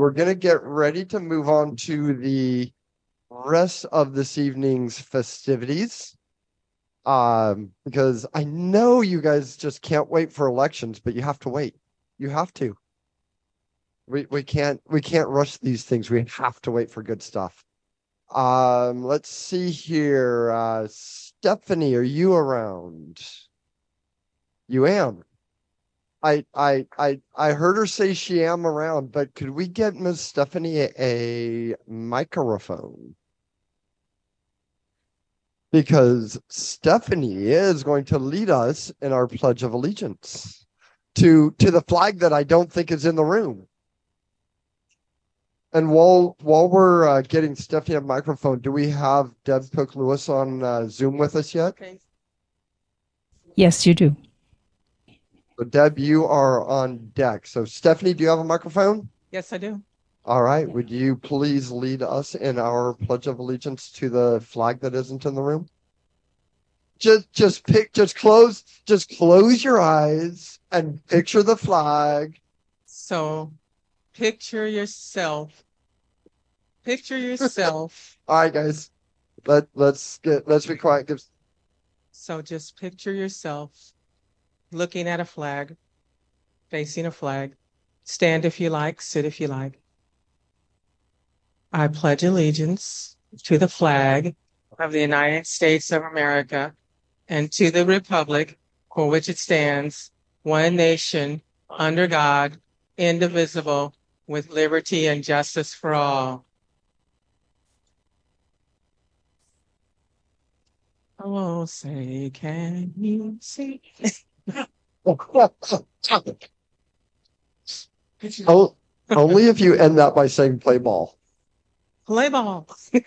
we're going to get ready to move on to the rest of this evening's festivities. Because I know you guys just can't wait for elections, but you have to wait. You have to. We can't rush these things. We have to wait for good stuff. Let's see here. Stephanie, are you around? You am. I heard her say she am around, but could we get Miss Stephanie a microphone? Because Stephanie is going to lead us in our Pledge of Allegiance to the flag that I don't think is in the room. And while we're getting Stephanie a microphone, do we have Deb Cook-Lewis on Zoom with us yet? Okay. Yes, you do. So Deb, you are on deck. So Stephanie, do you have a microphone? Yes, I do. All right. Would you please lead us in our Pledge of Allegiance to the flag that isn't in the room? Just close your eyes and picture the flag. So picture yourself. All right, guys. Let's be quiet. So just picture yourself looking at a flag, facing a flag. Stand if you like, sit if you like. I pledge allegiance to the flag of the United States of America and to the republic for which it stands, one nation, under God, indivisible, with liberty and justice for all. Oh, say, can you see? Only if you end that by saying play ball. Play ball.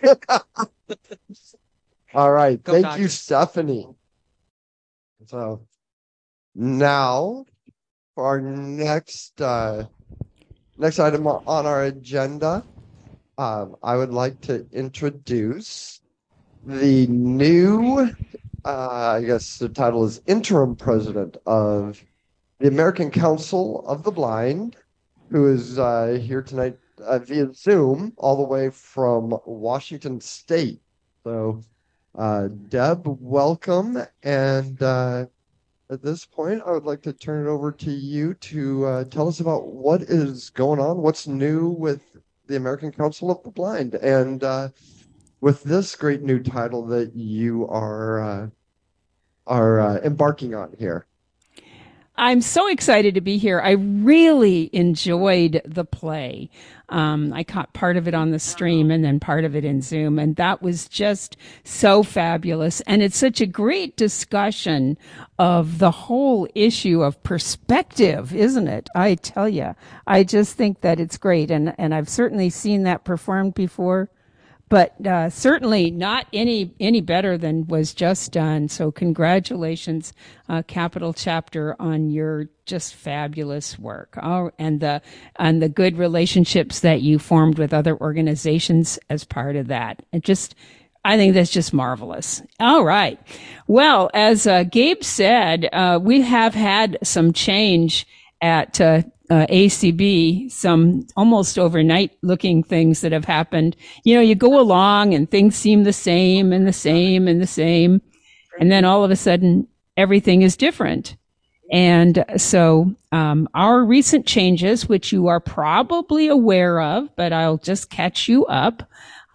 All right. Go Thank Dodgers. you, Stephanie. So now for our next item on our agenda, I would like to introduce the new, I guess the title is interim president of the American Council of the Blind, who is here tonight via Zoom, all the way from Washington State. So, Deb, welcome. And at this point, I would like to turn it over to you to tell us about what is going on, what's new with the American Council of the Blind, and with this great new title that you are embarking on here. I'm so excited to be here. I really enjoyed the play. I caught part of it on the stream and then part of it in Zoom, and that was just so fabulous. And it's such a great discussion of the whole issue of perspective, isn't it? I tell you, I just think that it's great, and I've certainly seen that performed before. But certainly not any better than was just done. So congratulations, Capital Chapter, on your just fabulous work, and the good relationships that you formed with other organizations as part of that. I think that's just marvelous. All right. Well, as Gabe said, we have had some change at ACB, some almost overnight looking things that have happened. You know, you go along and things seem the same and the same and the same. And then all of a sudden, everything is different. And so our recent changes, which you are probably aware of, but I'll just catch you up.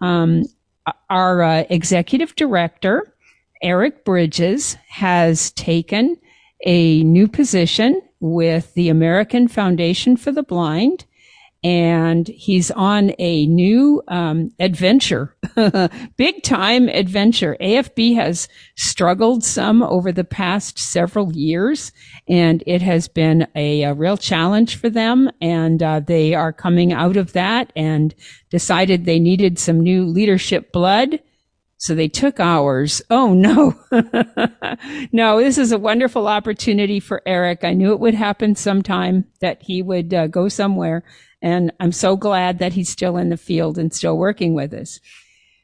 Our executive director, Eric Bridges, has taken a new position with the American Foundation for the Blind, and he's on a new adventure, big time adventure. AFB has struggled some over the past several years, and it has been a real challenge for them, and they are coming out of that and decided they needed some new leadership blood. So they took ours. Oh, no. No, this is a wonderful opportunity for Eric. I knew it would happen sometime, that he would go somewhere. And I'm so glad that he's still in the field and still working with us.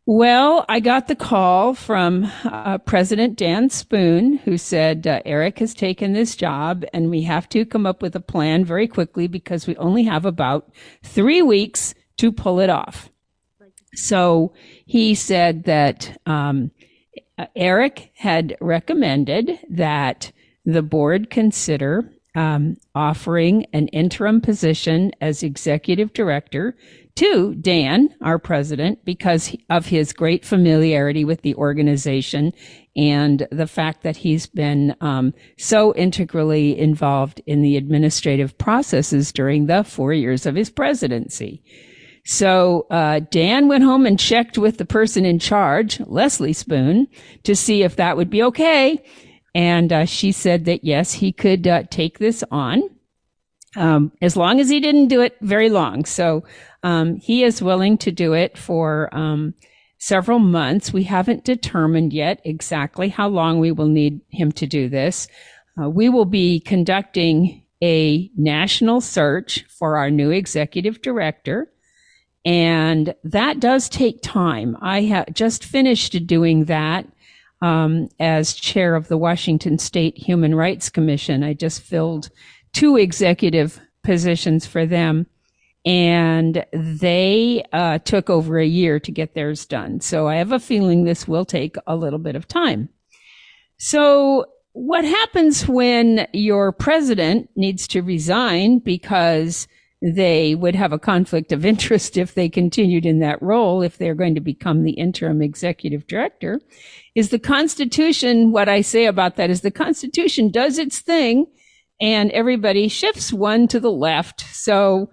Well, I got the call from President Dan Spoon, who said, Eric has taken this job and we have to come up with a plan very quickly because we only have about 3 weeks to pull it off. So he said that Eric had recommended that the board consider offering an interim position as executive director to Dan, our president, because of his great familiarity with the organization and the fact that he's been so integrally involved in the administrative processes during the 4 years of his presidency. So Dan went home and checked with the person in charge, Leslie Spoon, to see if that would be okay. And she said that, yes, he could take this on as long as he didn't do it very long. So he is willing to do it for several months. We haven't determined yet exactly how long we will need him to do this. We will be conducting a national search for our new executive director. And that does take time. I have just finished doing that as chair of the Washington State Human Rights Commission. I just filled 2 executive positions for them, and they took over a year to get theirs done. So I have a feeling this will take a little bit of time. So what happens when your president needs to resign because they would have a conflict of interest if they continued in that role, if they're going to become the interim executive director, is the Constitution. What I say about that is the Constitution does its thing and everybody shifts one to the left. So,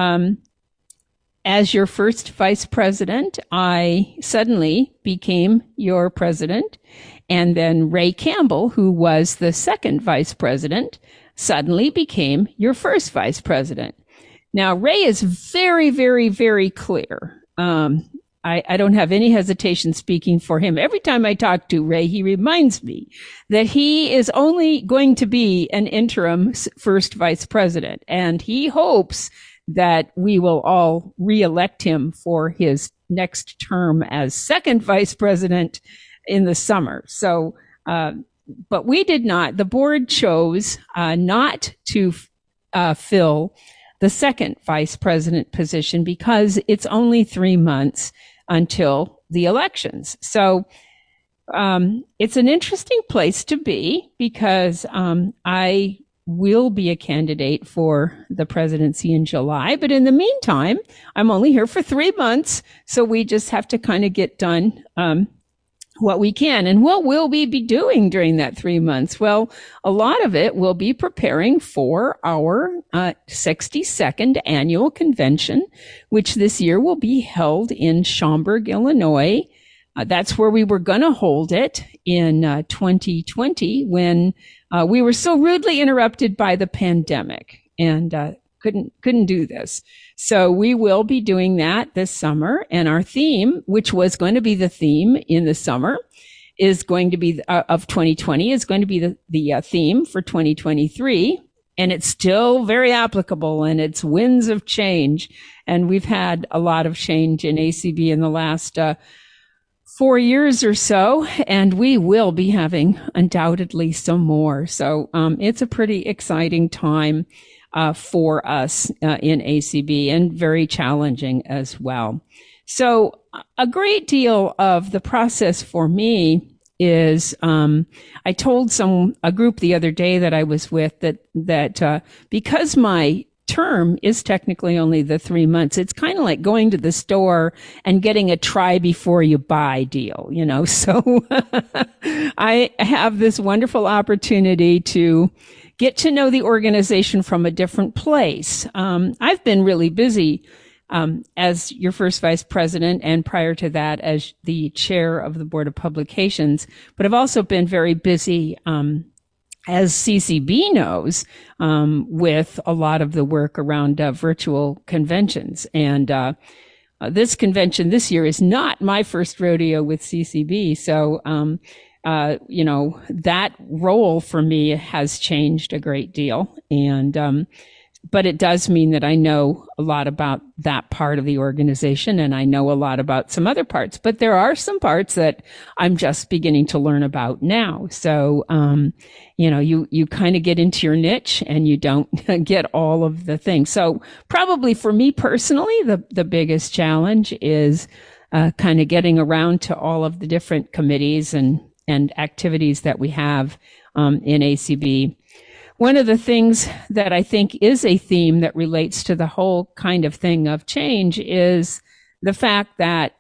as your first vice president, I suddenly became your president. And then Ray Campbell, who was the second vice president, suddenly became your first vice president. Now, Ray is very, very, very clear. I don't have any hesitation speaking for him. Every time I talk to Ray, he reminds me that he is only going to be an interim first vice president. And he hopes that we will all reelect him for his next term as second vice president in the summer. So, but we did not. The board chose not to fill the second vice president position because it's only 3 months until the elections. So it's an interesting place to be because I will be a candidate for the presidency in July. But in the meantime, I'm only here for 3 months. So we just have to kind of get done what we can. And what will we be doing during that 3 months? Well, a lot of it will be preparing for our 62nd annual convention, which this year will be held in Schaumburg, Illinois. That's where we were going to hold it in 2020 when we were so rudely interrupted by the pandemic and couldn't do this. So we will be doing that this summer. And our theme, which was going to be the theme in the summer, is going to be of 2020 is going to be the theme for 2023. And it's still very applicable, and it's winds of change. And we've had a lot of change in ACB in the last 4 years or so, and we will be having undoubtedly some more. So it's a pretty exciting time for us in ACB, and very challenging as well. So a great deal of the process for me is I told a group the other day that I was with that because my term is technically only the 3 months, it's kind of like going to the store and getting a try before you buy deal, you know. So I have this wonderful opportunity to get to know the organization from a different place. I've been really busy as your first vice president, and prior to that as the chair of the Board of Publications, but I've also been very busy as CCB knows, with a lot of the work around virtual conventions. And this convention this year is not my first rodeo with CCB. So, you know, that role for me has changed a great deal. And but it does mean that I know a lot about that part of the organization, and I know a lot about some other parts. But there are some parts that I'm just beginning to learn about now. So, you kind of get into your niche and you don't get all of the things. So probably for me personally, the biggest challenge is kind of getting around to all of the different committees and activities that we have in ACB. One of the things that I think is a theme that relates to the whole kind of thing of change is the fact that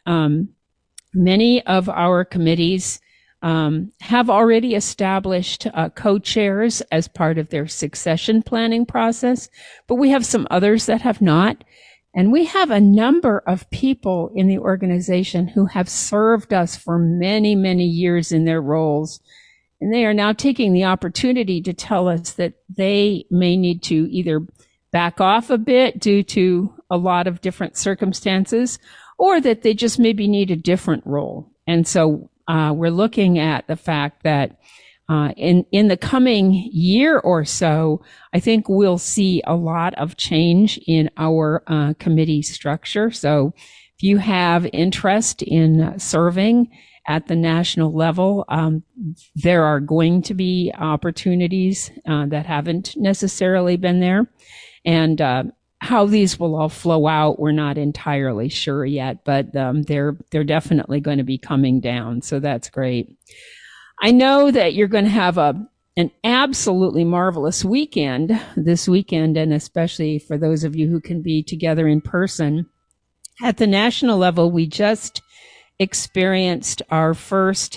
many of our committees have already established co-chairs as part of their succession planning process, but we have some others that have not. And we have a number of people in the organization who have served us for many, many years in their roles. And they are now taking the opportunity to tell us that they may need to either back off a bit due to a lot of different circumstances, or that they just maybe need a different role. And so we're looking at the fact that in the coming year or so, I think we'll see a lot of change in our committee structure. So if you have interest in serving at the national level, there are going to be opportunities that haven't necessarily been there. And how these will all flow out, we're not entirely sure yet, but they're definitely going to be coming down. So that's great. I know that you're going to have an absolutely marvelous weekend this weekend, and especially for those of you who can be together in person. At the national level, we just experienced our first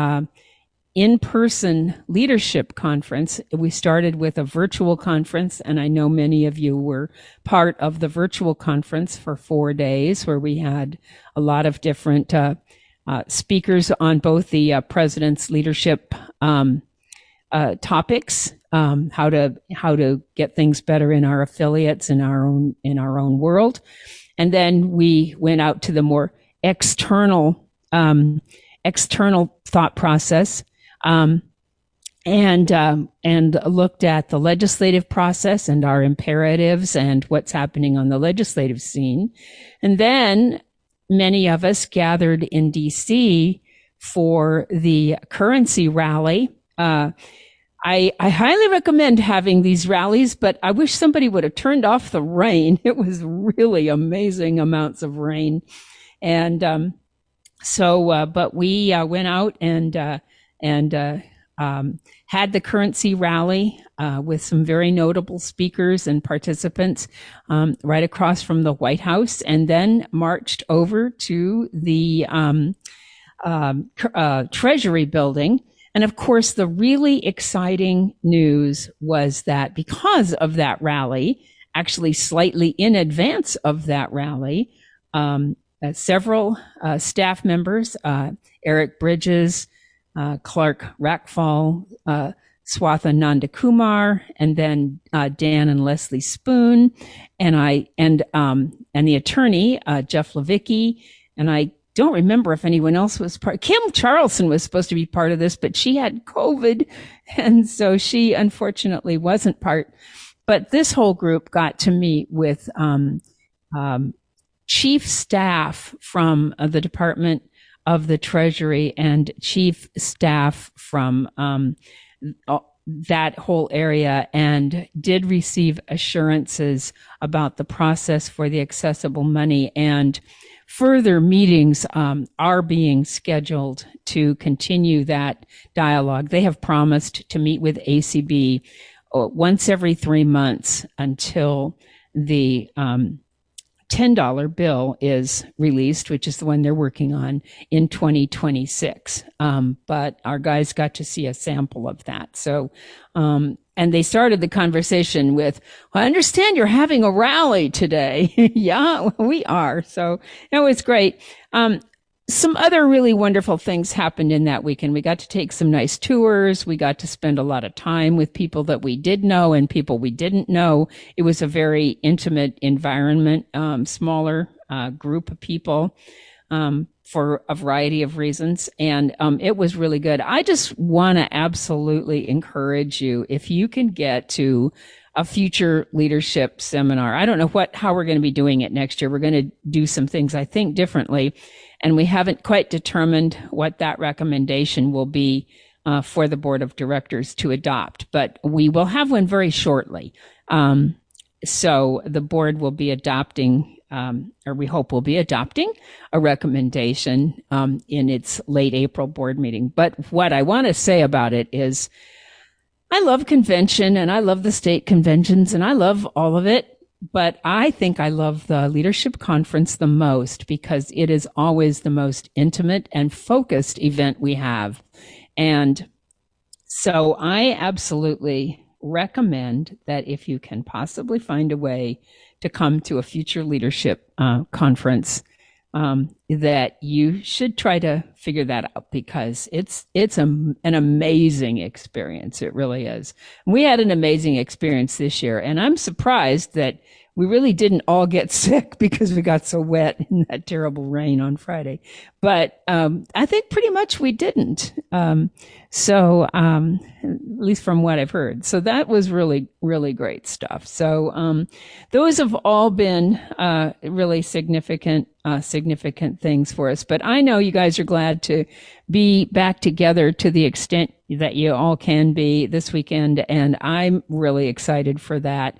in-person leadership conference. We started with a virtual conference, and I know many of you were part of the virtual conference for 4 days, where we had a lot of different speakers on both the president's leadership topics, how to get things better in our affiliates in our own world, and then we went out to the more external thought process, and looked at the legislative process and our imperatives and what's happening on the legislative scene. And then many of us gathered in DC for the currency rally. I highly recommend having these rallies, but I wish somebody would have turned off the rain. It was really amazing amounts of rain. And but we went out and had the currency rally with some very notable speakers and participants right across from the White House, and then marched over to the Treasury building. And of course, the really exciting news was that because of that rally, actually slightly in advance of that rally, several staff members, Eric Bridges, Clark Rackfall, Swatha Nandakumar, and then Dan and Leslie Spoon, and the attorney Jeff Levicki, and I don't remember if anyone else was part. Kim Charlson was supposed to be part of this, but she had COVID, and so she unfortunately wasn't part. But this whole group got to meet with chief staff from the Department of the Treasury and chief staff from that whole area, and did receive assurances about the process for the accessible money. And further meetings are being scheduled to continue that dialogue. They have promised to meet with ACB once every 3 months until the $10 bill is released, which is the one they're working on in 2026. But our guys got to see a sample of that. So, and they started the conversation with, well, I understand you're having a rally today. Yeah, we are. So it was great. Some other really wonderful things happened in that weekend. We got to take some nice tours. We got to spend a lot of time with people that we did know and people we didn't know. It was a very intimate environment, smaller group of people for a variety of reasons. And it was really good. I just want to absolutely encourage you, if you can get to a future leadership seminar. I don't know how we're going to be doing it next year. We're going to do some things, I think, differently. And we haven't quite determined what that recommendation will be for the board of directors to adopt, but we will have one very shortly. So the board will be adopting, or we hope will be adopting a recommendation in its late April board meeting. But what I want to say about it is I love convention and I love the state conventions and I love all of it. But I think I love the leadership conference the most because it is always the most intimate and focused event we have. And so I absolutely recommend that if you can possibly find a way to come to a future leadership conference, that you should try to figure that out because it's an amazing experience. It really is. We had an amazing experience this year, and I'm surprised that we really didn't all get sick because we got so wet in that terrible rain on Friday. But I think pretty much we didn't. At least from what I've heard. So that was really, really great stuff. So those have all been really significant things for us. But I know you guys are glad to be back together to the extent that you all can be this weekend, and I'm really excited for that.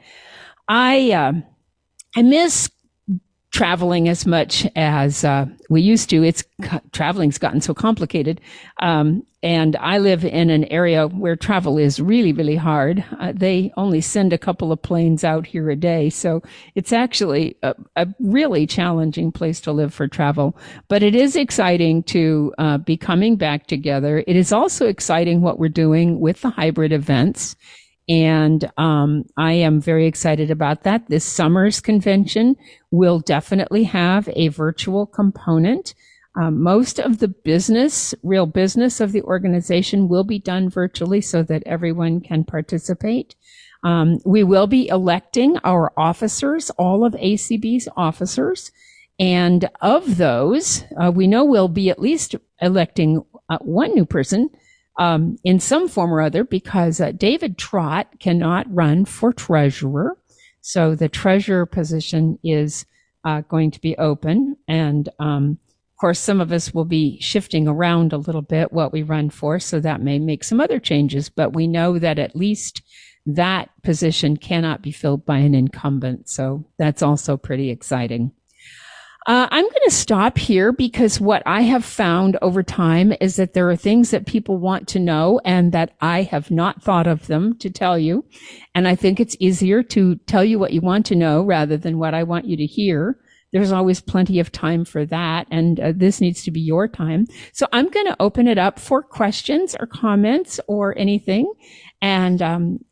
I miss traveling as much as we used to. Traveling's gotten so complicated, and I live in an area where travel is really, really hard. They only send a couple of planes out here a day, so it's actually a really challenging place to live for travel. But it is exciting to be coming back together. It is also exciting what we're doing with the hybrid events. And I am very excited about that. This summer's convention will definitely have a virtual component. Most of the real business of the organization will be done virtually so that everyone can participate. We will be electing our officers, all of ACB's officers. And of those, we know we'll be at least electing one new person in some form or other, because David Trott cannot run for treasurer. So the treasurer position is going to be open. And of course, some of us will be shifting around a little bit what we run for. So that may make some other changes. But we know that at least that position cannot be filled by an incumbent. So that's also pretty exciting. I'm going to stop here because what I have found over time is that there are things that people want to know and that I have not thought of them to tell you. And I think it's easier to tell you what you want to know rather than what I want you to hear. There's always plenty of time for that. And this needs to be your time. So I'm going to open it up for questions or comments or anything. And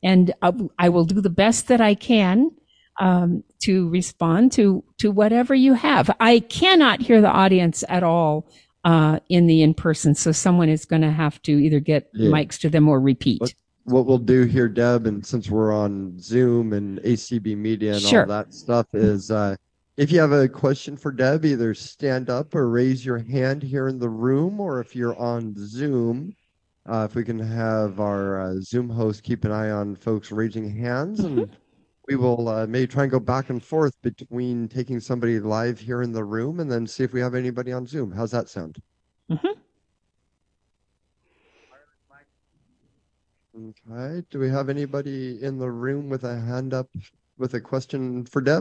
I will do the best that I can to respond to whatever you have. I cannot hear the audience at all in the in-person, so someone is going to have to either get mics to them or repeat. What we'll do here, Deb, and since we're on Zoom and ACB Media and all that stuff, is if you have a question for Deb, either stand up or raise your hand here in the room, or if you're on Zoom, if we can have our Zoom host keep an eye on folks raising hands, and we will maybe try and go back and forth between taking somebody live here in the room and then see if we have anybody on Zoom. How's that sound? Okay. Do we have anybody in the room with a hand up with a question for Deb?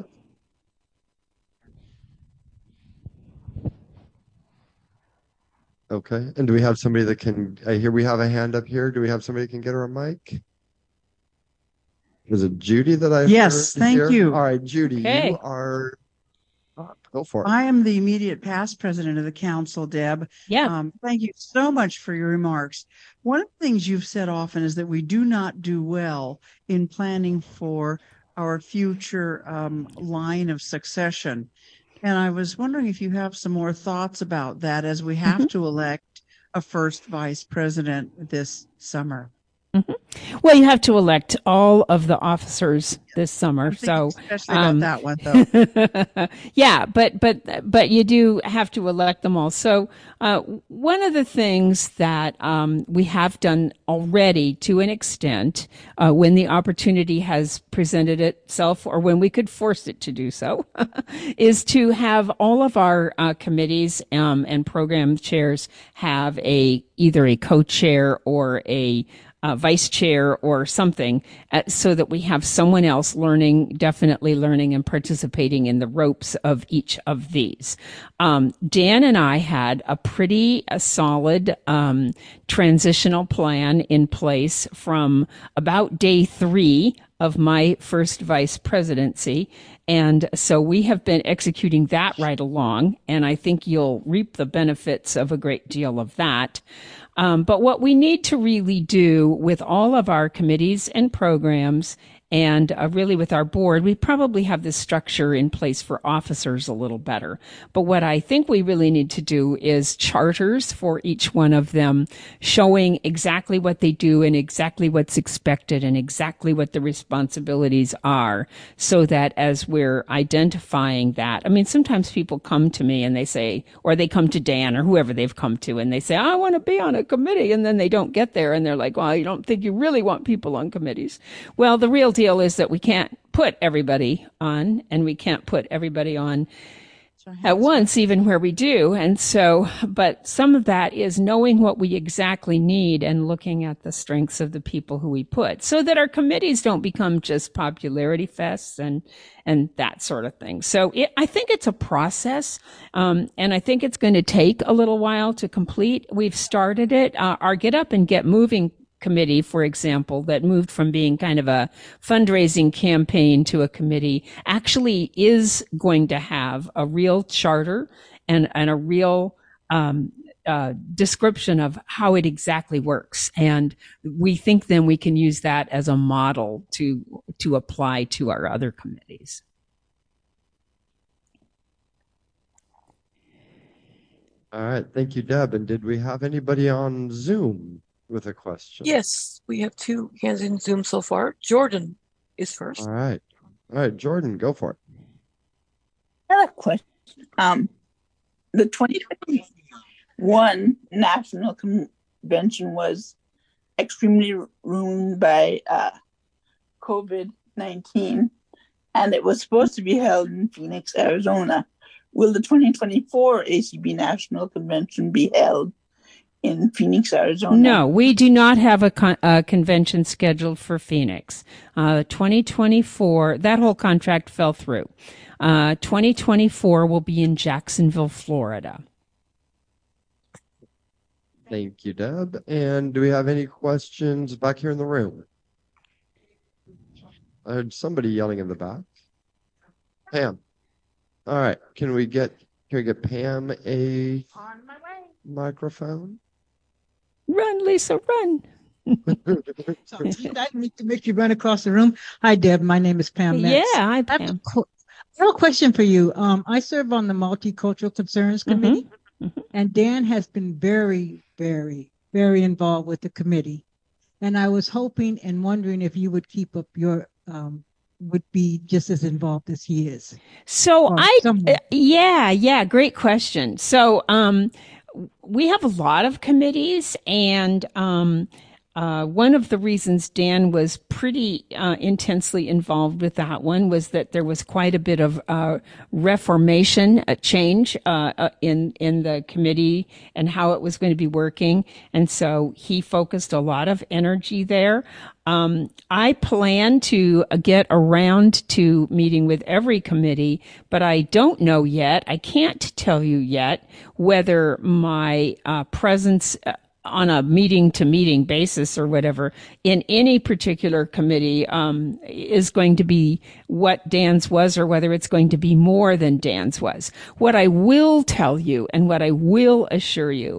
Okay. And do we have somebody that can, I hear we have a hand up here. Do we have somebody that can get her a mic? Was it Judy that I Yes, heard thank here? you. All right, Judy, Okay. you are go for it. I am the immediate past president of the council, Deb. Yeah. Thank you so much for your remarks. One of the things you've said often is that we do not do well in planning for our future line of succession. And I was wondering if you have some more thoughts about that as we have to elect a first vice president this summer. Well, you have to elect all of the officers this summer, so especially about that one though. yeah, but you do have to elect them all. So one of the things that we have done already, to an extent, when the opportunity has presented itself, or when we could force it to do so, is to have all of our committees and program chairs have either a co-chair or a vice chair or something, so that we have someone else definitely learning and participating in the ropes of each of these. Dan and I had a pretty solid transitional plan in place from about day 3 of my first vice presidency. And so we have been executing that right along, and I think you'll reap the benefits of a great deal of that. But what we need to really do with all of our committees and programs, and really with our board, we probably have this structure in place for officers a little better. But what I think we really need to do is charters for each one of them, showing exactly what they do and exactly what's expected and exactly what the responsibilities are, so that as we're identifying that, I mean, sometimes people come to me and they say, or they come to Dan or whoever they've come to, and they say, I want to be on a committee, and then they don't get there, and they're like, well, you don't think you really want people on committees. Well, the real deal is that we can't put everybody on, and we can't put everybody on at once, even where we do. And so, but some of that is knowing what we exactly need and looking at the strengths of the people who we put, so that our committees don't become just popularity fests and that sort of thing. So I think it's a process, and I think it's going to take a little while to complete. We've started it. Our Get Up and Get Moving committee, for example, that moved from being kind of a fundraising campaign to a committee, actually is going to have a real charter and a real description of how it exactly works. And we think then we can use that as a model to apply to our other committees. All right. Thank you, Deb. And did we have anybody on Zoom with a question? Yes, we have 2 hands in Zoom so far. Jordan is first. All right. All right, Jordan, go for it. I have a question. The 2021 National Convention was extremely ruined by COVID-19, and it was supposed to be held in Phoenix, Arizona. Will the 2024 ACB National Convention be held in Phoenix, Arizona? No, we do not have a convention scheduled for Phoenix. 2024, that whole contract fell through. 2024 will be in Jacksonville, Florida. Thank you, Deb. And do we have any questions back here in the room? I heard somebody yelling in the back. Pam. All right. Can we get Pam a microphone? Run, Lisa, run. Sorry, I need to make you run across the room. Hi, Deb. My name is Pam Metz. Yeah, hi, I Pam. have a question for you. I serve on the Multicultural Concerns Committee, and Dan has been very, very, very involved with the committee. And I was hoping and wondering if you would keep up your would be just as involved as he is. So yeah, great question. So we have a lot of committees, and one of the reasons Dan was pretty intensely involved with that one was that there was quite a bit of reformation, a change in the committee and how it was going to be working. And so he focused a lot of energy there. I plan to get around to meeting with every committee, but I don't know yet. I can't tell you yet whether my presence on a meeting to meeting basis or whatever in any particular committee is going to be what Dan's was, or whether it's going to be more than Dan's was. What I will tell you and what I will assure you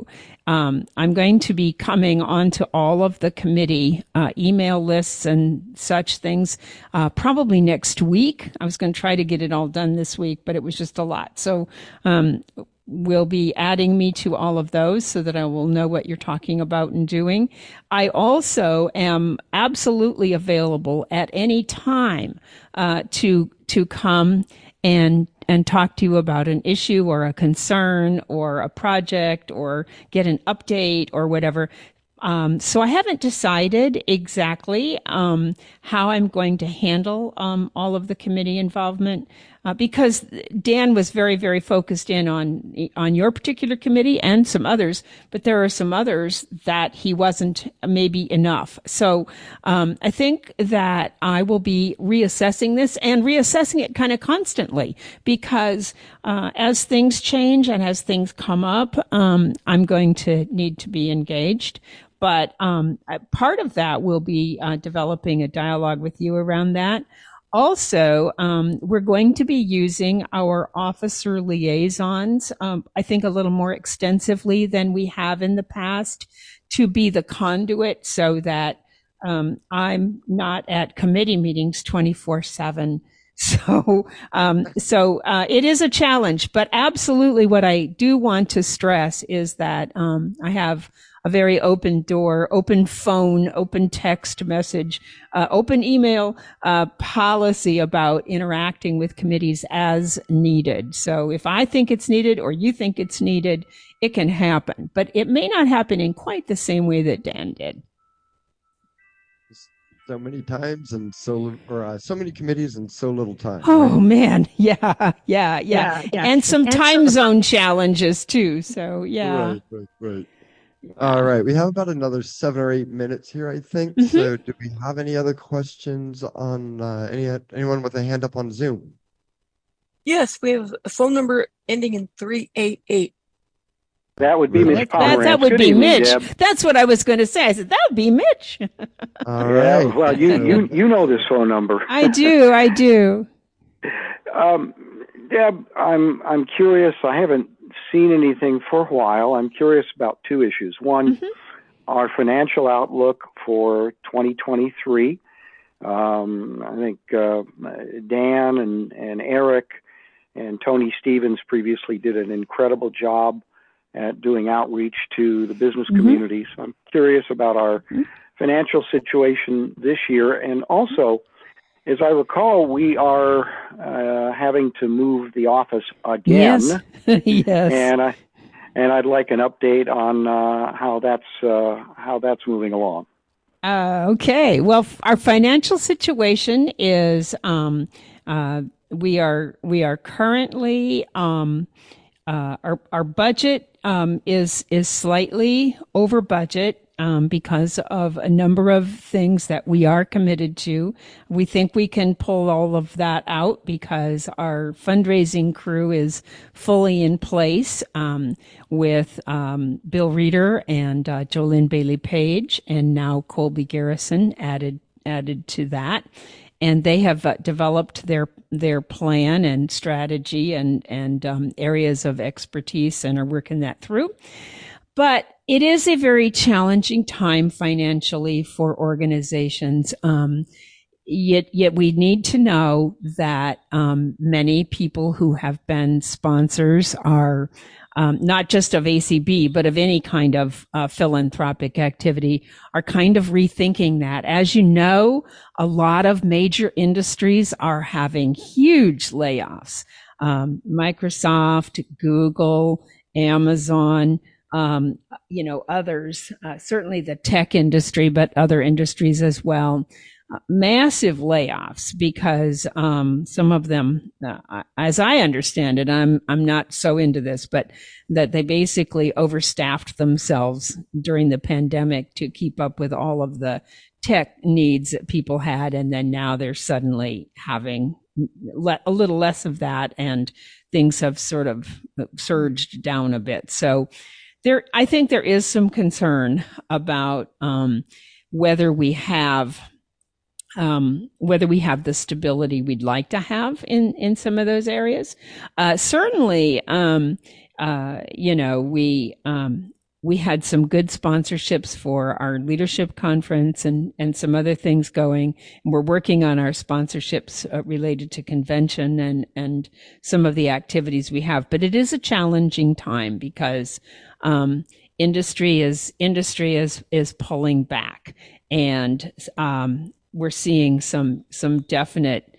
I'm going to be coming onto all of the committee email lists and such things probably next week. I was going to try to get it all done this week, but it was just a lot. So will be adding me to all of those so that I will know what you're talking about and doing. I also am absolutely available at any time to come and talk to you about an issue or a concern or a project or get an update or whatever. So I haven't decided exactly how I'm going to handle all of the committee involvement because Dan was very, very focused in on your particular committee and some others, but there are some others that he wasn't maybe enough. So I think that I will be reassessing this and reassessing it kind of constantly because as things change and as things come up, I'm going to need to be engaged. But part of that will be developing a dialogue with you around that. Also, we're going to be using our officer liaisons, I think a little more extensively than we have in the past to be the conduit so that I'm not at committee meetings 24/7. So it is a challenge, but absolutely what I do want to stress is that I have a very open door, open phone, open text message, open email policy about interacting with committees as needed. So if I think it's needed or you think it's needed, it can happen, but it may not happen in quite the same way that Dan did. So many times and so many committees and so little time. Oh, right? Man. Yeah. And some time zone challenges too. So yeah. Right. All right. We have about another 7 or 8 minutes here, I think. Mm-hmm. So do we have any other questions on anyone with a hand up on Zoom? Yes, we have a phone number ending in 388. That would be Miss Pomerantz. That would Good be evening, Mitch. Deb. That's what I was going to say. I said, that would be Mitch. All right. Well, you know this phone number. I do. Deb, I'm curious. I haven't seen anything for a while. I'm curious about 2 issues. One, our financial outlook for 2023. I think Dan and Eric and Tony Stevens previously did an incredible job at doing outreach to the business community. So I'm curious about our financial situation this year. And also, as I recall, we are having to move the office again. Yes. And I'd like an update on how that's moving along. Okay. Well, our financial situation is we are currently our budget is slightly over budget because of a number of things that we are committed to. We think we can pull all of that out because our fundraising crew is fully in place with Bill Reeder and Jolynn Bailey Page, and now Colby Garrison added to that. And they have developed their plan and strategy and areas of expertise and are working that through. But it is a very challenging time financially for organizations. Yet we need to know that many people who have been sponsors are not just of ACB, but of any kind of philanthropic activity, are kind of rethinking that. As you know, a lot of major industries are having huge layoffs. Microsoft, Google, Amazon, others, certainly the tech industry, but other industries as well. Massive layoffs because some of them, as I understand it, I'm not so into this, but that they basically overstaffed themselves during the pandemic to keep up with all of the tech needs that people had, and then now they're suddenly having a little less of that, and things have sort of surged down a bit. So I think there is some concern about whether we have the stability we'd like to have in some of those areas. Certainly, we had some good sponsorships for our leadership conference and some other things going. And we're working on our sponsorships related to convention and some of the activities we have. But it is a challenging time because industry is pulling back, and we're seeing some definite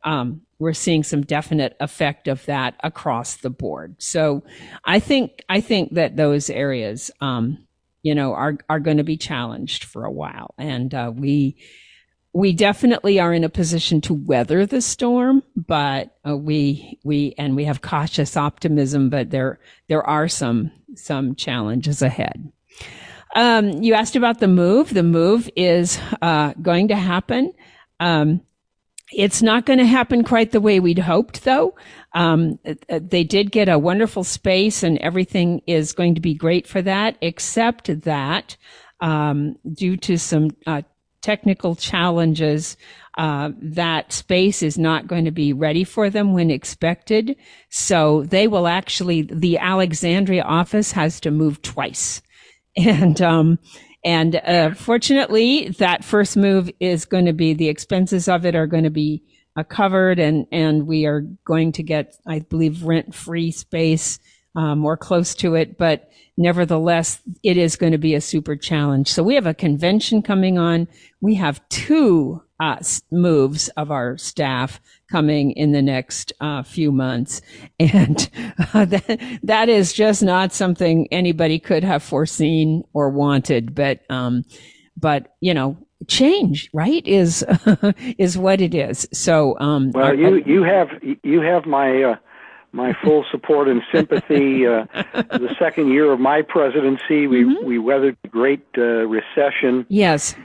effect of that across the board. So I think that those areas, are going to be challenged for a while. And we definitely are in a position to weather the storm, but we have cautious optimism, but there are some challenges ahead. You asked about the move. The move is going to happen. It's not going to happen quite the way we'd hoped, though. They did get a wonderful space, and everything is going to be great for that, except that due to some technical challenges, that space is not going to be ready for them when expected. So they will the Alexandria office has to move twice. And fortunately, that first move is going to be, the expenses of it are going to be covered, and we are going to get, I believe, rent-free space or close to it. But nevertheless, it is going to be a super challenge. So we have a convention coming on. We have 2 moves of our staff coming in the next few months. And that is just not something anybody could have foreseen or wanted. But change, right, is what it is. So, well, you have my full support and sympathy. The second year of my presidency, we weathered the Great Recession. Yes.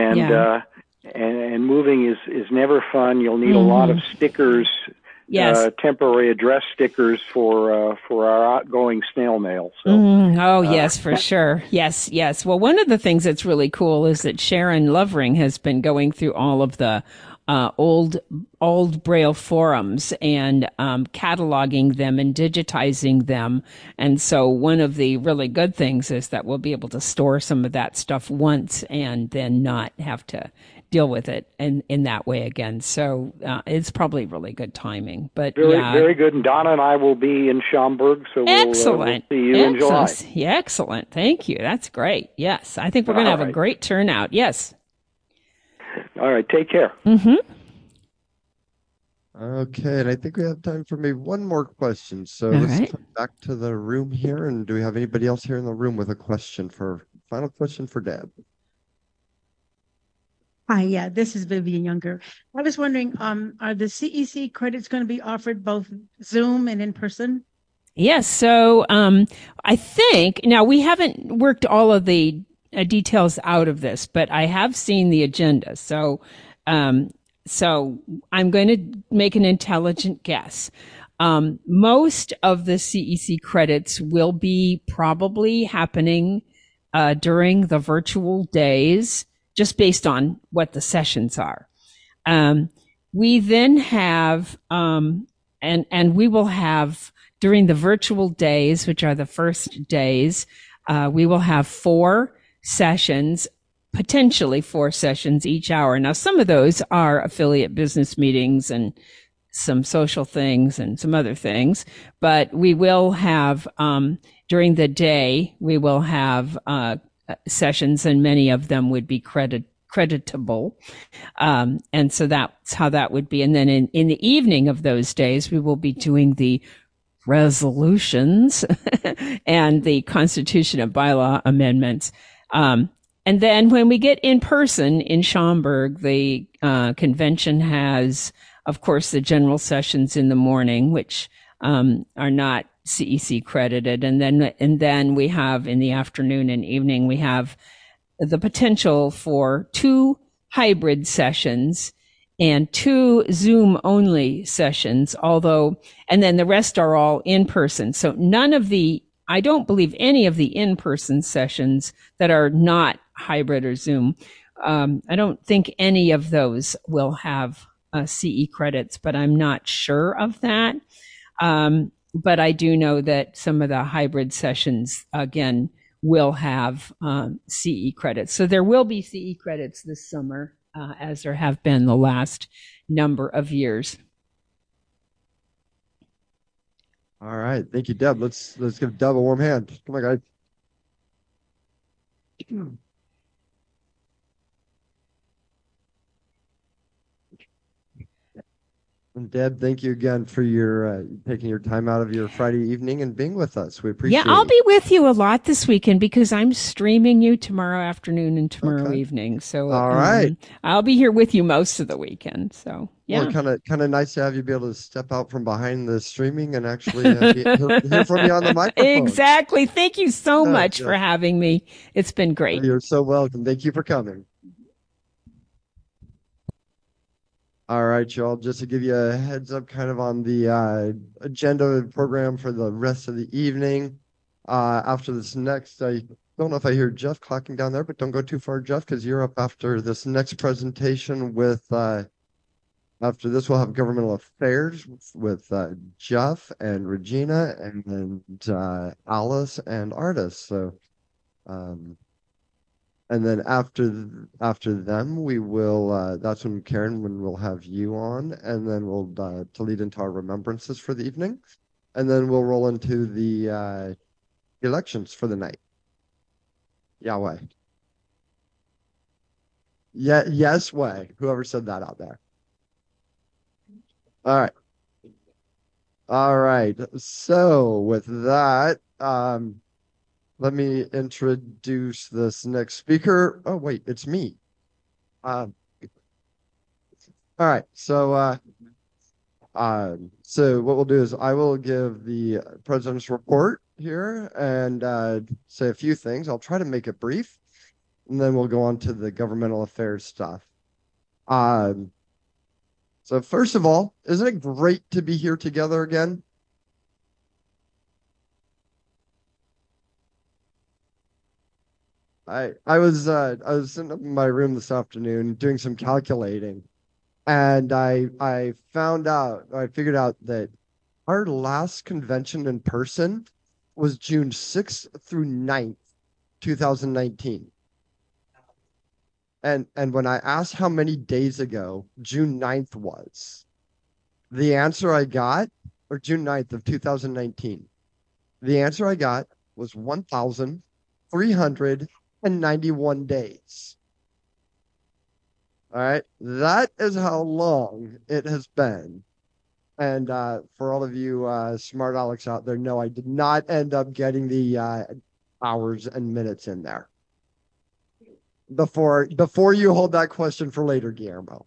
And moving is never fun. You'll need a lot of stickers, temporary address stickers for our outgoing snail mail. So, yes, for sure. Yes. Well, one of the things that's really cool is that Sharon Lovering has been going through all of the old Braille forums and cataloging them and digitizing them. And so one of the really good things is that we'll be able to store some of that stuff once and then not have to deal with it in that way again. So it's probably really good timing. But very good. And Donna and I will be in Schaumburg, so we'll see you in July. Yeah, excellent. Thank you. That's great. Yes, I think we're going to have a great turnout. Yes. All right. Take care. Mm-hmm. Okay, and I think we have time for maybe one more question. So let's come back to the room here. And do we have anybody else here in the room with a final question for Deb? Hi, yeah, this is Vivian Younger. I was wondering, are the CEC credits going to be offered both Zoom and in person? Yes. So I think, now we haven't worked all of the details out of this, but I have seen the agenda. So I'm going to make an intelligent guess. Most of the CEC credits will be probably happening during the virtual days, just based on what the sessions are. We then have, and we will have during the virtual days, which are the first days, we will have 4 sessions, potentially 4 sessions each hour. Now, some of those are affiliate business meetings and some social things and some other things, but we will have, during the day, we will have, sessions, and many of them would be creditable. And so that's how that would be. And then in the evening of those days, we will be doing the resolutions and the Constitution and bylaw amendments. And then when we get in person in Schaumburg, the convention has, of course, the general sessions in the morning, which are not CEC credited. And then we have in the afternoon and evening, we have the potential for 2 hybrid sessions and 2 Zoom only sessions, and then the rest are all in person. So I don't believe any of the in-person sessions that are not hybrid or Zoom, I don't think any of those will have CE credits, but I'm not sure of that. But I do know that some of the hybrid sessions, again, will have CE credits. So there will be CE credits this summer, as there have been the last number of years. All right. Thank you, Deb. Let's give Deb a warm hand. Come on, guys. And Deb, thank you again for your taking your time out of your Friday evening and being with us. We appreciate it. Yeah, I'll be with you a lot this weekend because I'm streaming you tomorrow afternoon and tomorrow evening. So all right, I'll be here with you most of the weekend. So yeah, well, kind of nice to have you be able to step out from behind the streaming and actually hear from you on the microphone. Exactly. Thank you so much for having me. It's been great. You're so welcome. Thank you for coming. All right, y'all, just to give you a heads up kind of on the agenda program for the rest of the evening. After this next, I don't know if I hear Jeff clocking down there, but don't go too far, Jeff, because you're up after this next presentation with, after this, we'll have governmental affairs with Jeff and Regina and Alice and Artis. So, and then after them, we will. That's when Karen, when we'll have you on, and then we'll to lead into our remembrances for the evening, and then we'll roll into the elections for the night. Yahweh. Yeah. Yes, way. Whoever said that out there. All right. All right. So with that, let me introduce this next speaker. Oh, wait, it's me. All right. So what we'll do is I will give the president's report here and say a few things. I'll try to make it brief, and then we'll go on to the governmental affairs stuff. So first of all, isn't it great to be here together again? I was sitting up in my room this afternoon doing some calculating, and I figured out that our last convention in person was June 6th through 9th, 2019. And when I asked how many days ago June 9th was, the answer I got, or June 9th of 2019, the answer I got was 1,391 days. All right. That is how long it has been. And for all of you smart Alex out there, no, I did not end up getting the hours and minutes in there. Before you hold that question for later, Guillermo.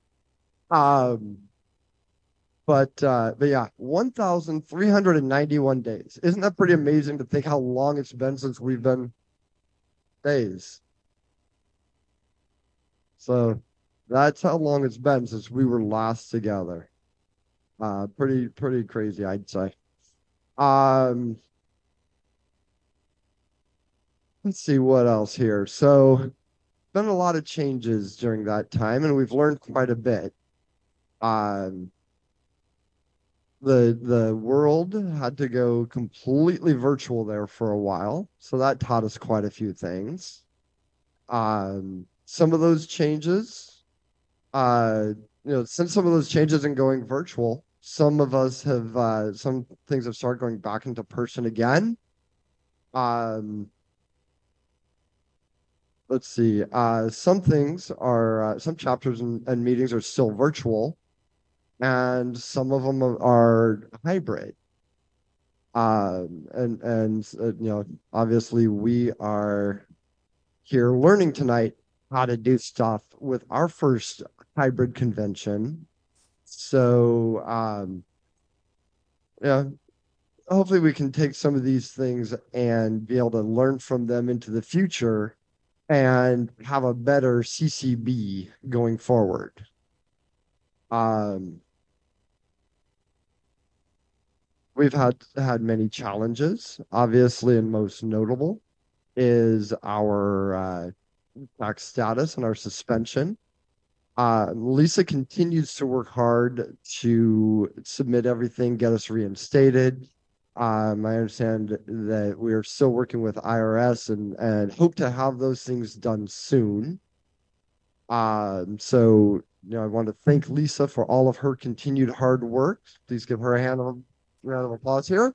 But yeah, 1,391 days. Isn't that pretty amazing to think how long it's been since we've been days? So that's how long it's been since we were last together. Pretty crazy, I'd say. Let's see what else here. So been a lot of changes during that time, and we've learned quite a bit. The world had to go completely virtual there for a while, so that taught us quite a few things. Some of those changes, since some of those changes in going virtual, some of us have some things have started going back into person again. Let's see. Some things are some chapters and meetings are still virtual, and some of them are hybrid. Obviously we are here learning tonight how to do stuff with our first hybrid convention. So hopefully we can take some of these things and be able to learn from them into the future and have a better CCB going forward. We've had many challenges. Obviously, and most notable is our tax status and our suspension. Lisa continues to work hard to submit everything, get us reinstated. I understand that we are still working with IRS and hope to have those things done soon. So I want to thank Lisa for all of her continued hard work. Please give her a round of applause here.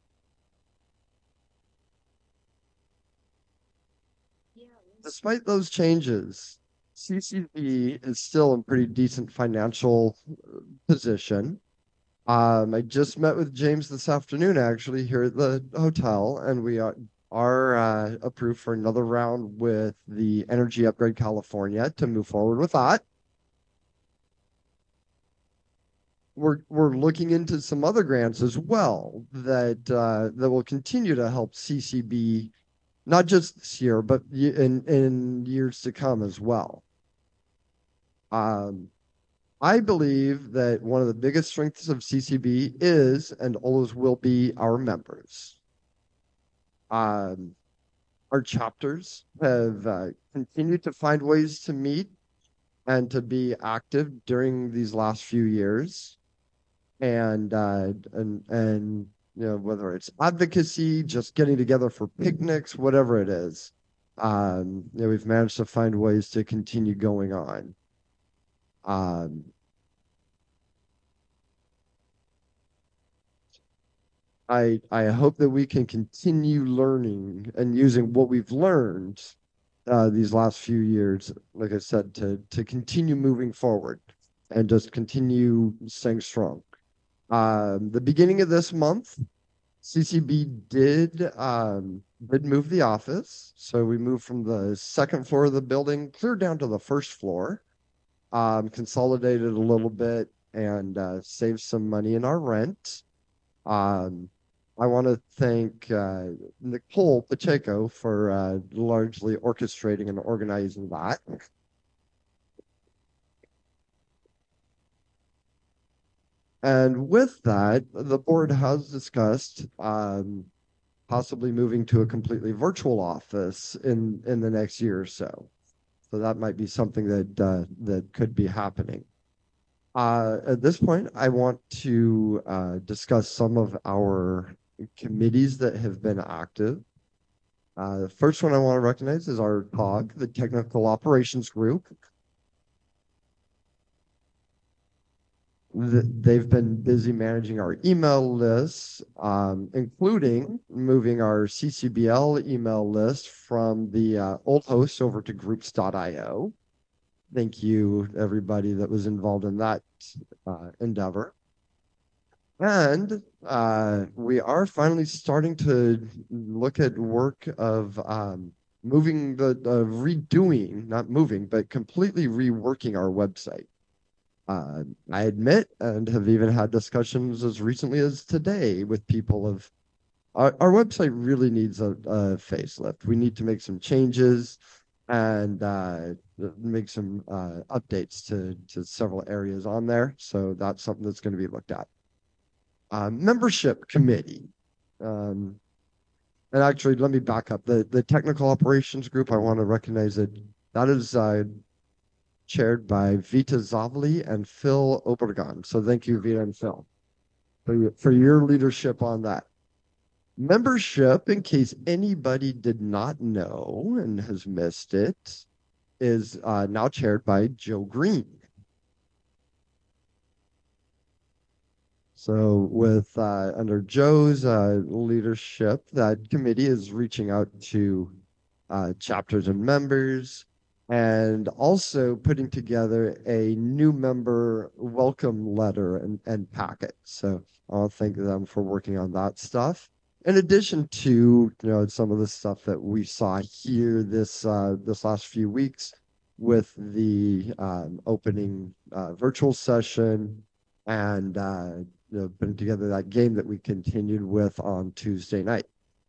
Despite those changes, CCB is still in pretty decent financial position. I just met with James this afternoon, actually, here at the hotel, and we are approved for another round with the Energy Upgrade California to move forward with that. We're looking into some other grants as well that will continue to help CCB, not just this year, but in years to come as well. I believe that one of the biggest strengths of CCB is and always will be our members. Our chapters have continued to find ways to meet and to be active during these last few years, and whether it's advocacy, just getting together for picnics, whatever it is, we've managed to find ways to continue going on. I hope that we can continue learning and using what we've learned these last few years, like I said, to continue moving forward and just continue staying strong. The beginning of this month, CCB did move the office, so we moved from the second floor of the building clear down to the first floor, consolidated a little bit, and saved some money in our rent. I want to thank Nicole Pacheco for largely orchestrating and organizing that. And with that, the board has discussed possibly moving to a completely virtual office in the next year or so. So that might be something that could be happening. At this point, I want to discuss some of our committees that have been active. The first one I want to recognize is our TOG, the Technical Operations Group. They've been busy managing our email lists, including moving our CCBL email list from the old host over to groups.io. Thank you, everybody that was involved in that endeavor. And we are finally starting to look at work of redoing, not moving, but completely reworking our website. I admit and have even had discussions as recently as today with people of our website really needs a facelift. We need to make some changes and make some updates to several areas on there. So that's something that's going to be looked at. Membership committee. And actually, let me back up. The technical operations group, I want to recognize that is chaired by Vita Zavali and Phil Obregon. So thank you, Vita and Phil, for your leadership on that. Membership, in case anybody did not know and has missed it, is now chaired by Joe Green. So with under Joe's leadership, that committee is reaching out to chapters and members, and also putting together a new member welcome letter and packet. So I'll thank them for working on that stuff. In addition to some of the stuff that we saw here this last few weeks with the opening virtual session and putting together that game that we continued with on Tuesday night.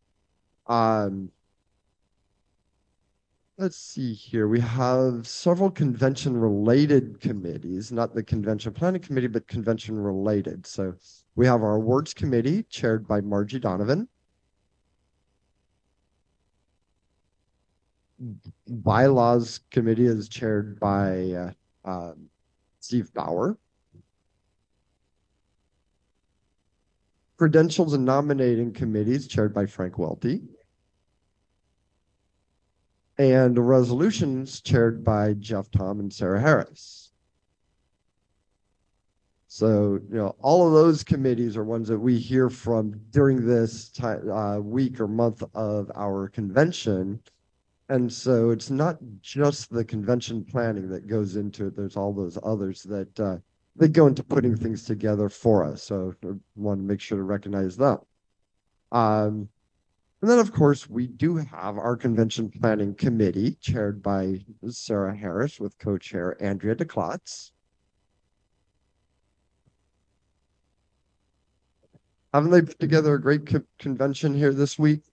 Let's see here. We have several convention-related committees, not the convention planning committee, but convention-related. So we have our awards committee chaired by Margie Donovan. Bylaws committee is chaired by Steve Bauer. Credentials and Nominating Committees chaired by Frank Welty. And Resolutions chaired by Jeff Tom and Sarah Harris. So, all of those committees are ones that we hear from during this week or month of our convention. And so it's not just the convention planning that goes into it. There's all those others that go into putting things together for us. So I want to make sure to recognize that. And then, of course, we do have our convention planning committee chaired by Sarah Harris with co-chair Andrea DeClotz. Haven't they put together a great convention here this week?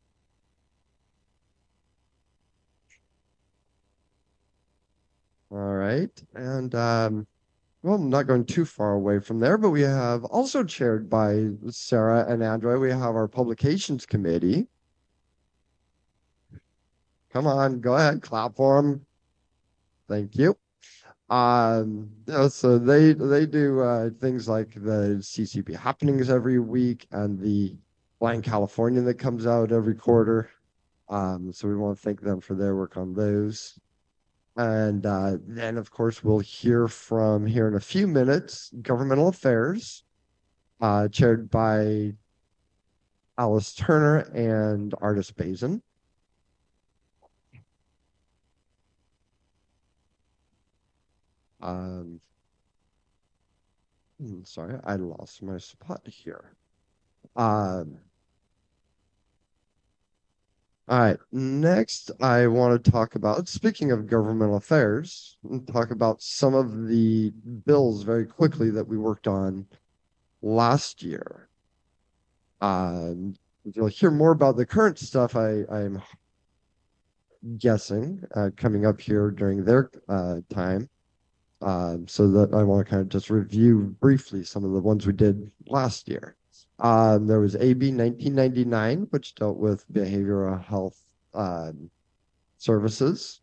All right. And, well, I'm not going too far away from there, but we have also chaired by Sarah and Andrea, we have our publications committee. Come on, go ahead, clap for them. Thank you. So they do things like the CCP happenings every week and the Blind Californian that comes out every quarter. So we want to thank them for their work on those. And then, of course, we'll hear from here in a few minutes, Governmental Affairs, chaired by Alice Turner and Artis Bazin. Sorry, I lost my spot here. All right, next I want to talk about, speaking of governmental affairs, talk about some of the bills very quickly that we worked on last year. You'll hear more about the current stuff I'm guessing coming up here during their time. So that I want to kind of just review briefly some of the ones we did last year. There was AB 1999, which dealt with behavioral health services.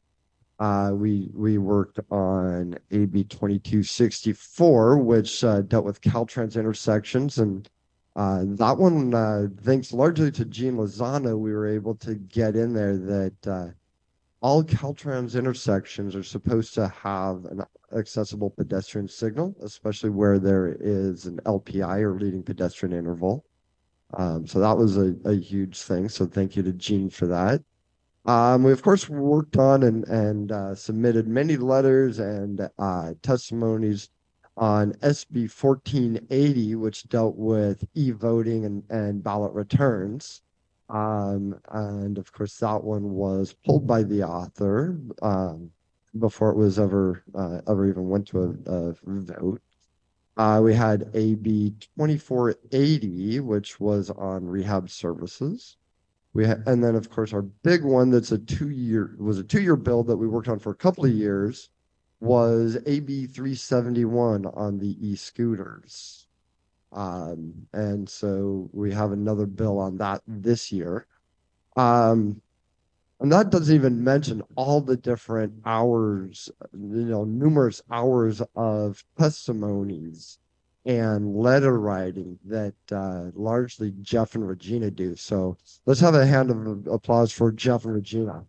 We worked on AB 2264, which dealt with Caltrans intersections, and that one, thanks largely to Gene Lozano, we were able to get in there that all Caltrans intersections are supposed to have an accessible pedestrian signal, especially where there is an LPI or leading pedestrian interval. So that was a huge thing. So thank you to Gene for that. We, of course, worked on and submitted many letters and testimonies on SB 1480, which dealt with e-voting and ballot returns. And of course, that one was pulled by the author before it was ever even went to a vote. We had AB 2480, which was on rehab services. And then, of course, our big one that's a two-year bill that we worked on for a couple of years was AB 371 on the e-scooters. And so we have another bill on that this year. And that doesn't even mention all the different hours, numerous hours of testimonies and letter writing that largely Jeff and Regina do. So let's have a hand of applause for Jeff and Regina.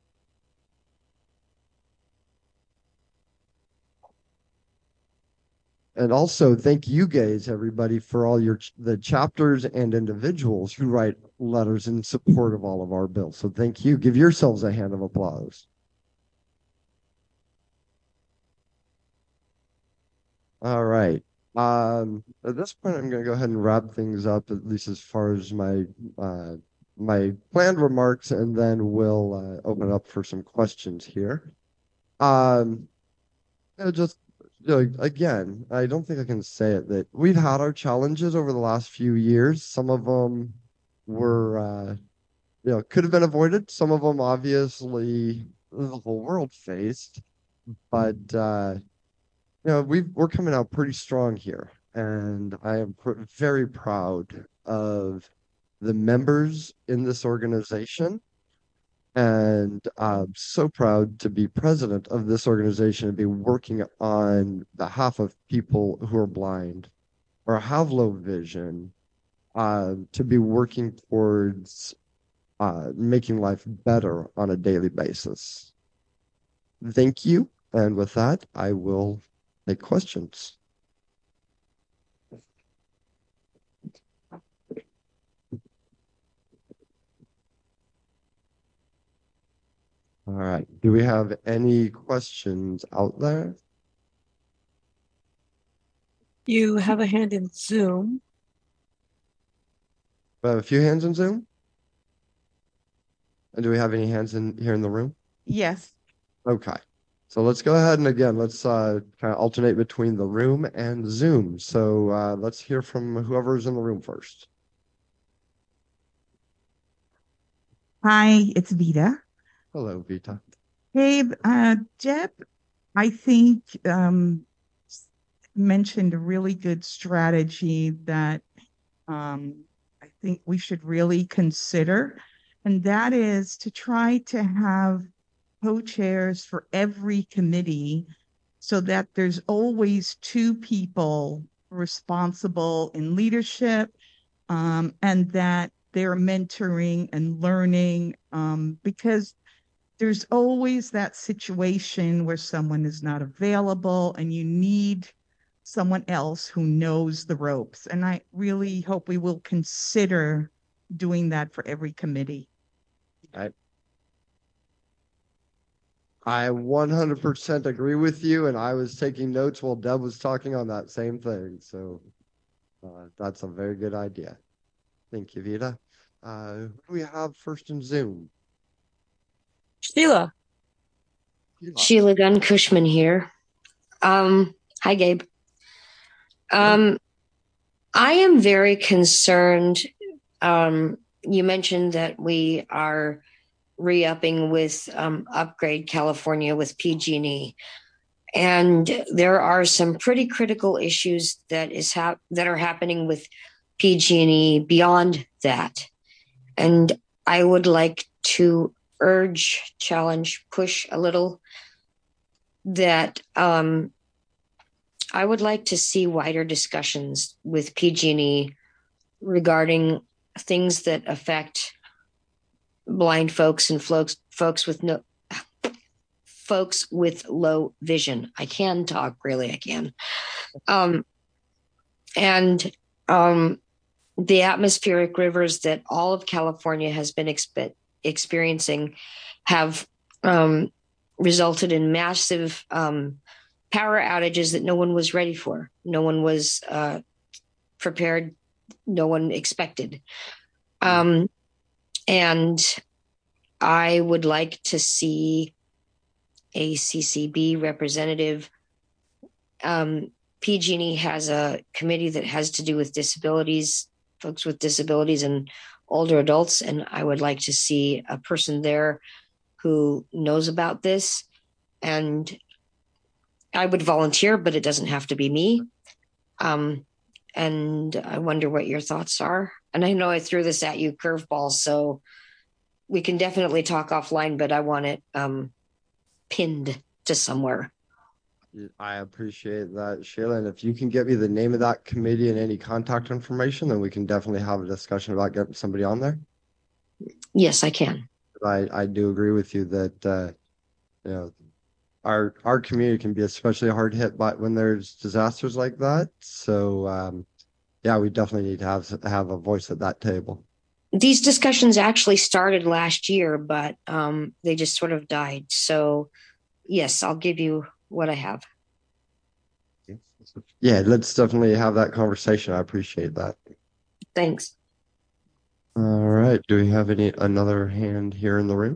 And also thank you guys, everybody, for all the chapters and individuals who write letters in support of all of our bills. So thank you. Give yourselves a hand of applause. All right. At this point, I'm going to go ahead and wrap things up, at least as far as my planned remarks, and then we'll open up for some questions here. Again, I don't think I can say it that we've had our challenges over the last few years. Some of them were, could have been avoided. Some of them, obviously, the whole world faced. But, we're coming out pretty strong here. And I am very proud of the members in this organization. And I'm so proud to be president of this organization and be working on behalf of people who are blind or have low vision to be working towards making life better on a daily basis. Thank you. And with that, I will take questions. All right. Do we have any questions out there? You have a hand in Zoom. We have a few hands in Zoom. And do we have any hands in here in the room? Yes. Okay. So let's go ahead and again, let's kind of alternate between the room and Zoom. So let's hear from whoever's in the room first. Hi, it's Vita. Hello, Vita. Hey, Jeb, I think mentioned a really good strategy that I think we should really consider, and that is to try to have co-chairs for every committee so that there's always two people responsible in leadership, and that they're mentoring and learning, because there's always that situation where someone is not available and you need someone else who knows the ropes. And I really hope we will consider doing that for every committee. I 100% agree with you, and I was taking notes while Deb was talking on that same thing. So that's a very good idea. Thank you, Vita. Who do we have first in Zoom? Sheila. Sheila Gunn Cushman here. Hi, Gabe. I am very concerned. You mentioned that we are re-upping with Upgrade California with PG&E, and there are some pretty critical issues that are happening with PG&E beyond that, and I would like to urge, challenge, push a little that I would like to see wider discussions with PG&E regarding things that affect blind folks and folks with low vision. I can talk, really, I can. And the atmospheric rivers that all of California has been experiencing have resulted in massive power outages that no one was ready for. No one was prepared. No one expected. And I would like to see a CCB representative. PG&E has a committee that has to do with disabilities, folks with disabilities and older adults, and I would like to see a person there who knows about this. And I would volunteer, but it doesn't have to be me. And I wonder what your thoughts are. And I know I threw this at you, curveball, so we can definitely talk offline, but I want it pinned to somewhere. I appreciate that, Sheila. And if you can get me the name of that committee and any contact information, then we can definitely have a discussion about getting somebody on there. Yes, I can. I do agree with you that our community can be especially hard hit by when there's disasters like that. So yeah, we definitely need to have a voice at that table. These discussions actually started last year, but they just sort of died. So yes, I'll give you what I have. Yeah, let's definitely have that conversation. I appreciate that. Thanks. All right. Do we have another hand here in the room?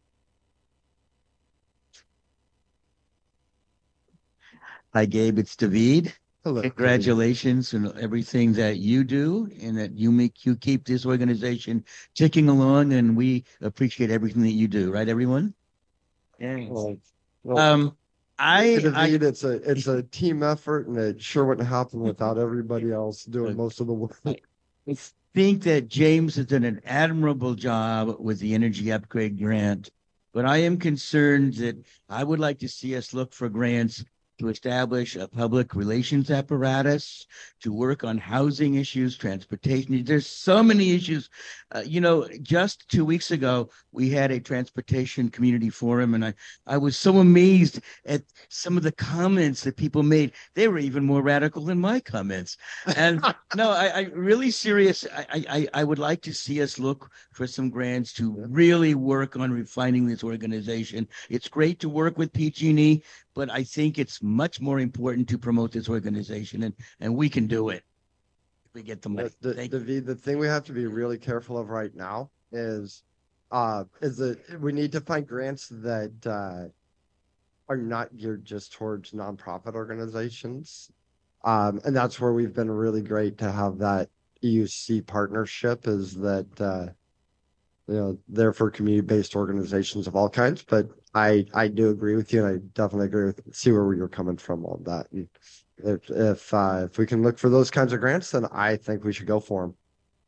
Hi, Gabe. It's David. Hello. Congratulations on everything that you do and that you keep this organization ticking along, and we appreciate everything that you do. Right, everyone? Yeah. David, it's a team effort, and it sure wouldn't happen without everybody else doing most of the work. I think that James has done an admirable job with the Energy Upgrade Grant, but I am concerned that I would like to see us look for grants to establish a public relations apparatus, to work on housing issues, transportation. There's so many issues. Just 2 weeks ago, we had a transportation community forum, and I was so amazed at some of the comments that people made. They were even more radical than my comments. And no, I really serious. I would like to see us look for some grants to really work on refining this organization. It's great to work with PG&E, but I think it's much more important to promote this organization, and we can do it if we get the money. The thing we have to be really careful of right now is that we need to find grants that are not geared just towards nonprofit organizations. And that's where we've been really great to have that EUC partnership, is that they're for community-based organizations of all kinds. But I do agree with you, and I definitely agree see where you're coming from on that. And if we can look for those kinds of grants, then I think we should go for them.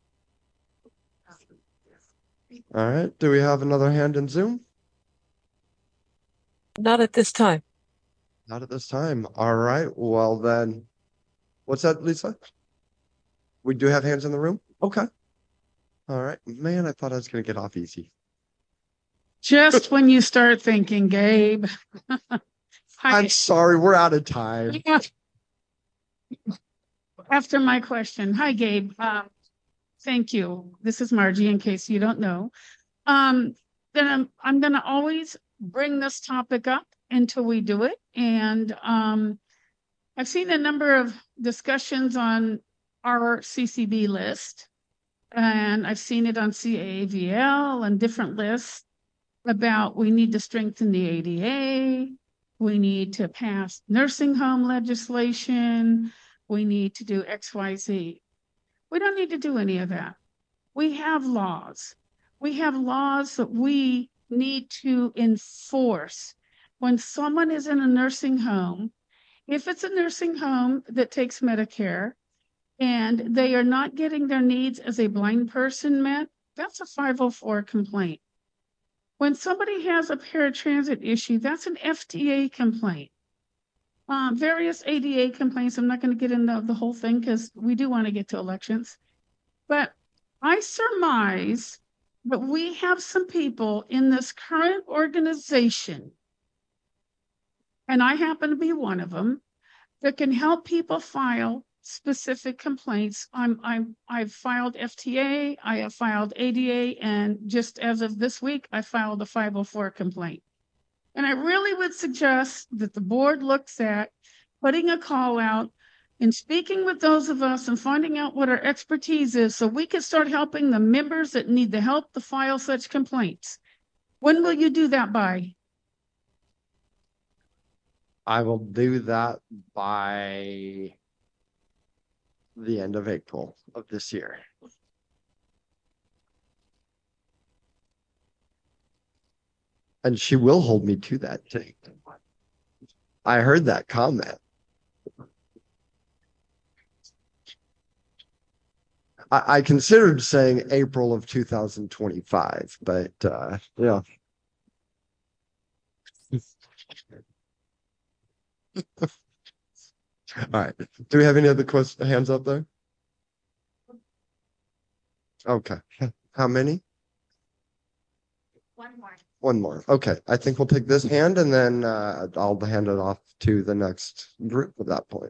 All right. Do we have another hand in Zoom? Not at this time. Not at this time. All right. Well, then, what's that, Lisa? We do have hands in the room? Okay. All right. Man, I thought I was going to get off easy. Just when you start thinking, Gabe. I'm sorry. We're out of time. Yeah. After my question. Hi, Gabe. Thank you. This is Margie, in case you don't know. Then I'm going to always bring this topic up until we do it. And I've seen a number of discussions on our CCB list, and I've seen it on CAVL and different lists about we need to strengthen the ADA, we need to pass nursing home legislation, we need to do XYZ. We don't need to do any of that. We have laws. We have laws that we need to enforce. When someone is in a nursing home, if it's a nursing home that takes Medicare and they are not getting their needs as a blind person met, that's a 504 complaint. When somebody has a paratransit issue, that's an FDA complaint. Various ADA complaints. I'm not going to get into the whole thing because we do want to get to elections. But I surmise that we have some people in this current organization, and I happen to be one of them, that can help people file specific complaints. I've filed FTA, I have filed ADA, and just as of this week, I filed a 504 complaint. And I really would suggest that the board looks at putting a call out and speaking with those of us and finding out what our expertise is so we can start helping the members that need the help to file such complaints. When will you do that by? I will do that by the end of April of this year. And she will hold me to that thing. I heard that comment. I considered saying April of 2025, but yeah. All right. Do we have any other hands up there? Okay. How many? One more. One more. Okay. I think we'll take this hand and then I'll hand it off to the next group at that point.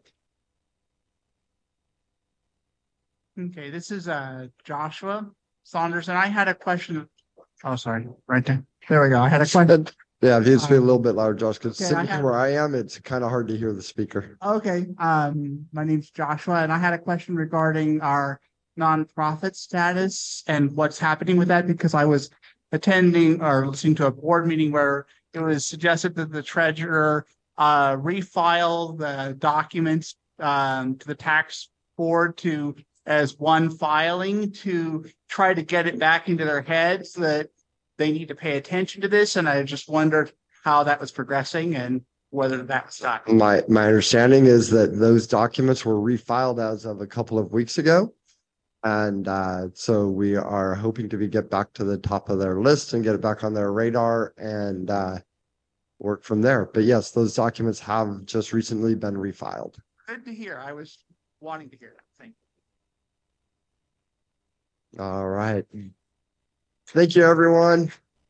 Okay, this is Joshua Saunders, and I had a question. Oh, sorry, right there. There we go. I had a question. Yeah, if you speak a little bit louder, Josh, because Okay, sitting where I am, it's kind of hard to hear the speaker. Okay, my name's Joshua, and I had a question regarding our nonprofit status and what's happening with that, because I was attending or listening to a board meeting where it was suggested that the treasurer refile the documents to the tax board as one filing to try to get it back into their heads that they need to pay attention to this. And I just wondered how that was progressing and whether that was done. My understanding is that those documents were refiled as of a couple of weeks ago. And so we are hoping to get back to the top of their list and get it back on their radar. And work from there. But yes, those documents have just recently been refiled. Good to hear. I was wanting to hear that. Thank you. All right. Thank you, everyone.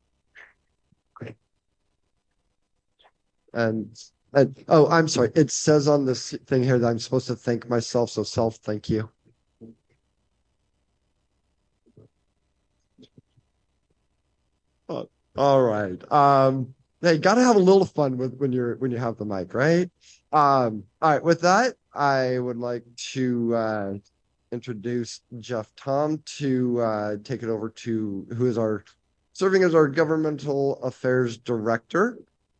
And oh, I'm sorry. It says on this thing here that I'm supposed to thank myself, so thank you. Oh, all right. Hey, gotta have a little fun when you have the mic, right? All right. With that, I would like to introduce Jeff Tom to take it over to who is serving as our governmental affairs director.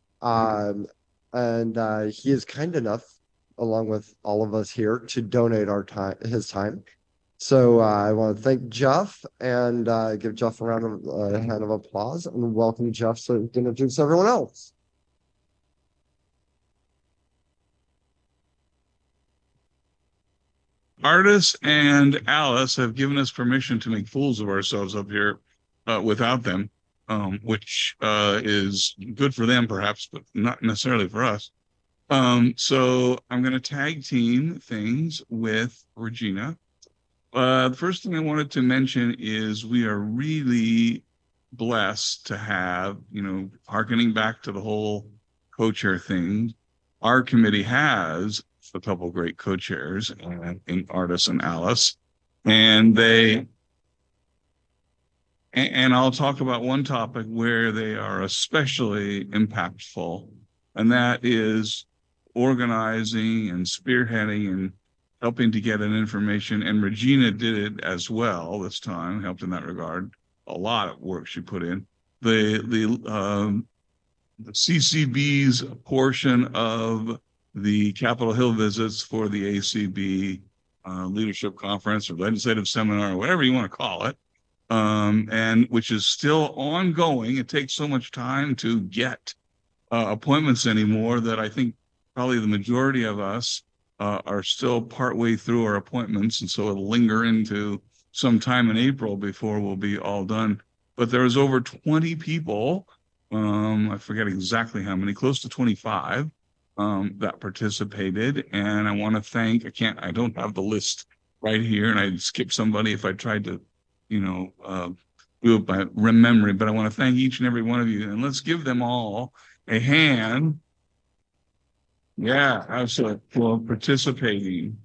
And he is kind enough, along with all of us here, to donate his time. So I want to thank Jeff and give Jeff a hand of applause and welcome Jeff so he can introduce everyone else. Artis and Alice have given us permission to make fools of ourselves up here without them, which is good for them perhaps, but not necessarily for us. So I'm going to tag team things with Regina. The first thing I wanted to mention is we are really blessed to have, hearkening back to the whole co-chair thing, our committee has a couple of great co-chairs in Artis and Alice, and I'll talk about one topic where they are especially impactful, and that is organizing and spearheading and helping to get an information. And Regina did it as well this time, helped in that regard. A lot of work she put in. The CCB's portion of the Capitol Hill visits for the ACB leadership conference or legislative seminar, or whatever you want to call it, and which is still ongoing. It takes so much time to get appointments anymore that I think probably the majority of us are still partway through our appointments, and so it'll linger into sometime in April before we'll be all done. But there was over 20 people, I forget exactly how many, close to 25, that participated. And I want to thank, I don't have the list right here, and I'd skip somebody if I tried to, do it by memory, but I want to thank each and every one of you, and let's give them all a hand. Yeah, absolutely, for participating.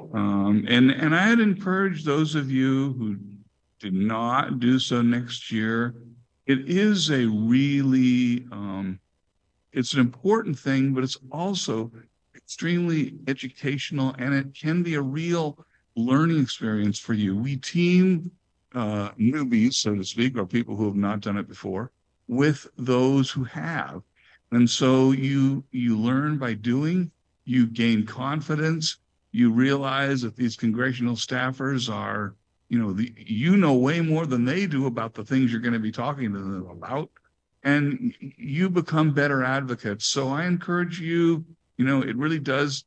And I had encouraged those of you who did not do so next year. It is a really, it's an important thing, but it's also extremely educational, and it can be a real learning experience for you. We team newbies, so to speak, or people who have not done it before, with those who have. And so you learn by doing, you gain confidence, you realize that these congressional staffers are, you know way more than they do about the things you're going to be talking to them about, and you become better advocates. So I encourage you, it really does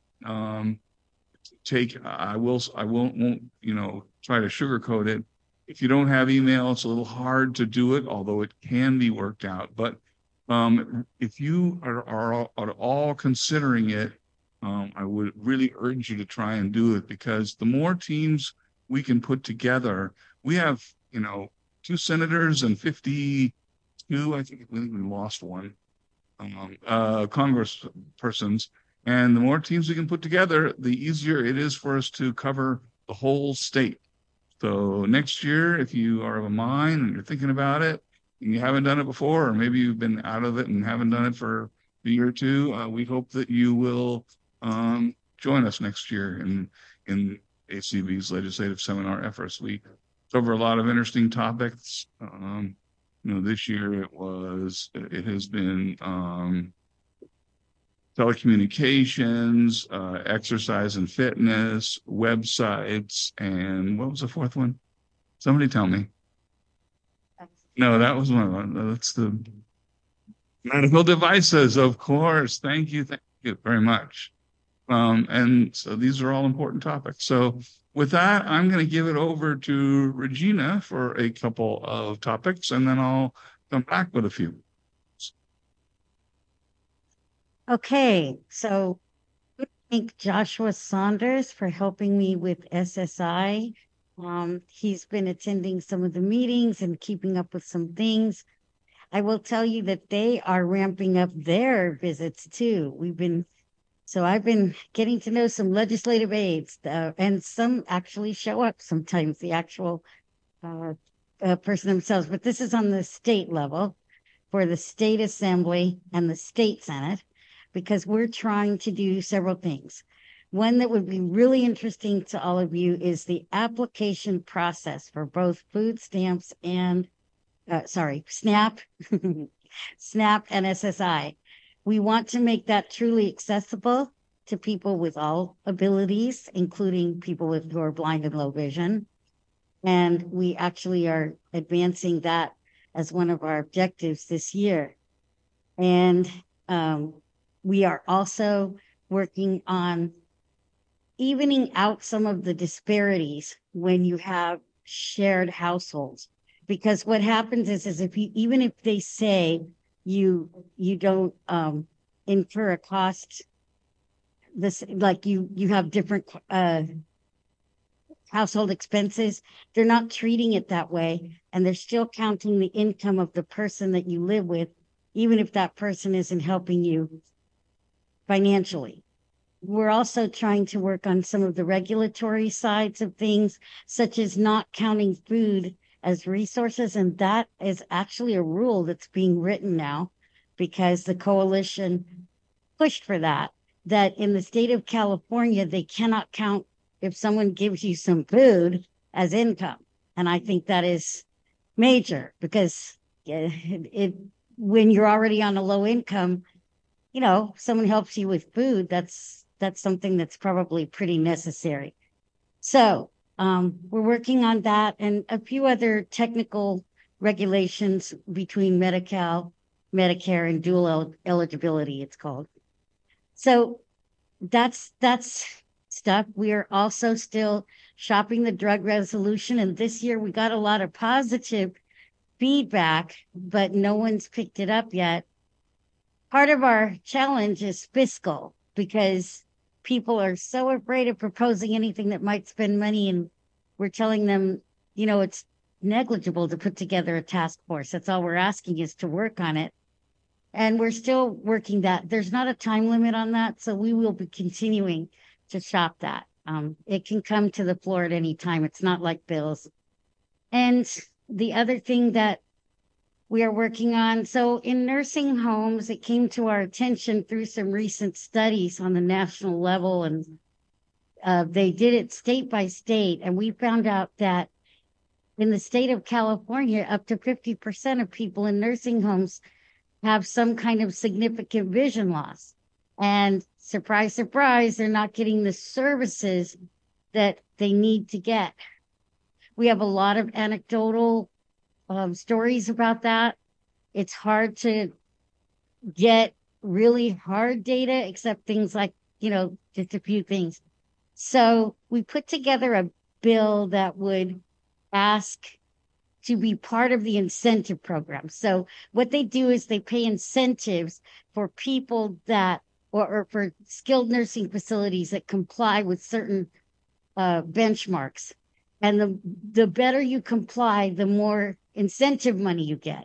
take, I won't, try to sugarcoat it. If you don't have email, it's a little hard to do it, although it can be worked out. But if you are at all considering it, I would really urge you to try and do it, because the more teams we can put together, we have, 2 senators and 52, I think we lost one, congresspersons. And the more teams we can put together, the easier it is for us to cover the whole state. So next year, if you are of a mind and you're thinking about it, and you haven't done it before, or maybe you've been out of it and haven't done it for a year or two, we hope that you will join us next year in ACB's legislative seminar efforts. We cover a lot of interesting topics. This year it has been telecommunications, exercise and fitness, websites, and what was the fourth one? Somebody tell me. No, that was one of them. That's the medical devices, of course. Thank you very much. And so these are all important topics. So with that, I'm going to give it over to Regina for a couple of topics, and then I'll come back with a few. Okay, so thank Joshua Saunders for helping me with SSI. He's been attending some of the meetings and keeping up with some things. I will tell you that they are ramping up their visits too. I've been getting to know some legislative aides, and some actually show up sometimes, the actual uh, person themselves. But this is on the state level for the state assembly and the state senate, because we're trying to do several things. One that would be really interesting to all of you is the application process for both food stamps and, SNAP, SNAP and SSI. We want to make that truly accessible to people with all abilities, including people who are blind and low vision. And we actually are advancing that as one of our objectives this year. And we are also working on evening out some of the disparities when you have shared households. Because what happens is if you, even if they say you don't incur a cost, this like you have different household expenses, they're not treating it that way, and they're still counting the income of the person that you live with, even if that person isn't helping you financially. We're also trying to work on some of the regulatory sides of things, such as not counting food as resources. And that is actually a rule that's being written now because the coalition pushed for that in the state of California, they cannot count if someone gives you some food as income. And I think that is major because when you're already on a low income, someone helps you with food, that's something that's probably pretty necessary. So we're working on that and a few other technical regulations between Medi-Cal, Medicare, and dual eligibility, it's called. So that's stuff. We are also still shopping the drug resolution. And this year we got a lot of positive feedback, but no one's picked it up yet. Part of our challenge is fiscal because people are so afraid of proposing anything that might spend money. And we're telling them, it's negligible to put together a task force. That's all we're asking is to work on it. And we're still working that. There's not a time limit on that. So we will be continuing to shop that. It can come to the floor at any time. It's not like bills. And the other thing that we are working on, so in nursing homes, it came to our attention through some recent studies on the national level, and they did it state by state. And we found out that in the state of California, up to 50% of people in nursing homes have some kind of significant vision loss. And surprise, surprise, they're not getting the services that they need to get. We have a lot of anecdotal stories about that. It's hard to get really hard data, except things like, just a few things. So we put together a bill that would ask to be part of the incentive program. So what they do is they pay incentives for people that, or for skilled nursing facilities that comply with certain benchmarks. And the better you comply, the more incentive money you get.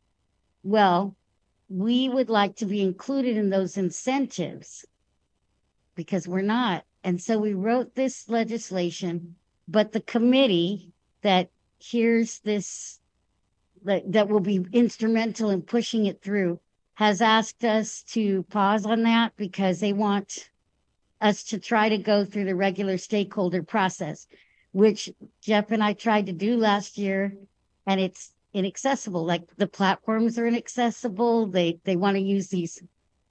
Well, we would like to be included in those incentives because we're not. And so we wrote this legislation, but the committee that hears this, that will be instrumental in pushing it through, has asked us to pause on that because they want us to try to go through the regular stakeholder process, which Jeff and I tried to do last year, and it's inaccessible. Like the platforms are inaccessible. They want to use these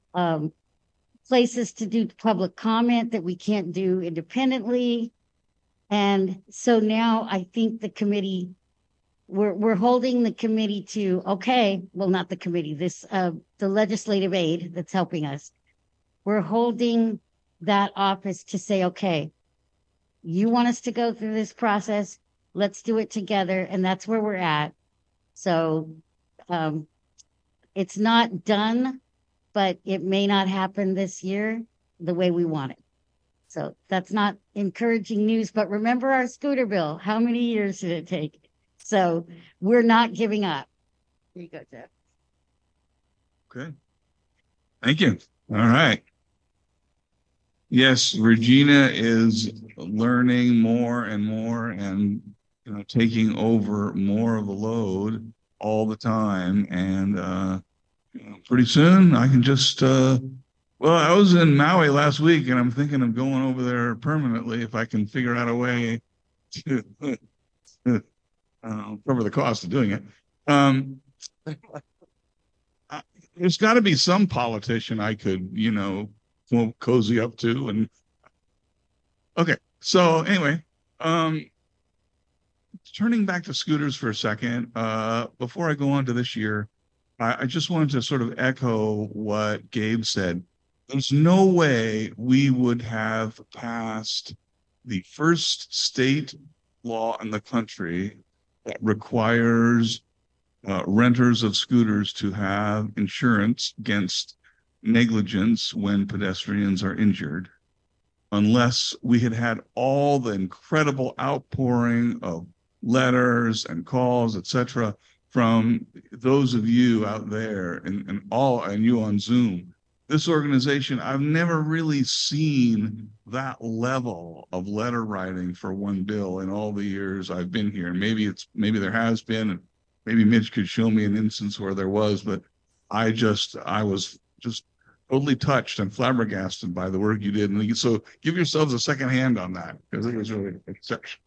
places to do public comment that we can't do independently. And so now I think the committee, we're holding the committee to, not the committee, the legislative aid that's helping us. We're holding that office to say, okay, you want us to go through this process, let's do it together. And that's where we're at. So it's not done, but it may not happen this year the way we want it. So that's not encouraging news, but remember our scooter bill. How many years did it take? So we're not giving up. Here you go, Jeff. Okay. Thank you. All right. Yes, Regina is learning more and more and taking over more of the load all the time. And pretty soon I can just well, I was in Maui last week and I'm thinking of going over there permanently if I can figure out a way to cover the cost of doing it. There's got to be some politician I could, cozy up to. And okay, so anyway, turning back to scooters for a second, before I go on to this year, I just wanted to sort of echo what Gabe said. There's no way we would have passed the first state law in the country that requires renters of scooters to have insurance against negligence when pedestrians are injured, unless we had had all the incredible outpouring of letters and calls, etc., from those of you out there and you on Zoom. This organization, I've never really seen that level of letter writing for one bill in all the years I've been here. Maybe there has been, and maybe Mitch could show me an instance where there was, but I was just totally touched and flabbergasted by the work you did. And so give yourselves a second hand on that, because it was really exceptional.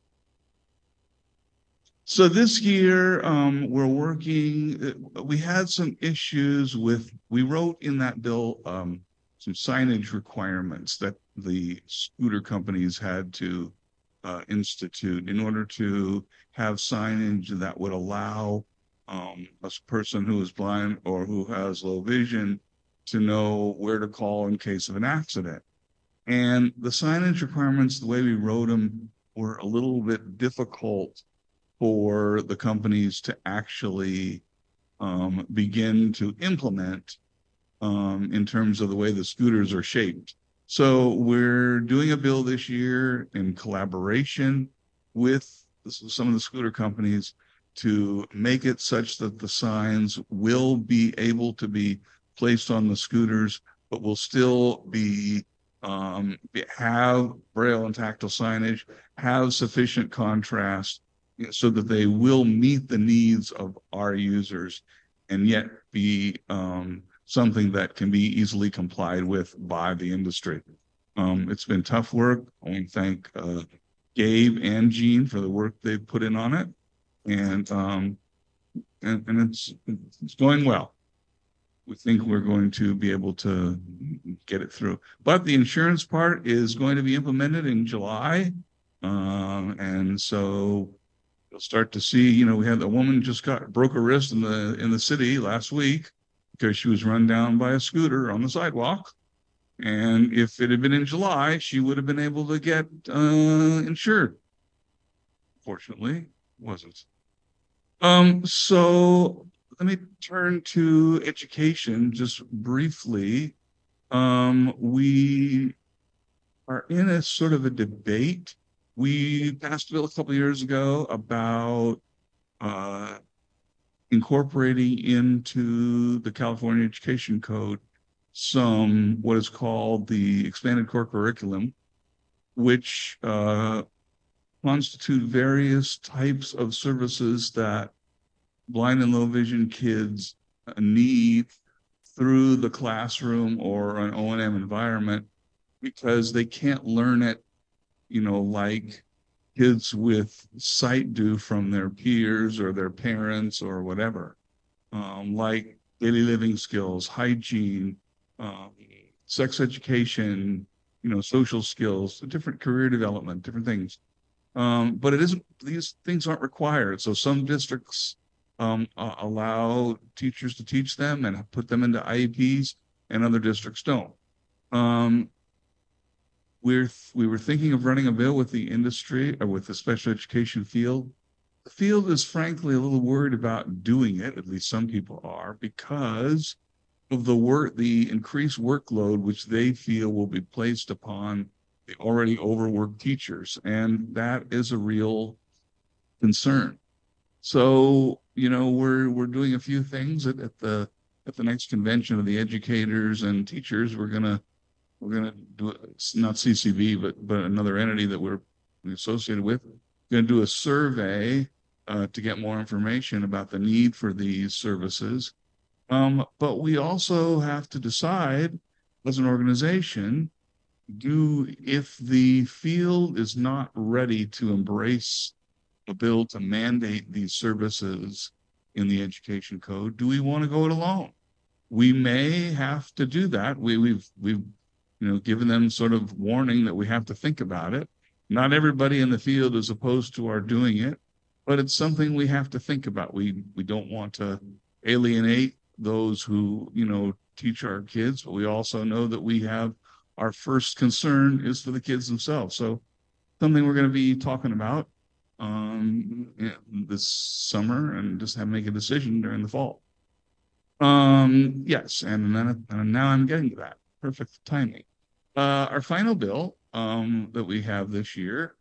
So this year, we're working, we had some issues we wrote in that bill some signage requirements that the scooter companies had to institute in order to have signage that would allow a person who is blind or who has low vision to know where to call in case of an accident. And the signage requirements, the way we wrote them, were a little bit difficult for the companies to actually begin to implement in terms of the way the scooters are shaped. So we're doing a bill this year in collaboration with some of the scooter companies to make it such that the signs will be able to be placed on the scooters, but will still have braille and tactile signage, have sufficient contrast, so that they will meet the needs of our users and yet be something that can be easily complied with by the industry. It's been tough work. I want to thank Gabe and Jean for the work they've put in on it. And it's going well. We think we're going to be able to get it through. But the insurance part is going to be implemented in July. And so you'll start to see, we had a woman broke her wrist in the city last week because she was run down by a scooter on the sidewalk. And if it had been in July, she would have been able to get insured. Fortunately, it wasn't. So let me turn to education just briefly. We are in a sort of a debate. We passed a bill a couple of years ago about incorporating into the California Education Code some what is called the expanded core curriculum, which constitute various types of services that blind and low vision kids need through the classroom or an O&M environment, because they can't learn it, like kids with sight do from their peers or their parents or whatever, like daily living skills, hygiene, sex education, social skills, different career development, different things. But these things aren't required. So some districts allow teachers to teach them and put them into IEPs, and other districts don't. We were thinking of running a bill with the industry or with the special education field. The field is frankly a little worried about doing it, at least some people are, because of the increased workload which they feel will be placed upon the already overworked teachers, and that is a real concern. So, we're doing a few things at the next convention of the educators and teachers. We're gonna do it's not CCB, but another entity that we're associated with. We're gonna do a survey to get more information about the need for these services. But we also have to decide as an organization, if the field is not ready to embrace a bill to mandate these services in the education code, do we want to go it alone? We may have to do that. We've given them sort of warning that we have to think about it. Not everybody in the field is opposed to our doing it, but it's something we have to think about. We don't want to alienate those who teach our kids, but we also know that we have our first concern is for the kids themselves. So something we're going to be talking about this summer and just make a decision during the fall. Yes, and now I'm getting to that. Perfect timing. Our final bill that we have this year,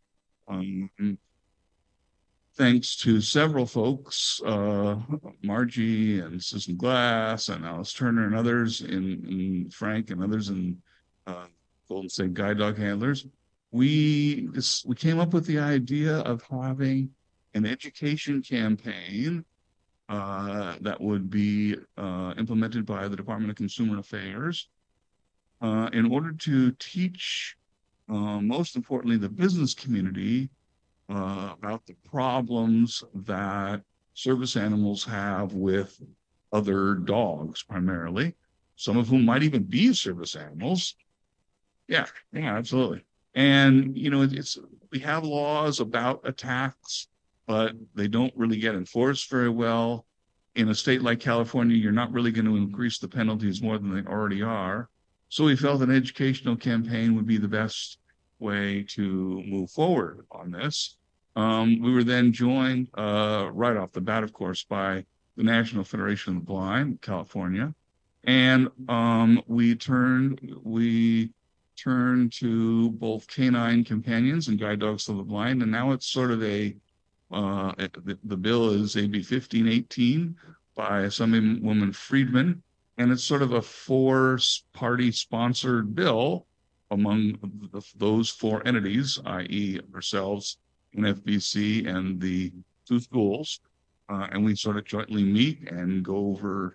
thanks to several folks, Margie and Susan Glass and Alice Turner and others in Frank and others in Golden State Guide Dog Handlers, we came up with the idea of having an education campaign that would be implemented by the Department of Consumer Affairs in order to teach, most importantly, the business community about the problems that service animals have with other dogs, primarily, some of whom might even be service animals. Yeah, absolutely. And, we have laws about attacks, but they don't really get enforced very well. In a state like California, you're not really going to increase the penalties more than they already are. So we felt an educational campaign would be the best way to move forward on this. We were then joined right off the bat, of course, by the National Federation of the Blind, California. And we turned to both canine companions and guide dogs for the blind. And now it's sort of the bill is AB 1518 by Assemblywoman Friedman. And it's sort of a four-party sponsored bill among those four entities, i.e. ourselves, NFBC, and the two schools. And we sort of jointly meet and go over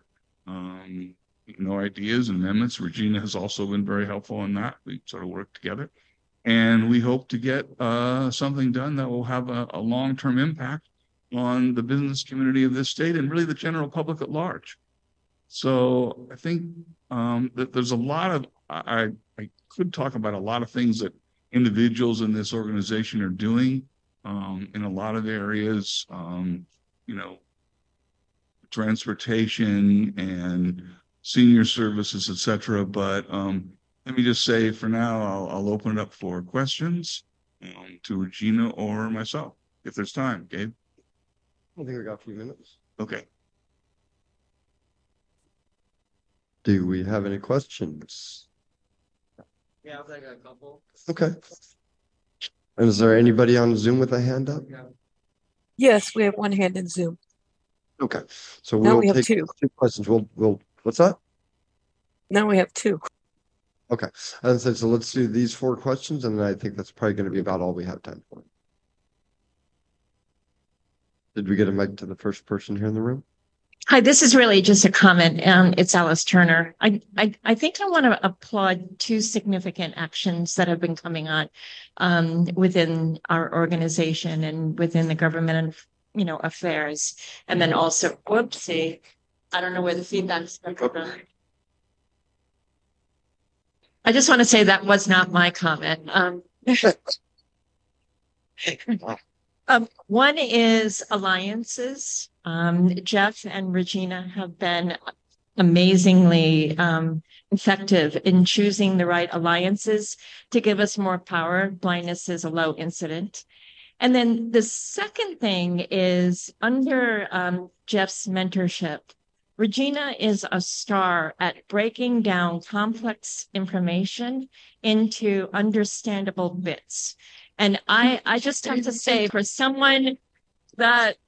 ideas and amendments. Regina has also been very helpful in that. We sort of work together. And we hope to get something done that will have a long-term impact on the business community of this state and really the general public at large. So I think that there's a lot of, I could talk about a lot of things that individuals in this organization are doing in a lot of areas, transportation and senior services, etc. But let me just say for now, I'll open it up for questions to Regina or myself, if there's time. Gabe? I think we got a few minutes. Okay. Do we have any questions? Yeah, I got a couple. Okay. And is there anybody on Zoom with a hand up? Yes, we have one hand in Zoom. Okay. So Now we'll we have take two. two questions. We'll what's that? Now we have two. Okay. And so let's do these four questions, and then I think that's probably going to be about all we have time for. Did we get a mic to the first person here in the room? Hi, this is really just a comment. It's Alice Turner. I think I want to applaud two significant actions that have been coming on within our organization and within the government and affairs. And then also, whoopsie, I don't know where the feedback's coming from. I just want to say that was not my comment. One is alliances. Jeff and Regina have been amazingly effective in choosing the right alliances to give us more power. Blindness is a low incident. And then the second thing is under Jeff's mentorship, Regina is a star at breaking down complex information into understandable bits. And I just have to say, for someone that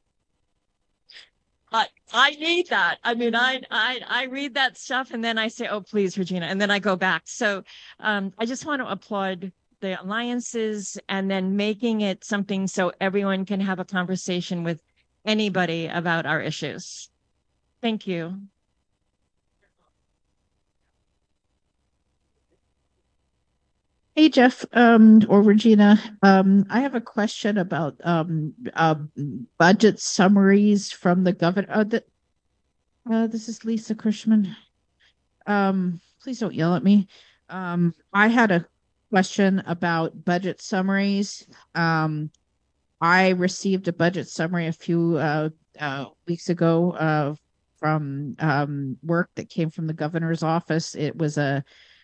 I need that. I mean, I read that stuff and then I say, oh, please, Regina, and then I go back. So I just want to applaud the alliances and then making it something so everyone can have a conversation with anybody about our issues. Thank you. Hey, Jeff, or Regina, I have a question about budget summaries from the governor. This is Lisa Cushman. Please don't yell at me. I had a question about budget summaries. I received a budget summary a few weeks ago from work that came from the governor's office. It was a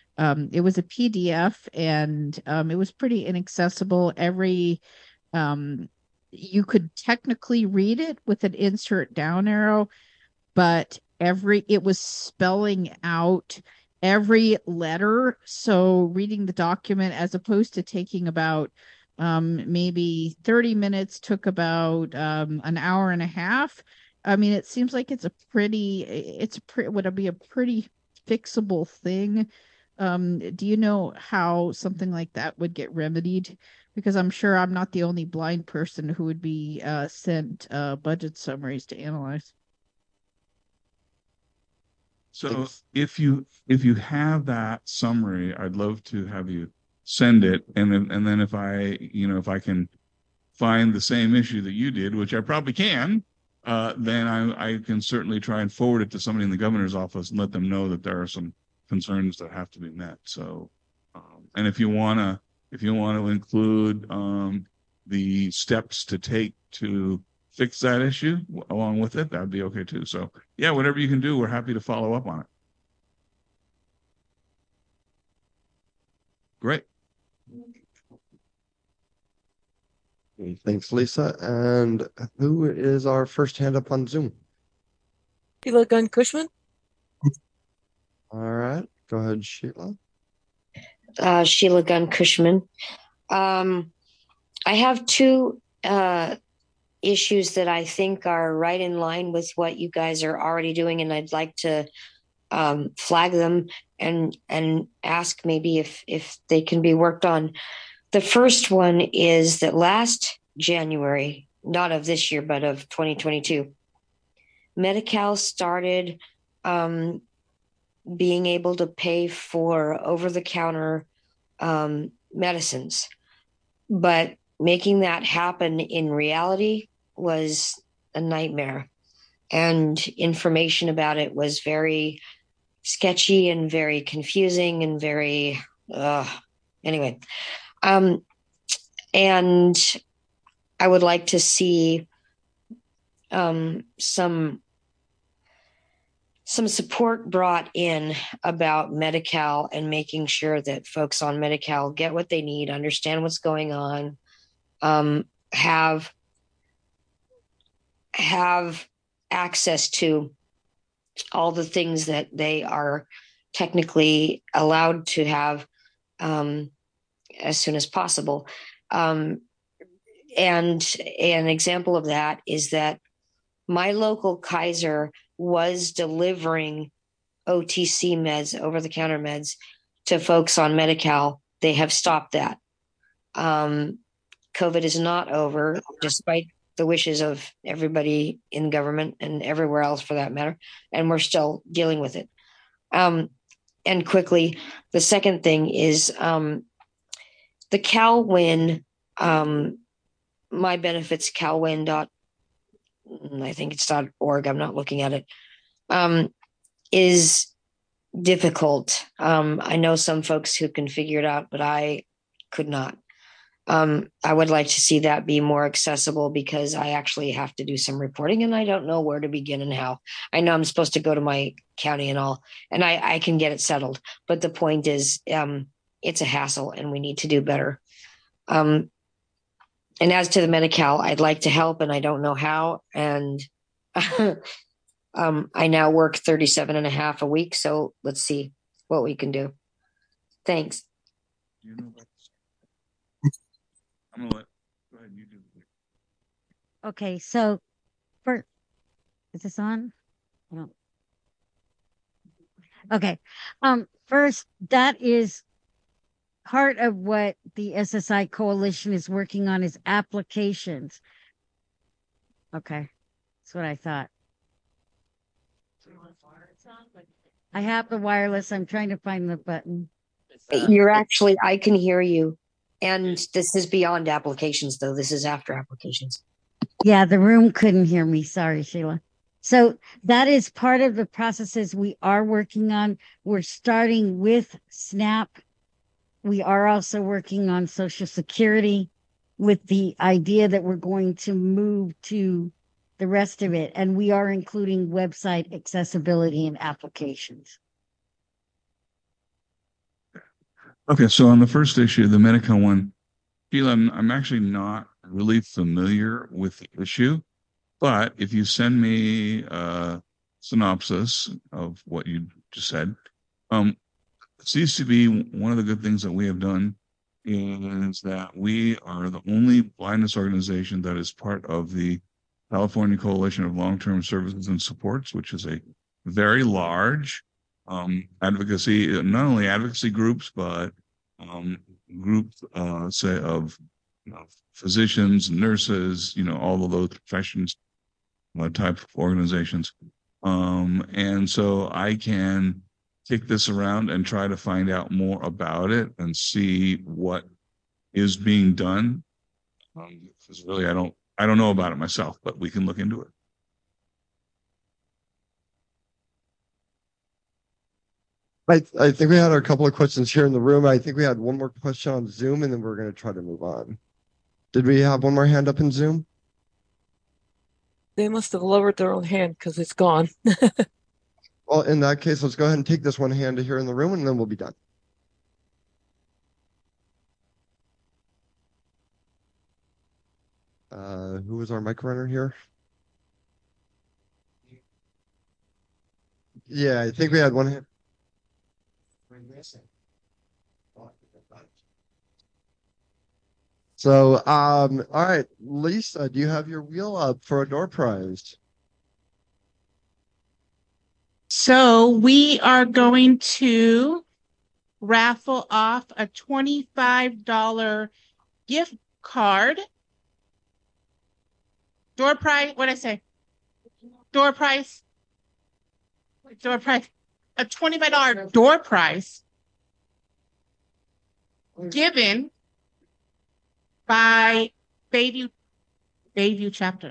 PDF, and it was pretty inaccessible. You could technically read it with an insert down arrow, but it was spelling out every letter. So reading the document, as opposed to taking about maybe 30 minutes, took about an hour and a half. I mean, it seems like would be a pretty fixable thing. Do you know how something like that would get remedied? Because I'm sure I'm not the only blind person who would be sent budget summaries to analyze. So if you have that summary, I'd love to have you send it, and then if I can find the same issue that you did, which I probably can, then I can certainly try and forward it to somebody in the governor's office and let them know that there are some concerns that have to be met. So, and if you want to include the steps to take to fix that issue along with it, that'd be okay too. So yeah, whatever you can do, we're happy to follow up on it. Great. Thanks, Lisa. And who is our first hand up on Zoom? Sheila Gunn Cushman. All right, go ahead, Sheila. Sheila Gunn Cushman. I have two issues that I think are right in line with what you guys are already doing, and I'd like to flag them and ask maybe if they can be worked on. The first one is that last January, not of this year, but of 2022, Medi-Cal started being able to pay for over-the-counter medicines. But making that happen in reality was a nightmare. And information about it was very sketchy and very confusing and very, anyway. And I would like to see some support brought in about Medi-Cal and making sure that folks on Medi-Cal get what they need, understand what's going on, have access to all the things that they are technically allowed to have as soon as possible. And an example of that is that my local Kaiser was delivering OTC meds, over-the-counter meds, to folks on Medi-Cal. They have stopped that. COVID is not over, despite the wishes of everybody in government and everywhere else for that matter, and we're still dealing with it. And quickly, the second thing is the CalWin, my benefits, CalWin. I think it's .org. I'm not looking at it. Is difficult. I know some folks who can figure it out, but I could not. I would like to see that be more accessible because I actually have to do some reporting and I don't know where to begin and how. I know I'm supposed to go to my county and all, and I can get it settled. But the point is, it's a hassle and we need to do better. And as to the Medi-Cal, I'd like to help and I don't know how. And I now work 37 and a half a week. So let's see what we can do. Thanks. I'm gonna go ahead. You do. Okay, so is this on? No. Okay. First, that is part of what the SSI Coalition is working on is applications. Okay. That's what I thought. I have the wireless. I'm trying to find the button. I can hear you. And this is beyond applications, though. This is after applications. Yeah, the room couldn't hear me. Sorry, Sheila. So that is part of the processes we are working on. We're starting with SNAP. We are also working on Social Security with the idea that we're going to move to the rest of it. And we are including website accessibility in applications. Okay, so on the first issue, the Medicare one, Sheila, I'm actually not really familiar with the issue, but if you send me a synopsis of what you just said, it seems to be one of the good things that we have done is that we are the only blindness organization that is part of the California Coalition of Long-Term Services and Supports, which is a very large advocacy, not only advocacy groups, but groups, say, of physicians, nurses, all of those professions type of organizations. And so I can kick this around and try to find out more about it and see what is being done. Because really, I don't know about it myself, but we can look into it. I think we had a couple of questions here in the room. I think we had one more question on Zoom, and then we're going to try to move on. Did we have one more hand up in Zoom? They must have lowered their own hand because it's gone. Well, in that case, let's go ahead and take this one hand here in the room, and then we'll be done. Who was our mic runner here? Yeah, I think we had one hand. So, all right, Lisa, do you have your wheel up for a door prize? So we are going to raffle off a $25 gift card. Door prize, what'd I say? Door prize. Door prize. A $25 door prize given by Bayview chapter.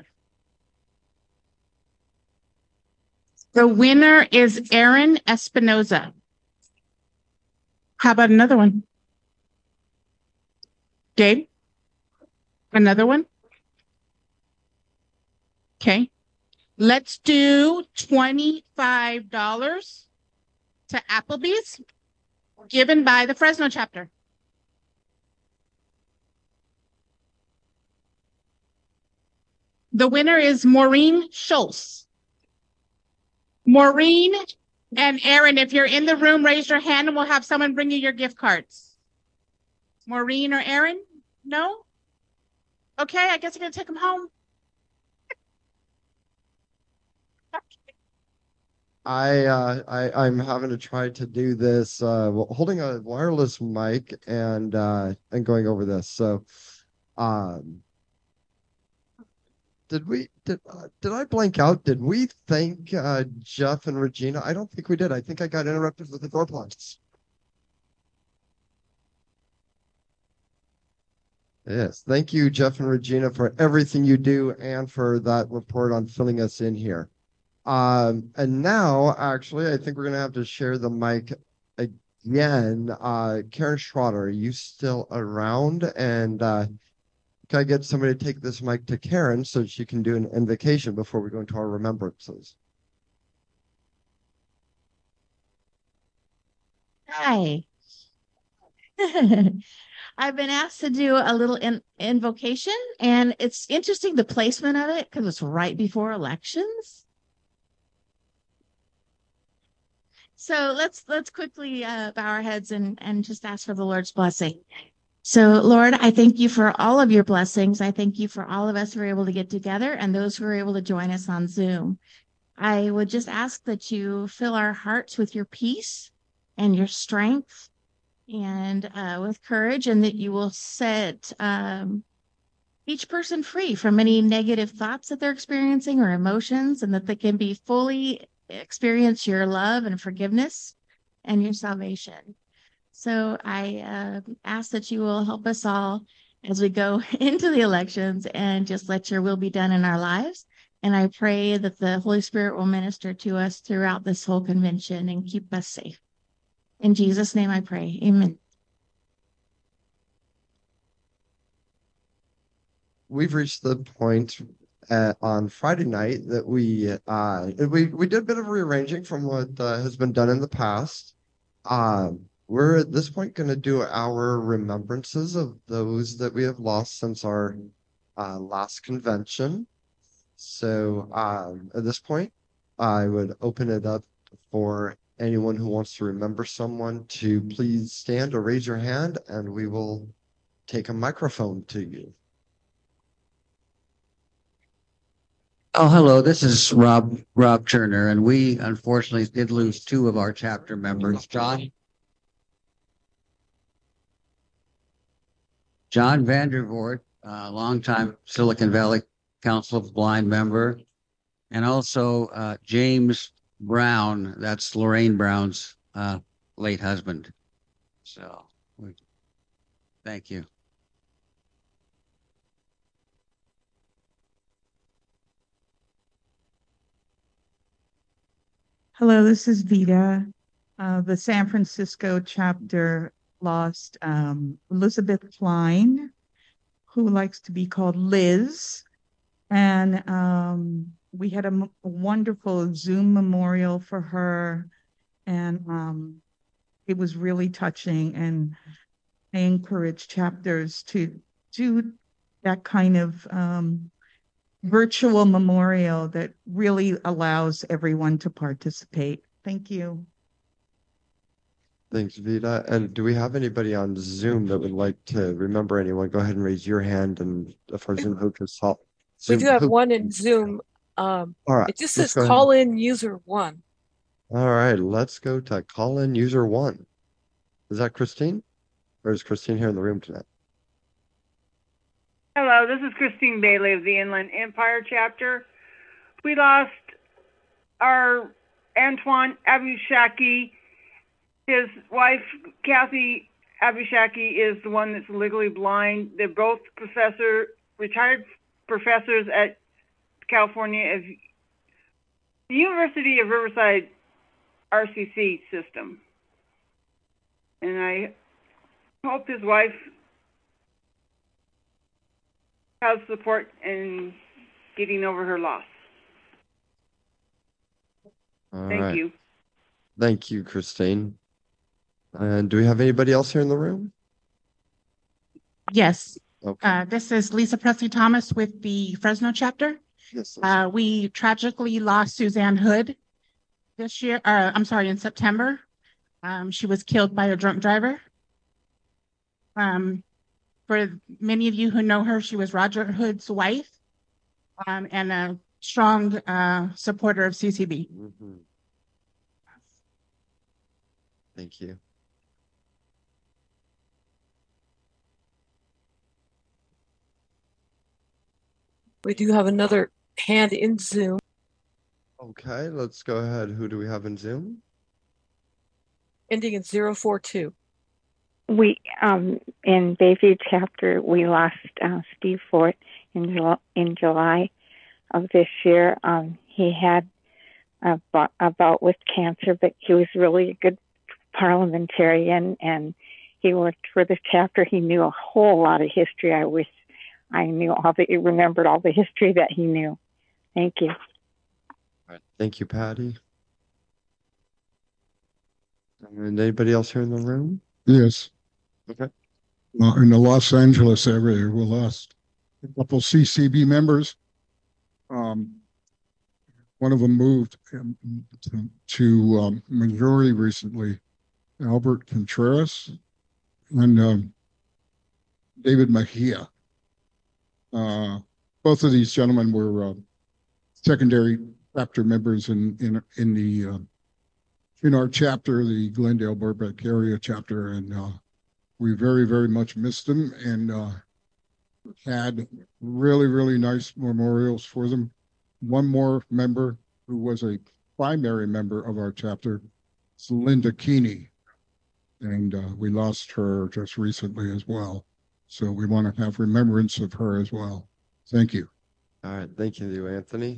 The winner is Aaron Espinoza. How about another one? Gabe? Another one? Okay. Let's do $25 to Applebee's, given by the Fresno chapter. The winner is Maureen Schultz. Maureen and Aaron, if you're in the room, raise your hand and we'll have someone bring you your gift cards. Maureen or Aaron? No? Okay, I guess I'm going to take them home. I'm having to try to do this holding a wireless mic and going over this. So, did I blank out? Did we thank Jeff and Regina? I don't think we did. I think I got interrupted with the door plugs. Yes, thank you, Jeff and Regina, for everything you do and for that report on filling us in here. And now, actually, I think we're going to have to share the mic again. Karen Schroeder, are you still around? And can I get somebody to take this mic to Karen so she can do an invocation before we go into our remembrances? Hi. I've been asked to do a little invocation, and it's interesting the placement of it because it's right before elections. So let's quickly bow our heads and just ask for the Lord's blessing. So, Lord, I thank you for all of your blessings. I thank you for all of us who are able to get together and those who are able to join us on Zoom. I would just ask that you fill our hearts with your peace and your strength and with courage, and that you will set each person free from any negative thoughts that they're experiencing or emotions, and that they can be fully experience your love and forgiveness and your salvation. So I ask that you will help us all as we go into the elections and just let your will be done in our lives. And I pray that the Holy Spirit will minister to us throughout this whole convention and keep us safe. In Jesus' name I pray. Amen. We've reached the point on Friday night that we did a bit of rearranging from what has been done in the past. We're at this point going to do our remembrances of those that we have lost since our last convention. So at this point, I would open it up for anyone who wants to remember someone to please stand or raise your hand, and we will take a microphone to you. Oh, hello. This is Rob Turner, and we unfortunately did lose two of our chapter members. John Vandervoort, longtime Silicon Valley Council of Blind member, and also James Brown. That's Lorraine Brown's late husband. So, thank you. Hello, this is Vita. The San Francisco chapter lost Elizabeth Klein, who likes to be called Liz. And we had a wonderful Zoom memorial for her. And it was really touching. And I encourage chapters to do that kind of virtual memorial that really allows everyone to participate. Thank you. Thanks, Vita. And do we have anybody on Zoom that would like to remember anyone? Go ahead and raise your hand, and if our Zoom hosts help. We do have one in Zoom. All right, it just says call in user 1. All right, let's go to call in user 1. Is that Christine? Or is Christine here in the room tonight? Hello, this is Christine Bailey of the Inland Empire chapter. We lost our Antoine Abushaki. His wife, Kathy Abushaki, is the one that's legally blind. They're both retired professors at California, the University of Riverside RCC system. And I hope his wife has support in getting over her loss. Thank you. Thank you, Christine. And do we have anybody else here in the room? Yes. Okay. This is Lisa Presley Thomas with the Fresno chapter. Yes. We tragically lost Suzanne Hood this year. In September. She was killed by a drunk driver. For many of you who know her, she was Roger Hood's wife, and a strong supporter of CCB. Mm-hmm. Thank you. We do have another hand in Zoom. Okay, let's go ahead. Who do we have in Zoom? Ending in 042. We in Bayview chapter we lost Steve Fort in July of this year. He had a bout with cancer, but he was really a good parliamentarian, and he worked for the chapter. He knew a whole lot of history. I wish I remembered all the history that he knew. Thank you. All right. Thank you, Patty. And anybody else here in the room? Yes. Okay. In the Los Angeles area, we lost a couple CCB members. one of them moved to Missouri recently, Albert Contreras and David Mejia. Both of these gentlemen were secondary chapter members in our chapter, the Glendale Burbank area chapter, and we very, very much missed them and had really, really nice memorials for them. One more member who was a primary member of our chapter is Linda Keeney, and we lost her just recently as well. So we want to have remembrance of her as well. Thank you. All right. Thank you, Anthony.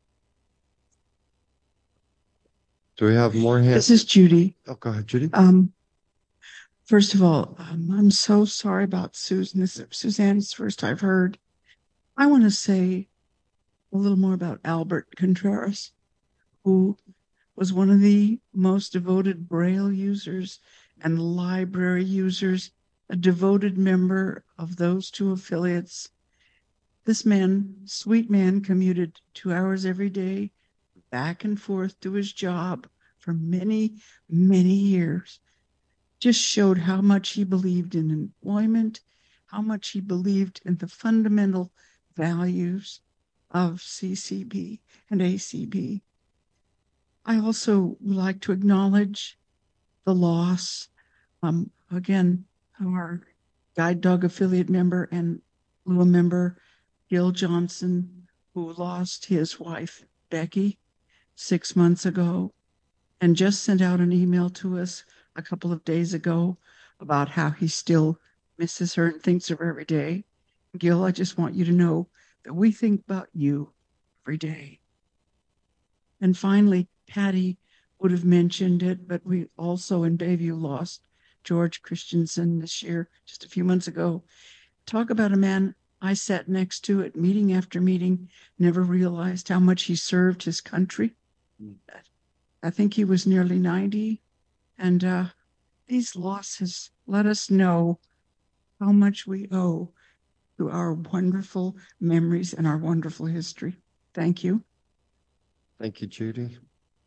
Do we have more hands? This is Judy. Oh, go ahead, Judy. First of all, I'm so sorry about Susan. This is Suzanne's first I've heard. I want to say a little more about Albert Contreras, who was one of the most devoted Braille users and library users, a devoted member of those two affiliates. This man, sweet man, commuted 2 hours every day back and forth to his job for many, many years. Just showed how much he believed in employment, how much he believed in the fundamental values of CCB and ACB. I also would like to acknowledge the loss, again, of our Guide Dog affiliate member and Lua member, Gil Johnson, who lost his wife, Becky, 6 months ago, and just sent out an email to us a couple of days ago about how he still misses her and thinks of her every day. Gil, I just want you to know that we think about you every day. And finally, Patty would have mentioned it, but we also in Bayview lost George Christensen this year, just a few months ago. Talk about a man I sat next to at meeting after meeting, never realized how much he served his country. I think he was nearly 90. And these losses let us know how much we owe to our wonderful memories and our wonderful history. Thank you. Thank you, Judy.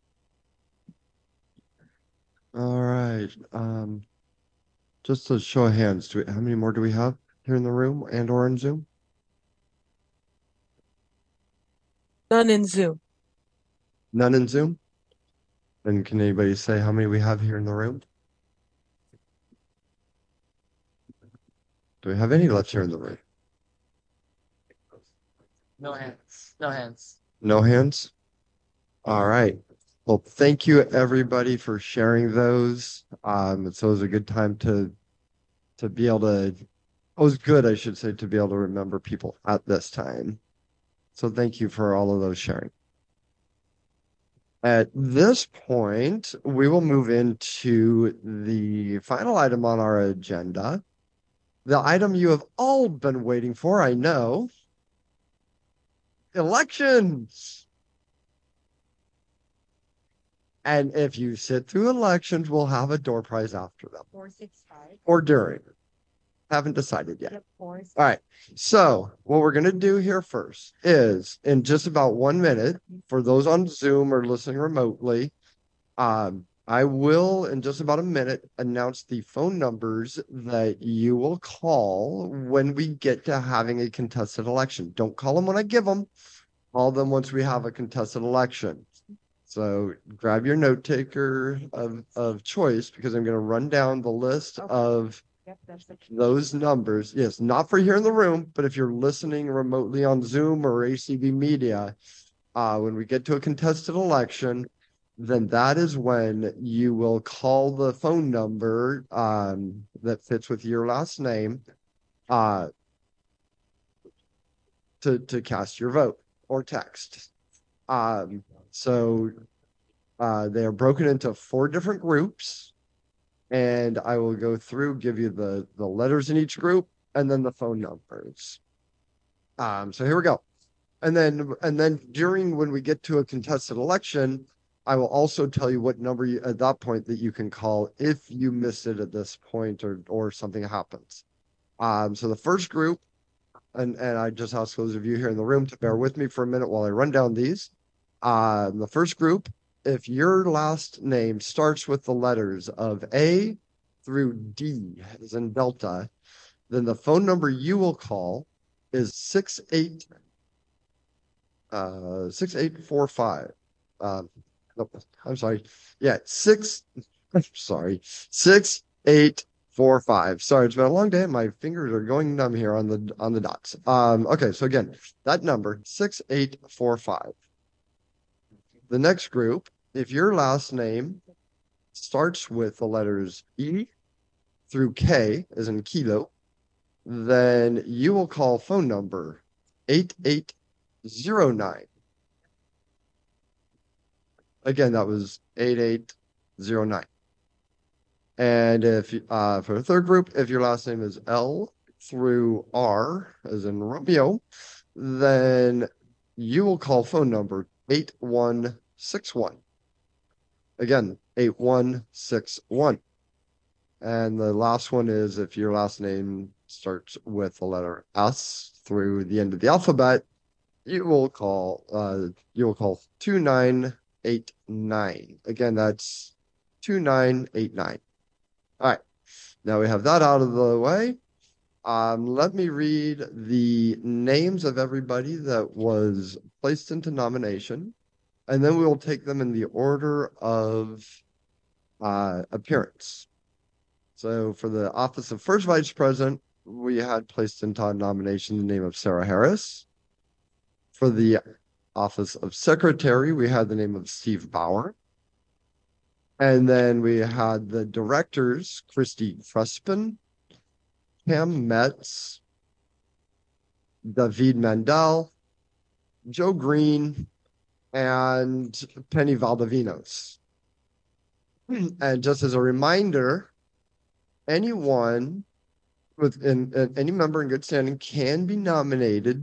All right. Just a show of hands, how many more do we have here in the room and or in Zoom? None in Zoom. None in Zoom? And can anybody say how many we have here in the room? Do we have any left here in the room? No hands. No hands. No hands? All right. Well, thank you everybody for sharing those. It's always a good time to be able to, it was good, I should say, to be able to remember people at this time. So thank you for all of those sharing. At this point, we will move into the final item on our agenda. The item you have all been waiting for, I know. Elections. And if you sit through elections, we'll have a door prize after them. 465. Or during. Haven't decided yet. Yep, All right. So what we're going to do here first is in just about 1 minute, for those on Zoom or listening remotely, I will, in just about a minute, announce the phone numbers that you will call when we get to having a contested election. Don't call them when I give them. Call them once we have a contested election. So grab your note taker of choice, because I'm going to run down the list of those numbers. Yes, not for here in the room, but if you're listening remotely on Zoom or ACB Media, when we get to a contested election, then that is when you will call the phone number that fits with your last name to cast your vote or text. So they are broken into 4 different groups, and I will go through, give you the letters in each group, and then the phone numbers. So here we go. And then during when we get to a contested election, I will also tell you what number at that point that you can call if you miss it at this point or something happens. So the first group, and I just ask those of you here in the room to bear with me for a minute while I run down these. The first group, if your last name starts with the letters of A through D, as in Delta, then the phone number you will call is 6845. No, I'm sorry. Yeah, 6845. Sorry, it's been a long day. My fingers are going numb here on the dots. Okay, so again, that number 6845. The next group, if your last name starts with the letters E through K, as in kilo, then you will call phone number 8809. Again, that was 8809. And if for the third group, if your last name is L through R, as in Romeo, then you will call phone number 8161. Again, 8161. And the last one is if your last name starts with the letter S through the end of the alphabet, you will call 2989. Again, that's 2989. All right. Now we have that out of the way. Let me read the names of everybody that was placed into nomination, and then we will take them in the order of appearance. So for the office of First Vice President, we had placed into nomination the name of Sarah Harris. For the office of Secretary, we had the name of Steve Bauer. And then we had the directors, Christy Crespin, Pam Metz, David Mandel, Joe Green, and Penny Valdovinos. And just as a reminder, anyone with any member in good standing can be nominated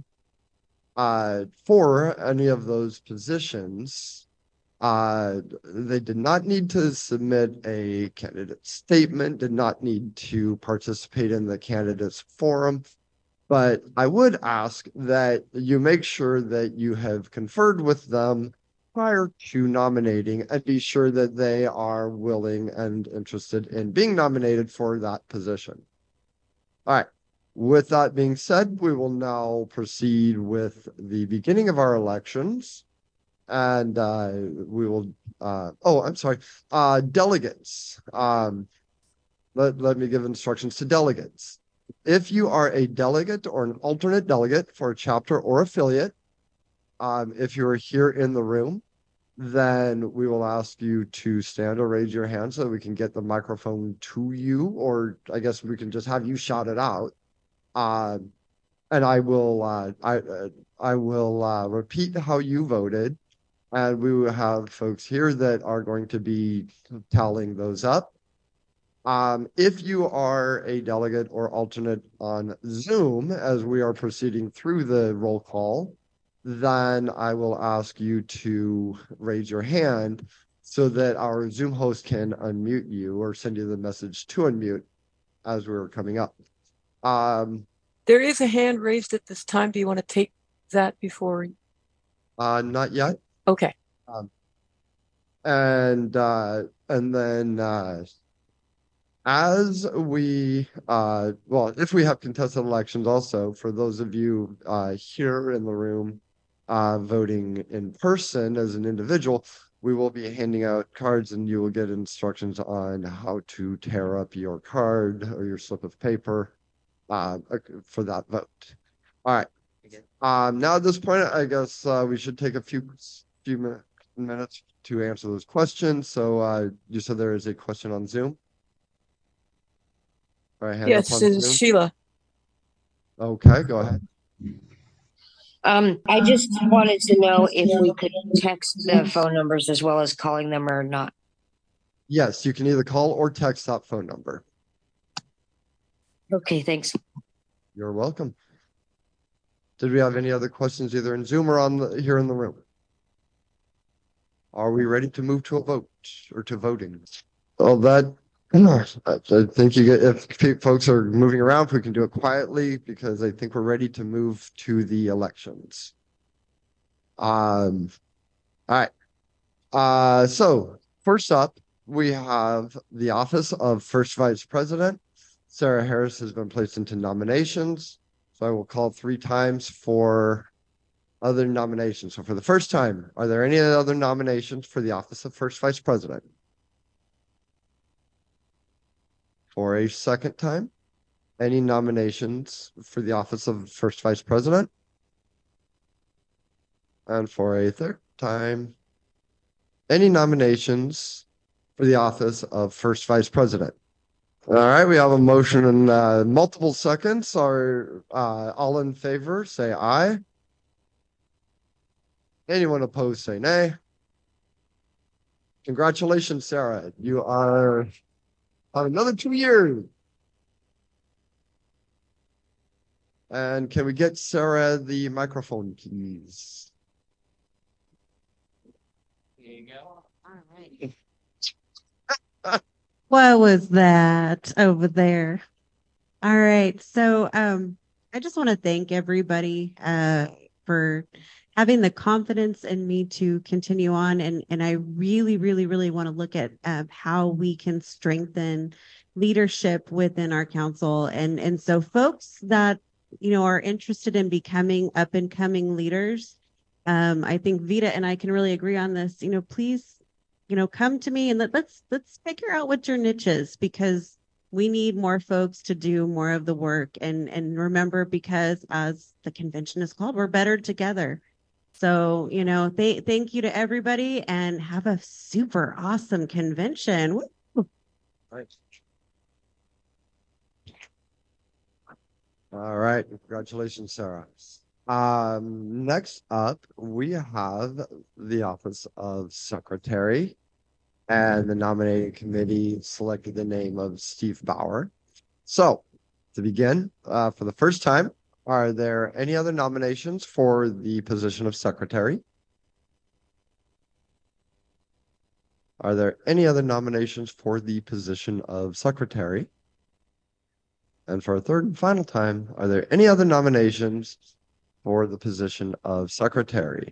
for any of those positions. They did not need to submit a candidate statement, did not need to participate in the candidates forum, but I would ask that you make sure that you have conferred with them prior to nominating and be sure that they are willing and interested in being nominated for that position. All right. With that being said, we will now proceed with the beginning of our elections. And we will, I'm sorry, delegates. Let me give instructions to delegates. If you are a delegate or an alternate delegate for a chapter or affiliate, if you are here in the room, then we will ask you to stand or raise your hand so that we can get the microphone to you, or I guess we can just have you shout it out. And I will repeat how you voted, and we will have folks here that are going to be tallying those up. If you are a delegate or alternate on Zoom, as we are proceeding through the roll call, then I will ask you to raise your hand so that our Zoom host can unmute you or send you the message to unmute as we're coming up. There is a hand raised at this time. Do you want to take that before? Not yet. Okay. And then as we if we have contested elections also, for those of you here in the room voting in person as an individual, we will be handing out cards and you will get instructions on how to tear up your card or your slip of paper for that vote. All right. Now at this point, I guess we should take a few minutes to answer those questions. So you said there is a question on Zoom? All right, yes, this is Sheila. Okay, go ahead. I just wanted to know if we could text the phone numbers as well as calling them or not. Yes, you can either call or text that phone number. Okay, thanks. You're welcome. Did we have any other questions either in Zoom or here in the room? Are we ready to move to a vote or to voting? Well, I think if folks are moving around, we can do it quietly because I think we're ready to move to the elections. All right. So first up, we have the office of First Vice President. Sarah Harris has been placed into nominations. So I will call 3 times for other nominations. So for the first time, are there any other nominations for the office of First Vice President? For a second time, any nominations for the office of First Vice President? And for a third time, any nominations for the office of First Vice President? All right, we have a motion in multiple seconds. Are all in favor, say aye. Anyone opposed, say nay. Congratulations, Sarah. You are on another 2 years. And can we get Sarah the microphone, please? There you go. All right. What was that over there? All right. So I just want to thank everybody for having the confidence in me to continue on. And I really, really, really want to look at how we can strengthen leadership within our council. And so folks that, are interested in becoming up and coming leaders, I think Vita and I can really agree on this. Please, come to me and let's figure out what your niche is, because we need more folks to do more of the work. And remember, because as the convention is called, we're better together. So, thank you to everybody and have a super awesome convention. Woo! Right. All right. Congratulations, Sarah. Next up, we have the office of secretary, and the nominating committee selected the name of Steve Bauer. So to begin, for the first time, are there any other nominations for the position of secretary? Are there any other nominations for the position of secretary? And for a third and final time, are there any other nominations for the position of secretary?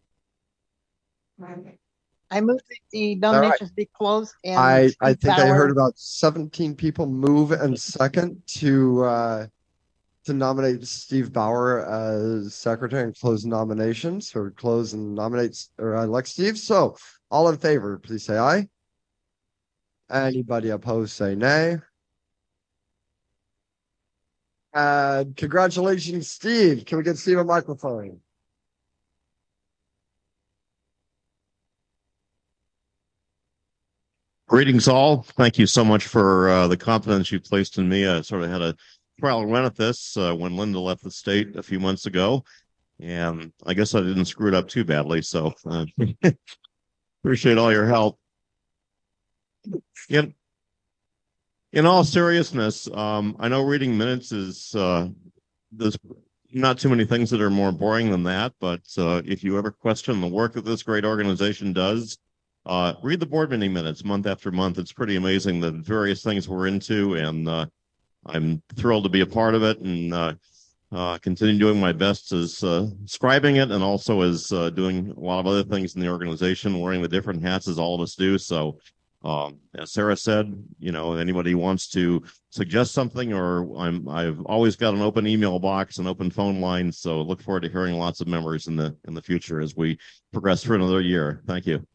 I move that the nominations be closed. And I Steve think I heard Bauer- about 17 people move and second to nominate Steve Bauer as secretary and close nominations, or close and nominate or elect Steve. So all in favor, please say aye. Anybody opposed, say nay. Congratulations, Steve. Can we get Steve a microphone? Greetings, all. Thank you so much for the confidence you placed in me. I sort of had a trial run at this when Linda left the state a few months ago, and I guess I didn't screw it up too badly. So appreciate all your help. In all seriousness, I know reading minutes is there's not too many things that are more boring than that. But if you ever question the work that this great organization does, read the board meeting minutes month after month. It's pretty amazing the various things we're into, and I'm thrilled to be a part of it and continue doing my best as scribing it, and also as doing a lot of other things in the organization, wearing the different hats as all of us do. So as Sarah said, anybody who wants to suggest something, or I've always got an open email box and open phone line. So look forward to hearing lots of members in the future as we progress through another year. Thank you.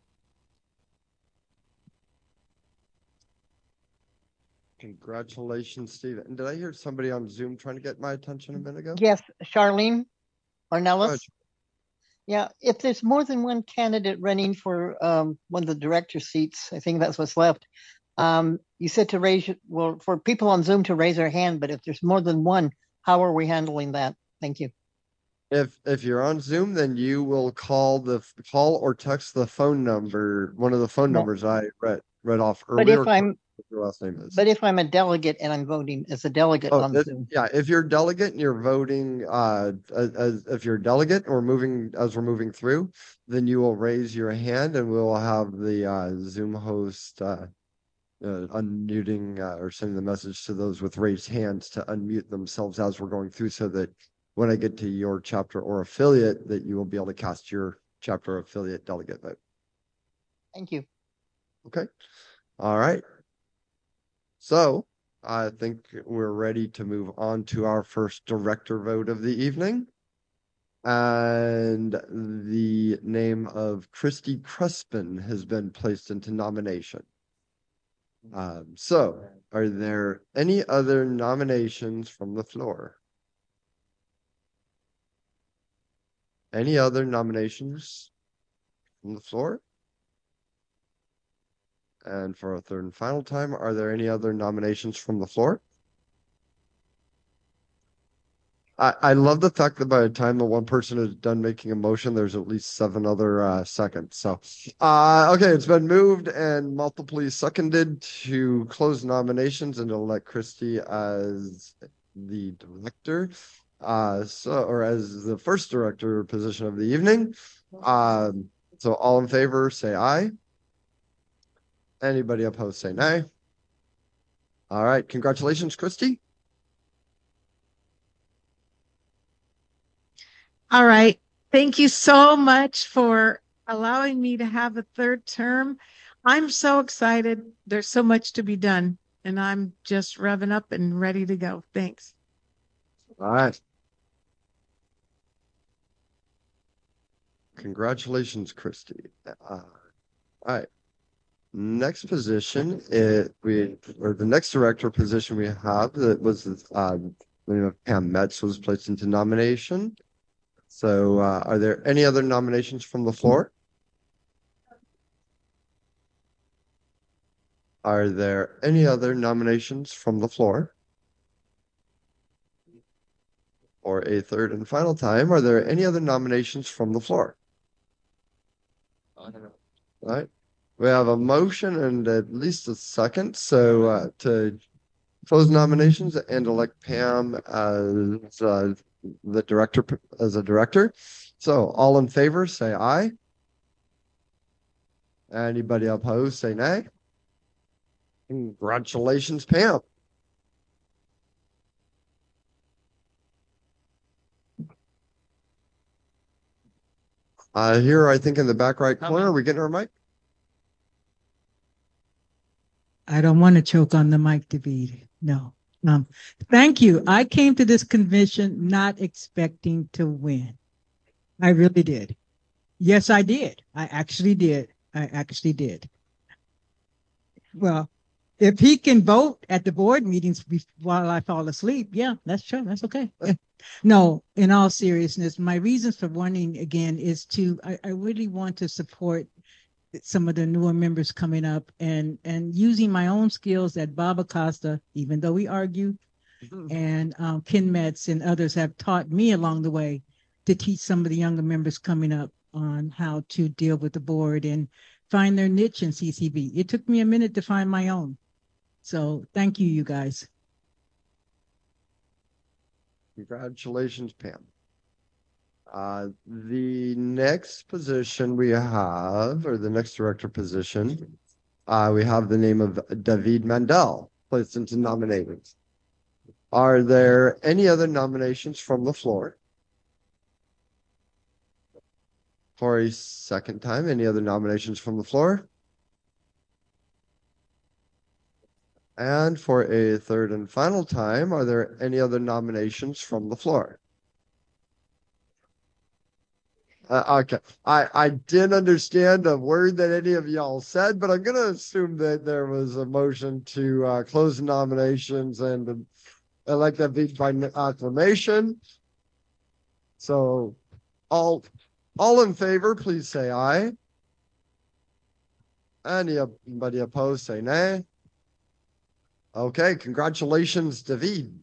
Congratulations, Steve. And did I hear somebody on Zoom trying to get my attention a minute ago? Yes, Charlene Ornelas. Yeah, if there's more than one candidate running for one of the director seats, I think that's what's left. You said to raise, for people on Zoom to raise their hand, but if there's more than one, how are we handling that? Thank you. If you're on Zoom, then you will call or text the phone number, one of the phone numbers I read off earlier. Your last name is. But if I'm a delegate and I'm voting as a delegate on Zoom. Yeah, if you're a delegate and you're voting if you're a delegate or we're moving through, then you will raise your hand and we'll have the Zoom host unmuting or sending the message to those with raised hands to unmute themselves as we're going through, so that when I get to your chapter or affiliate, that you will be able to cast your chapter affiliate delegate vote. Thank you. Okay. All right. So I think we're ready to move on to our first director vote of the evening. And the name of Christy Crespin has been placed into nomination. So are there any other nominations from the floor? Any other nominations from the floor? And for a third and final time, are there any other nominations from the floor? I love the fact that by the time the one person is done making a motion, there's at least 7 other seconds. So, okay, it's been moved and multiply seconded to close nominations and to elect Christy as the director, or as the first director position of the evening. So all in favor, say aye. Anybody opposed, say nay. All right, congratulations, Christy. All right. Thank you so much for allowing me to have a third term. I'm so excited. There's so much to be done, and I'm just revving up and ready to go. Thanks. All right. Congratulations, Christy. All right. Next position, the next director position we have that was Pam Metz was placed into nomination. So are there any other nominations from the floor? Are there any other nominations from the floor? For a third and final time, are there any other nominations from the floor? All right. We have a motion and at least a second. So to close nominations and elect Pam as the director, as a director. So all in favor, say aye. Anybody opposed, say nay. Congratulations, Pam. Here, I think in the back right corner, are we getting our mic? I don't want to choke on the mic, David. No. Thank you. I came to this convention not expecting to win. I really did. Yes, I did. I actually did. Well, if he can vote at the board meetings while I fall asleep, yeah, that's true. That's okay. No, in all seriousness, my reasons for wanting again is I really want to support some of the newer members coming up and using my own skills that Bob Acosta, even though we argue, and Ken Metz and others have taught me along the way to teach some of the younger members coming up on how to deal with the board and find their niche in CCB. It took me a minute to find my own. So thank you, you guys. Congratulations, Pam. The next position we have, or the next director position, we have the name of David Mandel placed into nominations. Are there any other nominations from the floor? For a second time, any other nominations from the floor? And for a third and final time, are there any other nominations from the floor? Okay, I didn't understand a word that any of y'all said, but I'm going to assume that there was a motion to close the nominations and elect that be by acclamation. So all in favor, please say aye. Anybody opposed, say nay. Okay, congratulations, David.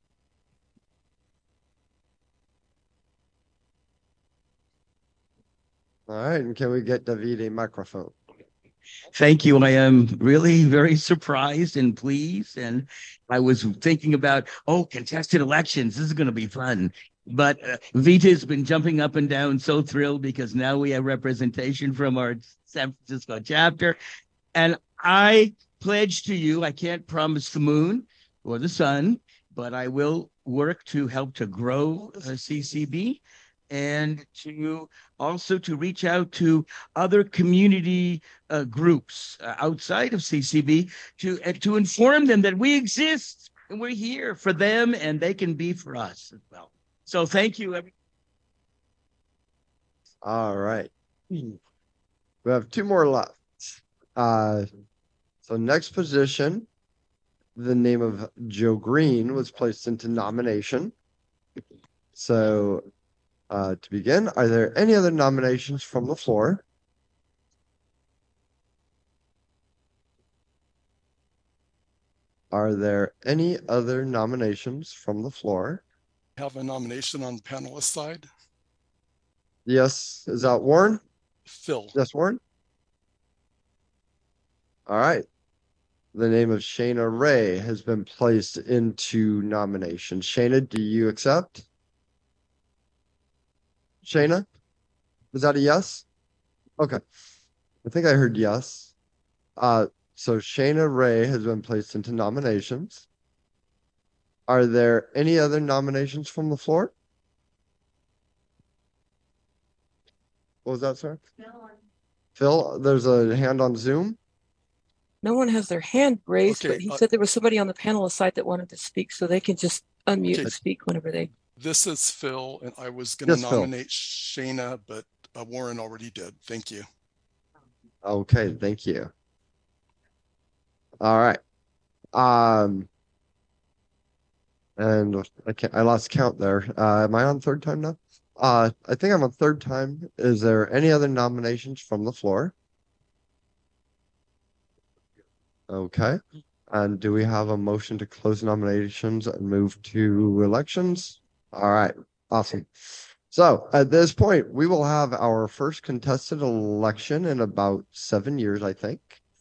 All right, and can we get David a microphone? Thank you. I am really very surprised and pleased. And I was thinking about, contested elections. This is going to be fun. But Vita has been jumping up and down, so thrilled because now we have representation from our San Francisco chapter. And I pledge to you, I can't promise the moon or the sun, but I will work to help to grow CCB. and to also to reach out to other community groups outside of CCB to inform them that we exist and we're here for them and they can be for us as well. So thank you, everyone. All right. We have two more left. So next position, the name of Joe Green was placed into nomination. So to begin, are there any other nominations from the floor? Are there any other nominations from the floor? Have a nomination on the panelist side. Yes. Is that Warren? Phil. Yes, Warren. All right. The name of Shayna Ray has been placed into nomination. Shayna, do you accept? Shayna? Is that a yes? Okay. I think I heard yes. So Shayna Ray has been placed into nominations. Are there any other nominations from the floor? What was that, sir? Phil, there's a hand on Zoom. No one has their hand raised, Okay, but he said there was somebody on the panelist side that wanted to speak, so they can just unmute and speak whenever they. This is Phil, and I was going to nominate Shayna, but Warren already did. Thank you. Okay, thank you. All right. And I lost count there. Am I on third time now? I think I'm on third time. Is there any other nominations from the floor? Okay. And do we have a motion to close nominations and move to elections? All right. Awesome. So at this point, we will have our first contested election in about 7 years, I think.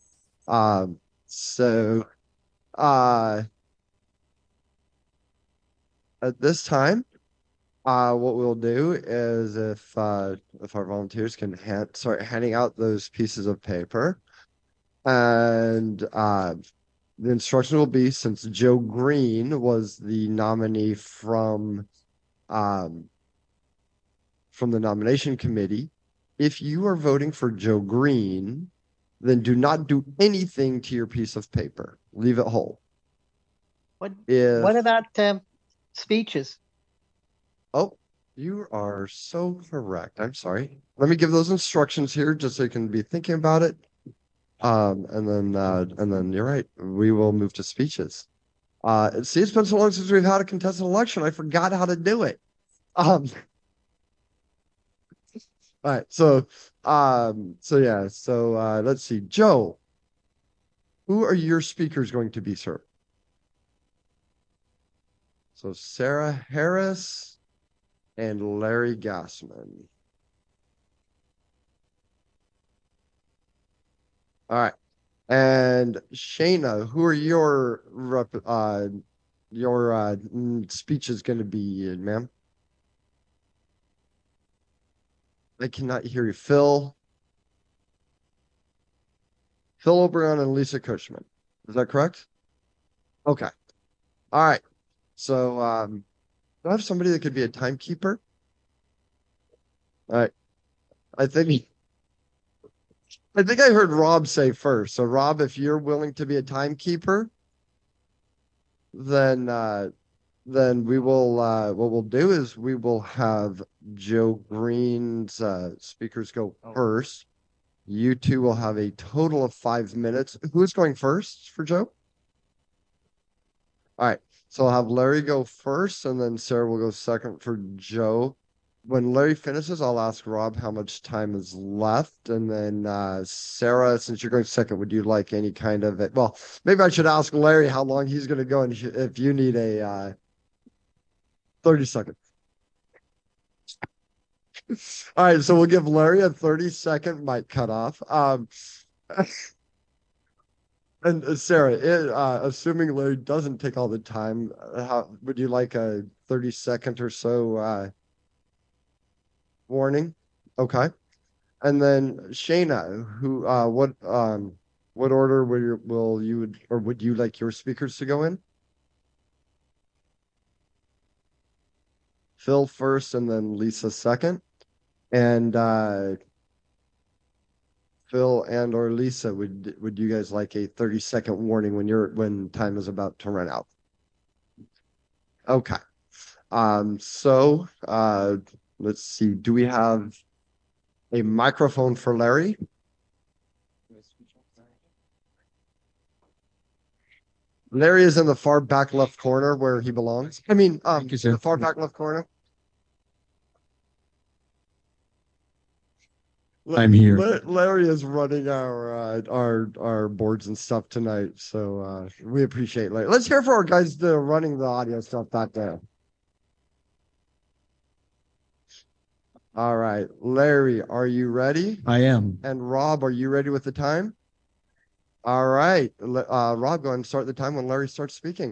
At this time, what we'll do is if our volunteers can start handing out those pieces of paper, and the instruction will be, since Joe Green was the nominee from the nomination committee, if you are voting for Joe Green, then do not do anything to your piece of paper. Leave it whole. What about speeches? Oh, you are so correct. I'm sorry. Let me give those instructions here just so you can be thinking about it. And then you're right. We will move to speeches. See, it's been so long since we've had a contested election. I forgot how to do it. All right. So let's see. Joe, who are your speakers going to be, sir? So Sarah Harris and Larry Gassman. All right. And Shayna, who are your speeches going to be, ma'am? I cannot hear you. Phil Oberon and Lisa Cushman. Is that correct? Okay. All right. So do I have somebody that could be a timekeeper? All right. I think I heard Rob say first. So Rob, if you're willing to be a timekeeper, then we will what we'll do is we will have Joe Green's speakers go first. You two will have a total of 5 minutes. Who's going first for Joe? All right. So I'll have Larry go first, and then Sarah will go second for Joe. When Larry finishes, I'll ask Rob how much time is left. And then Sarah, since you're going second, would you like any kind of it? Well, maybe I should ask Larry how long he's going to go, and if you need a 30 seconds. All right, so we'll give Larry a 30-second mic cutoff. And Sarah, assuming Larry doesn't take all the time, how would you like a 30-second or so warning? Okay. And then Shayna, who what order would you like your speakers to go in? Phil first and then Lisa second. And Phil and or Lisa, would you guys like a 30-second warning when time is about to run out? Okay. So let's see. Do we have a microphone for Larry? Larry is in the far back left corner where he belongs. I mean, the far back left corner. I'm here. Larry is running our boards and stuff tonight, so we appreciate Larry. Let's hear for our guys that are running the audio stuff back there. All right, Larry, are you ready? I am. And Rob, are you ready with the time? All right, Rob, go ahead and start the time when Larry starts speaking.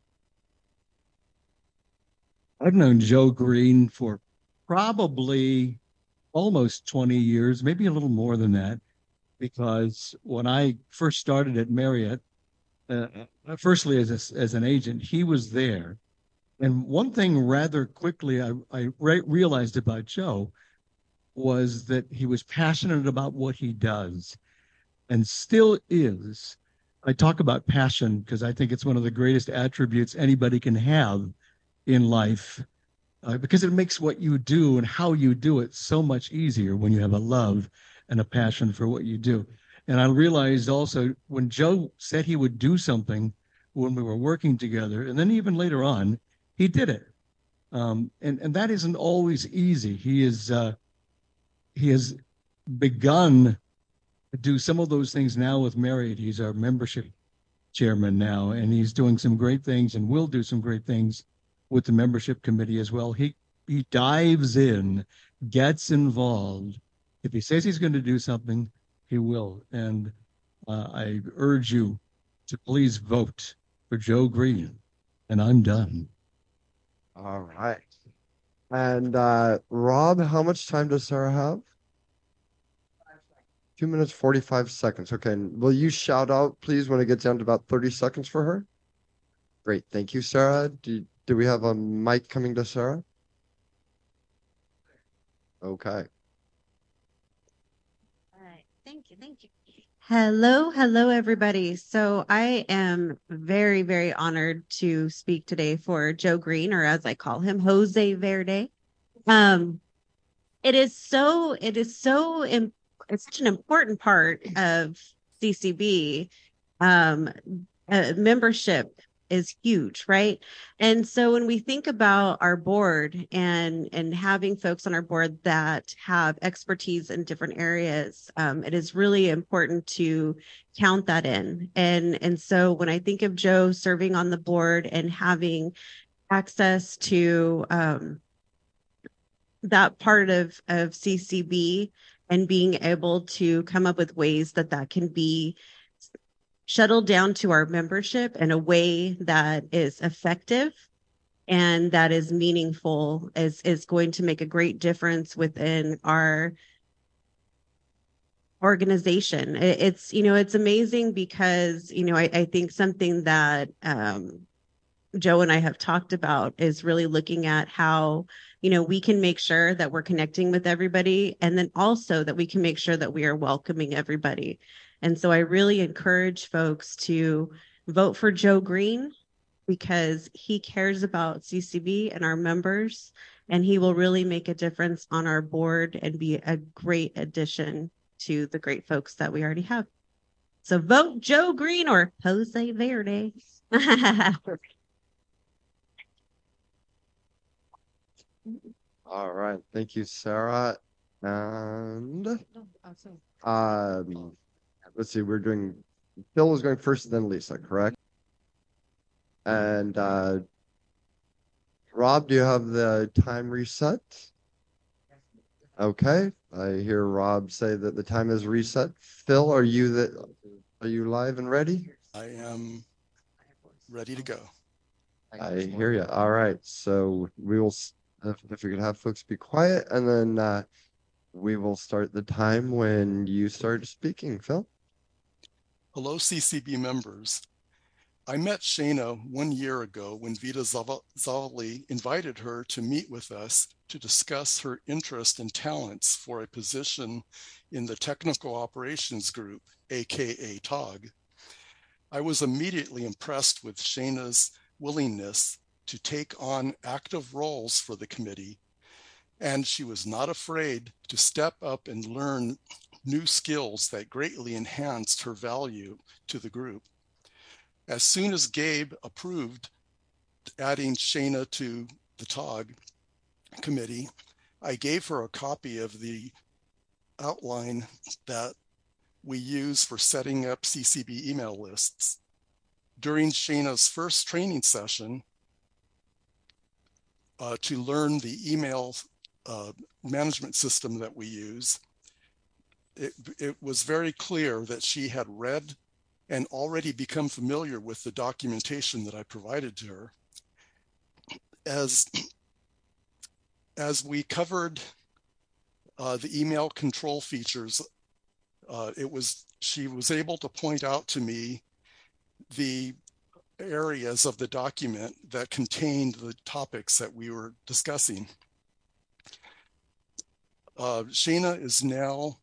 I've known Joe Green for probably almost 20 years, maybe a little more than that, because when I first started at Marriott, firstly as an agent, he was there. And one thing rather quickly I realized about Joe was that he was passionate about what he does and still is. I talk about passion because I think it's one of the greatest attributes anybody can have in life, because it makes what you do and how you do it so much easier when you have a love and a passion for what you do. And I realized also when Joe said he would do something when we were working together, and then even later on, he did it. And that isn't always easy. He has begun to do some of those things now with Marriott. He's our membership chairman now, and he's doing some great things and will do some great things with the membership committee as well. He dives in, gets involved. If he says he's going to do something, he will. And I urge you to please vote for Joe Green. And I'm done. All right. And Rob, how much time does Sarah have? 2 minutes, 45 seconds. Okay. And will you shout out, please, when it gets down to about 30 seconds for her? Great. Thank you, Sarah. Do we have a mic coming to Sarah? Okay. All right. Thank you. Hello, everybody. So I am very, very honored to speak today for Joe Green, or as I call him, Jose Verde. It's such an important part of CCB. Membership is huge, right? And so when we think about our board and having folks on our board that have expertise in different areas, it is really important to count that in. And so when I think of Joe serving on the board and having access to that part of CCB and being able to come up with ways that can be shuttled down to our membership in a way that is effective and that is meaningful is going to make a great difference within our organization. It's amazing because, I think something that Joe and I have talked about is really looking at how, we can make sure that we're connecting with everybody, and then also that we can make sure that we are welcoming everybody. And so I really encourage folks to vote for Joe Green because he cares about CCB and our members, and he will really make a difference on our board and be a great addition to the great folks that we already have. So vote Joe Green or Jose Verde. All right. Thank you, Sarah. And let's see, Phil was going first, then Lisa, correct? And Rob, do you have the time reset? Okay. I hear Rob say that the time is reset. Phil, are you live and ready? I am ready to go. I hear you. All right. So we will, if we could have folks be quiet, and then we will start the time when you start speaking, Phil. Hello, CCB members. I met Shana 1 year ago when Vita Zavali invited her to meet with us to discuss her interest and talents for a position in the Technical Operations Group, aka TOG. I was immediately impressed with Shana's willingness to take on active roles for the committee, and she was not afraid to step up and learn new skills that greatly enhanced her value to the group. As soon as Gabe approved adding Shana to the TOG committee, I gave her a copy of the outline that we use for setting up CCB email lists. During Shana's first training session to learn the email management system that we use, it was very clear that she had read and already become familiar with the documentation that I provided to her. As we covered the email control features, she was able to point out to me the areas of the document that contained the topics that we were discussing. Shana is now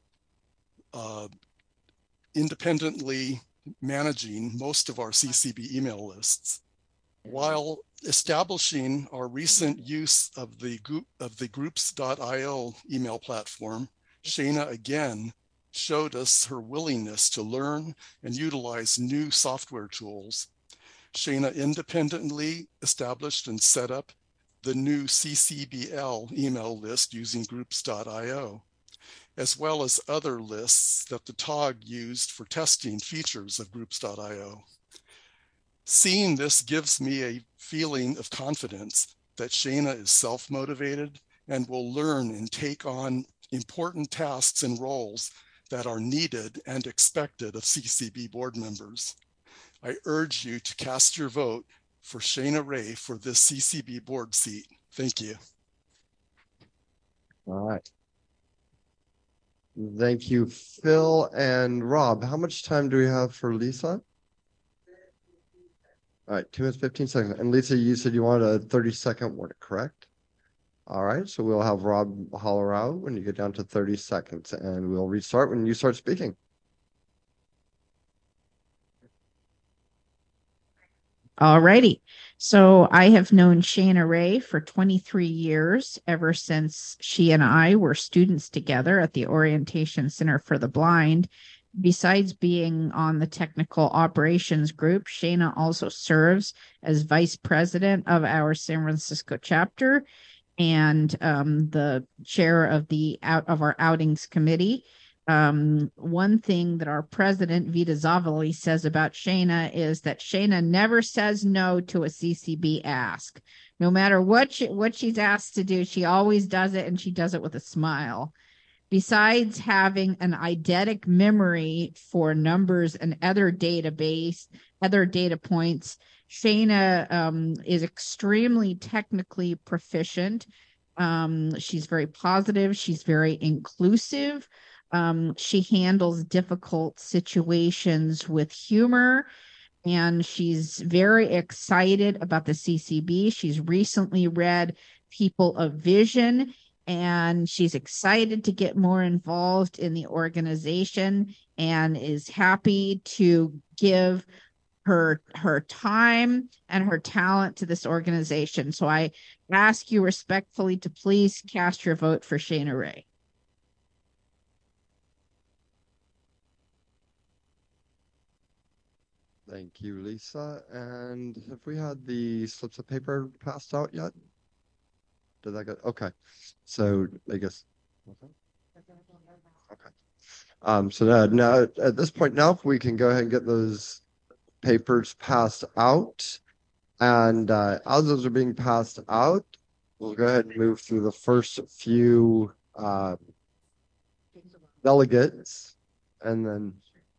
independently managing most of our CCB email lists. While establishing our recent use of the groups.io email platform, Shana again showed us her willingness to learn and utilize new software tools. Shana independently established and set up the new CCBL email list using groups.io, as well as other lists that the TOG used for testing features of groups.io. Seeing this gives me a feeling of confidence that Shana is self-motivated and will learn and take on important tasks and roles that are needed and expected of CCB board members. I urge you to cast your vote for Shana Ray for this CCB board seat. Thank you. All right. Thank you, Phil and Rob. How much time do we have for Lisa? All right, 2 minutes, 15 seconds. And Lisa, you said you wanted a 30-second warning, correct? All right, so we'll have Rob holler out when you get down to 30 seconds, and we'll restart when you start speaking. All righty. So I have known Shana Ray for 23 years, ever since she and I were students together at the Orientation Center for the Blind. Besides being on the Technical Operations Group, Shana also serves as vice president of our San Francisco chapter and the chair of our outings committee. One thing that our president, Vita Zavali, says about Shana is that Shana never says no to a CCB ask. No matter what she's asked to do, she always does it, and she does it with a smile. Besides having an eidetic memory for numbers and other data points, Shana is extremely technically proficient. She's very positive. She's very inclusive. She handles difficult situations with humor, and she's very excited about the CCB. She's recently read People of Vision, and she's excited to get more involved in the organization and is happy to give her time and her talent to this organization. So I ask you respectfully to please cast your vote for Shana Ray. Thank you, Lisa. And have we had the slips of paper passed out yet? Did that get okay? So I guess okay. So now at this point, now if we can go ahead and get those papers passed out, and as those are being passed out, we'll go ahead and move through the first few delegates, and then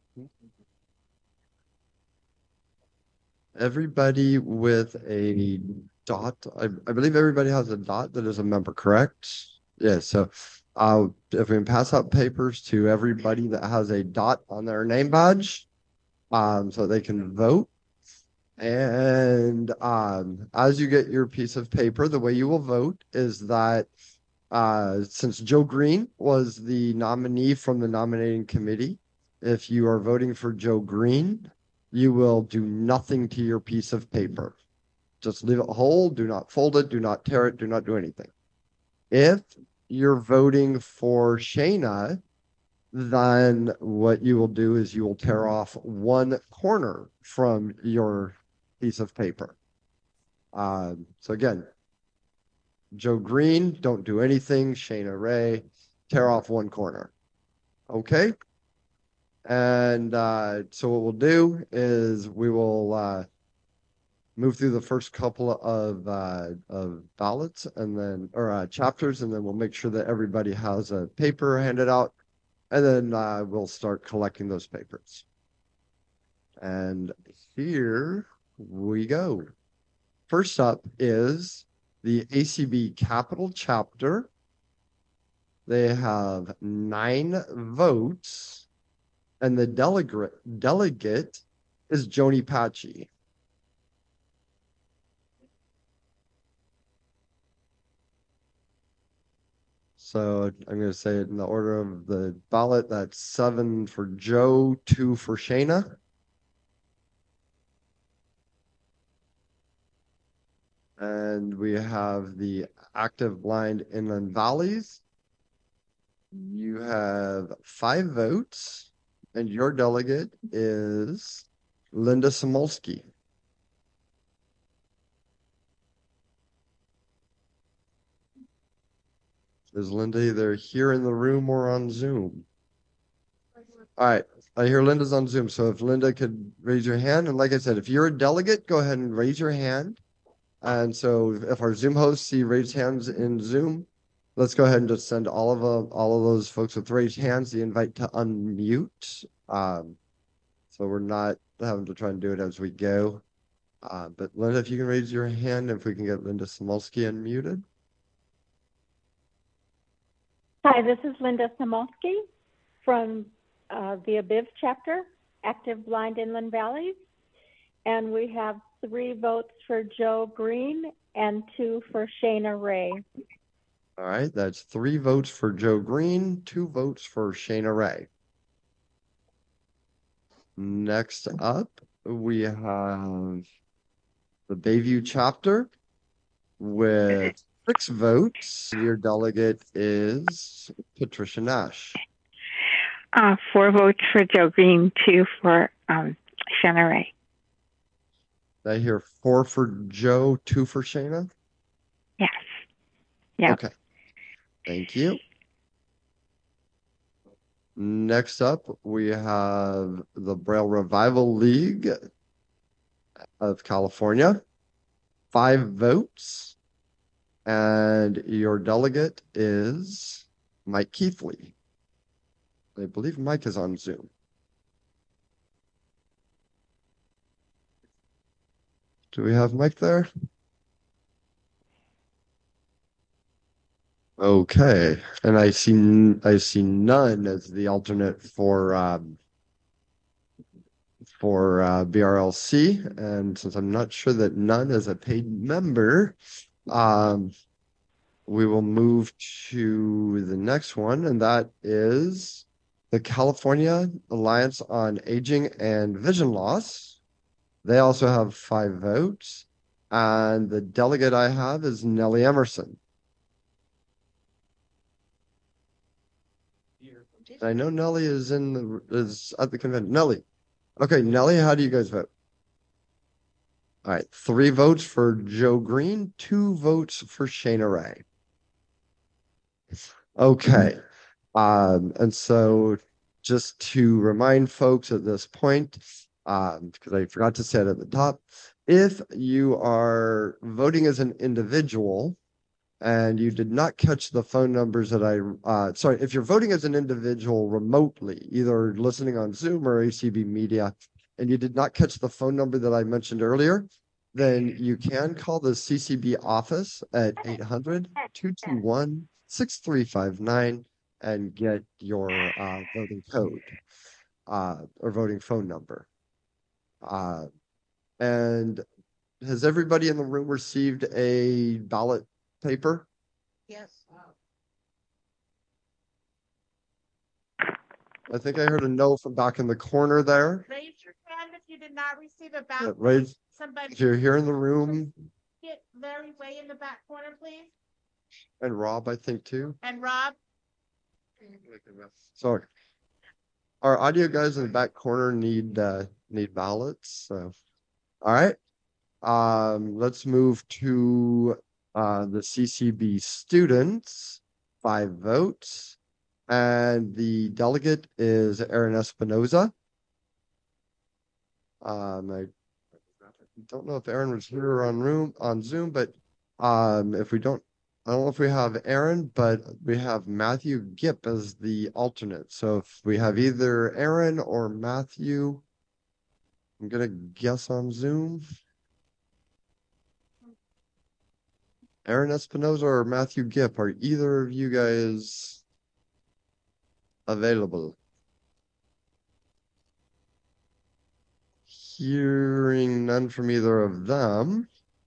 everybody with a dot. I believe everybody has a dot that is a member, correct? Yeah, so if we can pass out papers to everybody that has a dot on their name badge, so they can vote. And as you get your piece of paper, the way you will vote is that since Joe Green was the nominee from the nominating committee, if you are voting for Joe Green, you will do nothing to your piece of paper. Just leave it whole, do not fold it, do not tear it, do not do anything. If you're voting for Shayna, then what you will do is you will tear off one corner from your piece of paper. So again, Joe Green, don't do anything. Shayna Ray, tear off one corner. Okay? And so what we'll do is we will move through the first couple of ballots and then, or chapters, and then we'll make sure that everybody has a paper handed out, and then we'll start collecting those papers. And here we go. First up is the ACB Capital Chapter. They have 9 votes, and the delegate is Joni Patchy. So I'm going to say it in the order of the ballot. That's 7 for Joe, 2 for Shayna. And we have the Active Blind Inland Valleys. You have 5 votes, and your delegate is Linda Samolsky. Is Linda either here in the room or on Zoom? All right, I hear Linda's on Zoom. So if Linda could raise your hand, and like I said, if you're a delegate, go ahead and raise your hand. And so if our Zoom hosts see raised hands in Zoom, let's go ahead and just send all of those folks with raised hands the invite to unmute. So we're not having to try and do it as we go. But Linda, if you can raise your hand, if we can get Linda Samolsky unmuted. Hi, this is Linda Samolsky from the ABIV chapter, Active Blind Inland Valleys. And we have 3 votes for Joe Green and 2 for Shayna Ray. All right, that's 3 votes for Joe Green, 2 votes for Shayna Ray. Next up, we have the Bayview chapter with 6 votes. Your delegate is Patricia Nash. 4 votes for Joe Green, 2 for Shayna Ray. Did I hear 4 for Joe, 2 for Shayna? Yes. Yeah. Okay. Thank you. Next up, we have the Braille Revival League of California. 5 votes. And your delegate is Mike Keithley. I believe Mike is on Zoom. Do we have Mike there? Okay, and I see none as the alternate for BRLC, and since I'm not sure that none is a paid member, we will move to the next one, and that is the California Alliance on Aging and Vision Loss. They also have 5 votes, and the delegate I have is Nellie Emerson. I know Nellie is at the convention. Nellie. Okay, Nellie, how do you guys vote? All right, 3 votes for Joe Green, 2 votes for Shayna Ray. Okay. And so just to remind folks at this point, because I forgot to say it at the top, if you are voting as an individual and you did not catch the phone numbers that if you're voting as an individual remotely, either listening on Zoom or ACB Media, and you did not catch the phone number that I mentioned earlier, then you can call the CCB office at 800-221-6359 and get your voting code or voting phone number. And has everybody in the room received a ballot paper? Yes. I think I heard a no from back in the corner there. Raise your hand if you did not receive a ballot. Raise, Somebody. if you're here in the room, Get Larry way in the back corner, please. and Rob, I think too. And Rob. Sorry. Our audio guys in the back corner need ballots. So, all right. Let's move to the CCB students. 5 votes, and the delegate is Aaron Espinoza. I don't know if Aaron was here on Zoom, but if we don't. I don't know if we have Aaron, but we have Matthew Gipp as the alternate. So if we have either Aaron or Matthew, I'm going to guess on Zoom. Aaron Espinoza or Matthew Gipp, are either of you guys available? Hearing none from either of them.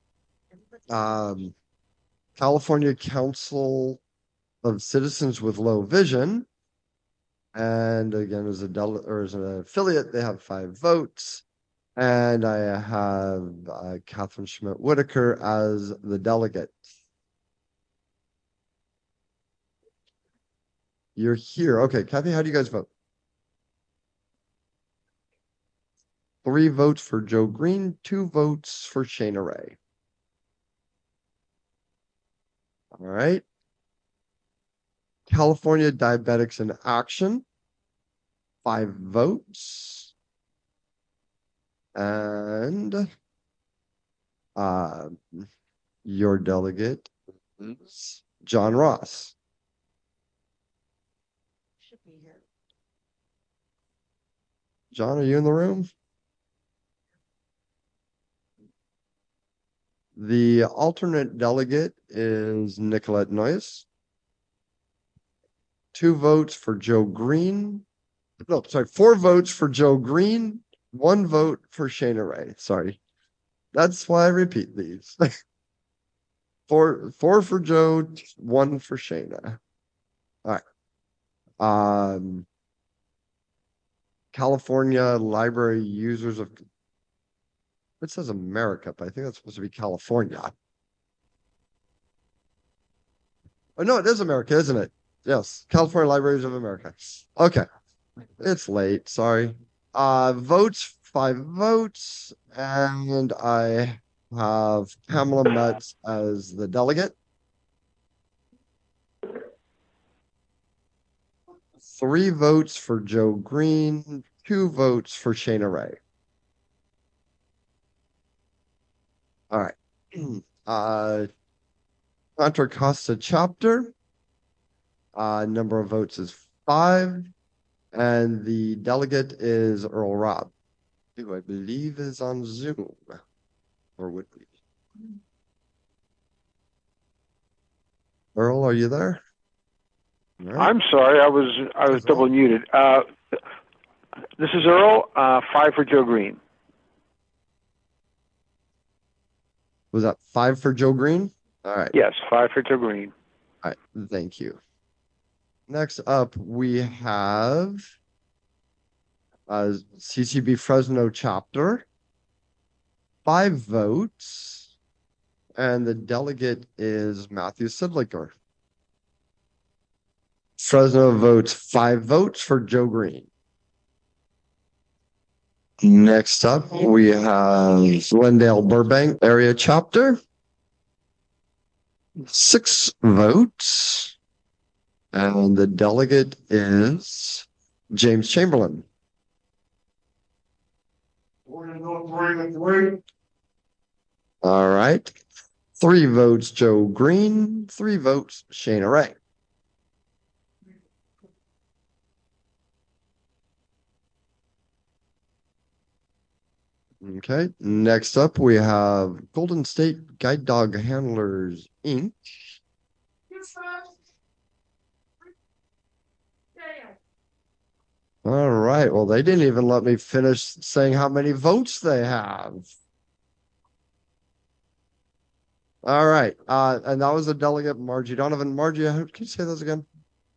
California Council of Citizens with Low Vision, and again as an affiliate, they have 5 votes, and I have Catherine Schmidt Whitaker as the delegate. You're here, okay? Kathy, how do you guys vote? 3 votes for Joe Green, 2 votes for Shana Ray. All right. California Diabetics in Action, 5 votes. And your delegate is John Ross. Should be here. John, are you in the room? The alternate delegate is Nicolette Noyes. 2 votes for Joe Green. No, sorry, 4 votes for Joe Green, 1 vote for Shana Ray. Sorry. That's why I repeat these. 4 for Joe, 1 for Shana. All right. California Library Users of... It says America, but I think that's supposed to be California. Oh, no, it is America, isn't it? Yes, California Libraries of America. Okay. It's late, sorry. Votes, 5 votes, and I have Pamela Metz as the delegate. 3 votes for Joe Green, 2 votes for Shana Ray. All right. Contra Costa chapter. Number of votes is 5. And the delegate is Earl Robb, who I believe is on Zoom. Or would be. Earl, are you there? Right. I'm sorry, I was double muted. This is Earl, 5 for Joe Green. Was that 5 for Joe Green? All right. Yes, 5 for Joe Green. All right, thank you. Next up, we have CCB Fresno chapter. 5 votes, and the delegate is Matthew Sidlicker. Fresno votes 5 votes for Joe Green. Next up, we have Glendale Burbank area chapter. 6 votes, and the delegate is James Chamberlain. All right. 3 votes, Joe Green. 3 votes, Shana Ray. Okay. Next up, we have Golden State Guide Dog Handlers, Inc. All right. Well, they didn't even let me finish saying how many votes they have. All right. And that was the delegate, Margie Donovan. Margie, can you say those again?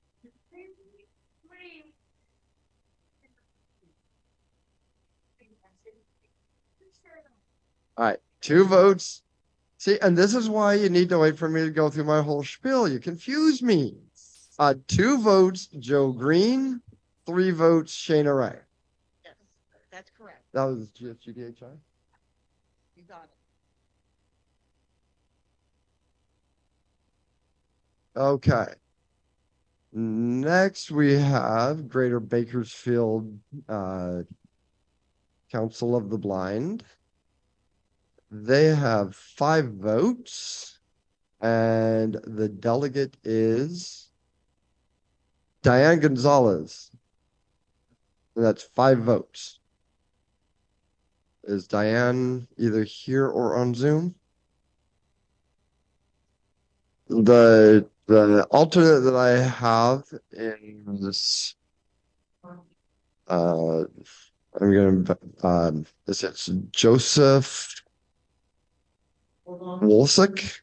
All right. 2 votes. See, and this is why you need to wait for me to go through my whole spiel. You confuse me. 2 votes, Joe Green. 3 votes, Shana Ray. Yes, that's correct. That was GDHI? You got it. Okay. Next, we have Greater Bakersfield Council of the Blind. They have 5 votes, and the delegate is Diane Gonzalez. And that's 5 votes. Is Diane either here or on Zoom? The alternate that I have is I'm gonna this is Joseph Wolsick,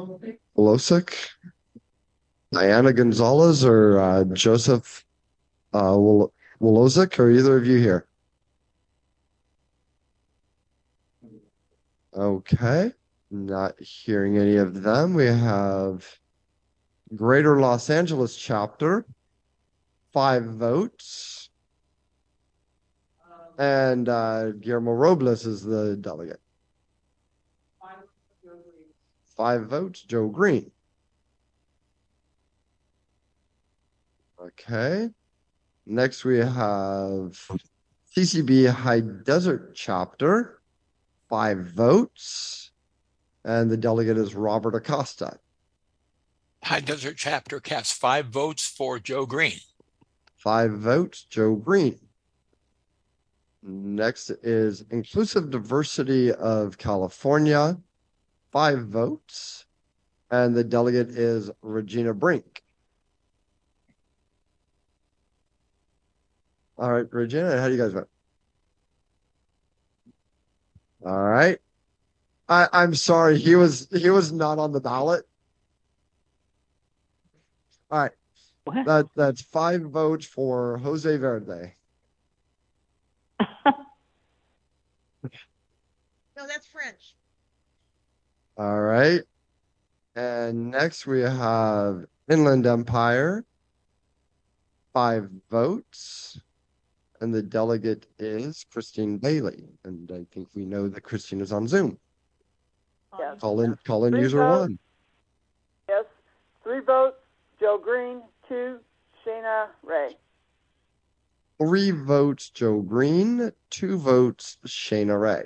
Diana Gonzalez, or Joseph Wolosick. Are either of you here? Okay, not hearing any of them. We have Greater Los Angeles chapter, 5 votes. And Guillermo Robles is the delegate. 5 votes, Joe Green. Okay. Next we have CCB High Desert chapter, 5 votes. And the delegate is Robert Acosta. High Desert chapter casts 5 votes for Joe Green. 5 votes, Joe Green. Next is Inclusive Diversity of California, 5 votes. And the delegate is Regina Brink. All right, Regina, how do you guys vote? All right. I'm sorry, he was not on the ballot. All right. That's 5 votes for Jose Verde. No, that's French. All right. And next we have Inland Empire, 5 votes. And the delegate is Christine Bailey. And I think we know that Christine is on Zoom. Yes. Call in 3 user votes. 1. Yes. 3 votes, Joe Green. 2, Shana Ray. 3 votes, Joe Green. 2 votes, Shana Ray.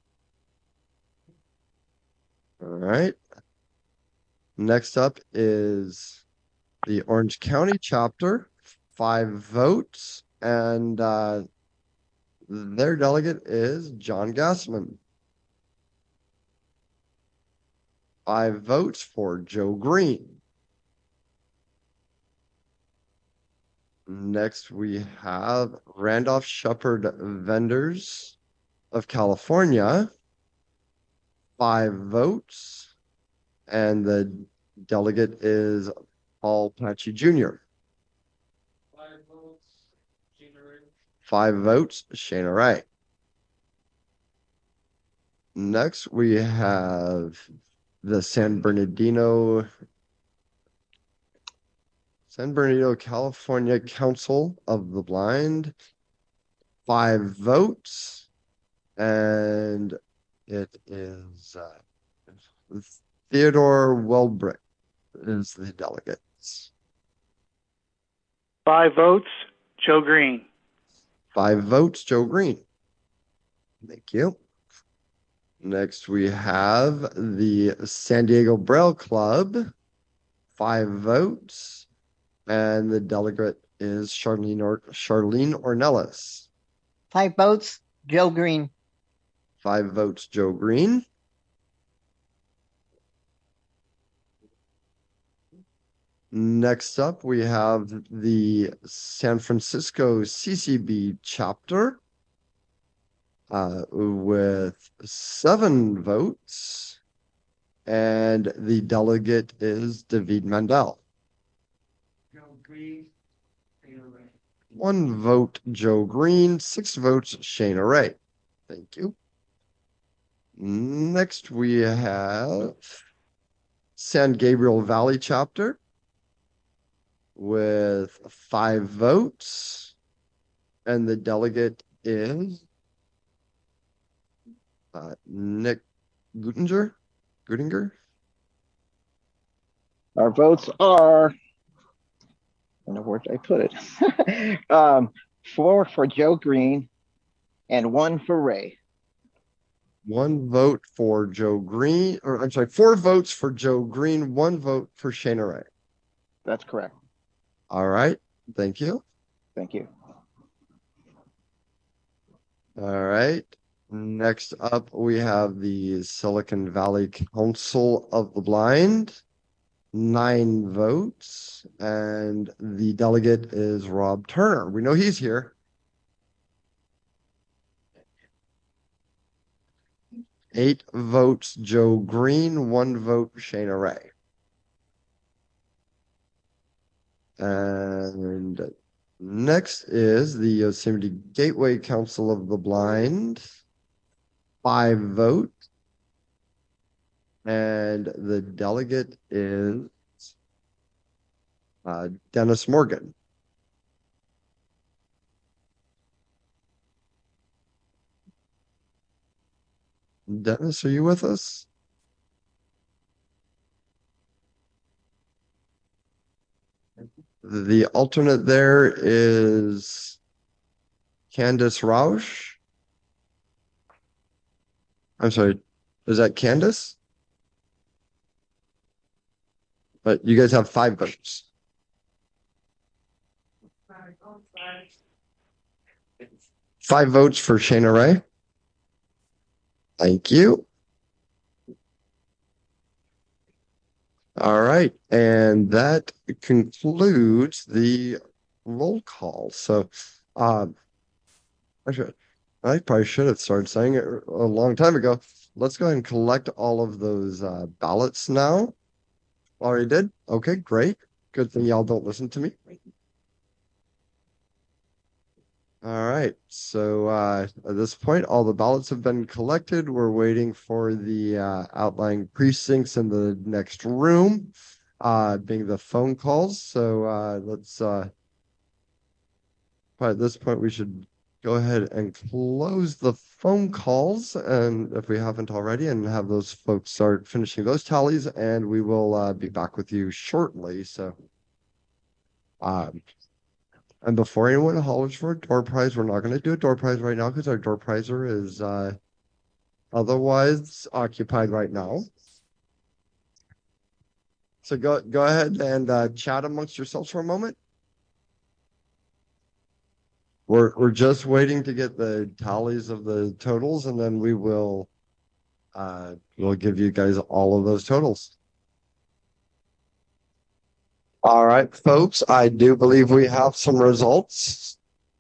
All right. Next up is the Orange County chapter, 5 votes, and their delegate is John Gassman. 5 votes for Joe Green. Next, we have Randolph Shepherd Vendors of California, 5 votes, and the delegate is Paul Patchy Jr. 5 votes, Shana Ray. Next, we have the San Bernardino, California Council of the Blind, 5 votes, and it is Theodore Welbrick is the delegate. 5 votes, Joe Green. 5 votes, Joe Green. Thank you. Next, we have the San Diego Braille Club, 5 votes, and the delegate is Charlene Ornelas. 5 votes, Joe Green. 5 votes, Joe Green. Next up, we have the San Francisco CCB chapter with 7 votes. And the delegate is David Mandel. One vote, Joe Green. 6 votes, Shana Ray. Thank you. Next, we have San Gabriel Valley chapter with 5 votes. And the delegate is Nick Gutinger. Our votes are, I don't know where I put it. 4 for Joe Green and 1 for Ray. 1 vote for Joe Green, or I'm sorry, 4 votes for Joe Green, 1 vote for Shana Ray. That's correct. All right. Thank you. Thank you. All right. Next up, we have the Silicon Valley Council of the Blind. 9 votes, and the delegate is Rob Turner. We know he's here. 8 votes, Joe Green. 1 vote, Shana Ray. And next is the Yosemite Gateway Council of the Blind. 5 votes. And the delegate is Dennis Morgan. Dennis, are you with us? The alternate there is Candace Rausch. I'm sorry, is that Candace? But you guys have 5 votes. 5 votes for Shana Ray. Thank you. All right, and that concludes the roll call. So, I probably should have started saying it a long time ago. Let's go ahead and collect all of those ballots now. Already did? Okay, great. Good thing y'all don't listen to me. All right, so at this point, all the ballots have been collected. We're waiting for the outlying precincts in the next room, being the phone calls. So let's, at this point, we should go ahead and close the phone calls, and if we haven't already, and have those folks start finishing those tallies, and we will be back with you shortly. So, and before anyone hollers for a door prize, we're not going to do a door prize right now because our door prizer is otherwise occupied right now. So go ahead and chat amongst yourselves for a moment. We're just waiting to get the tallies of the totals, and then we'll give you guys all of those totals. All right, folks, I do believe we have some results.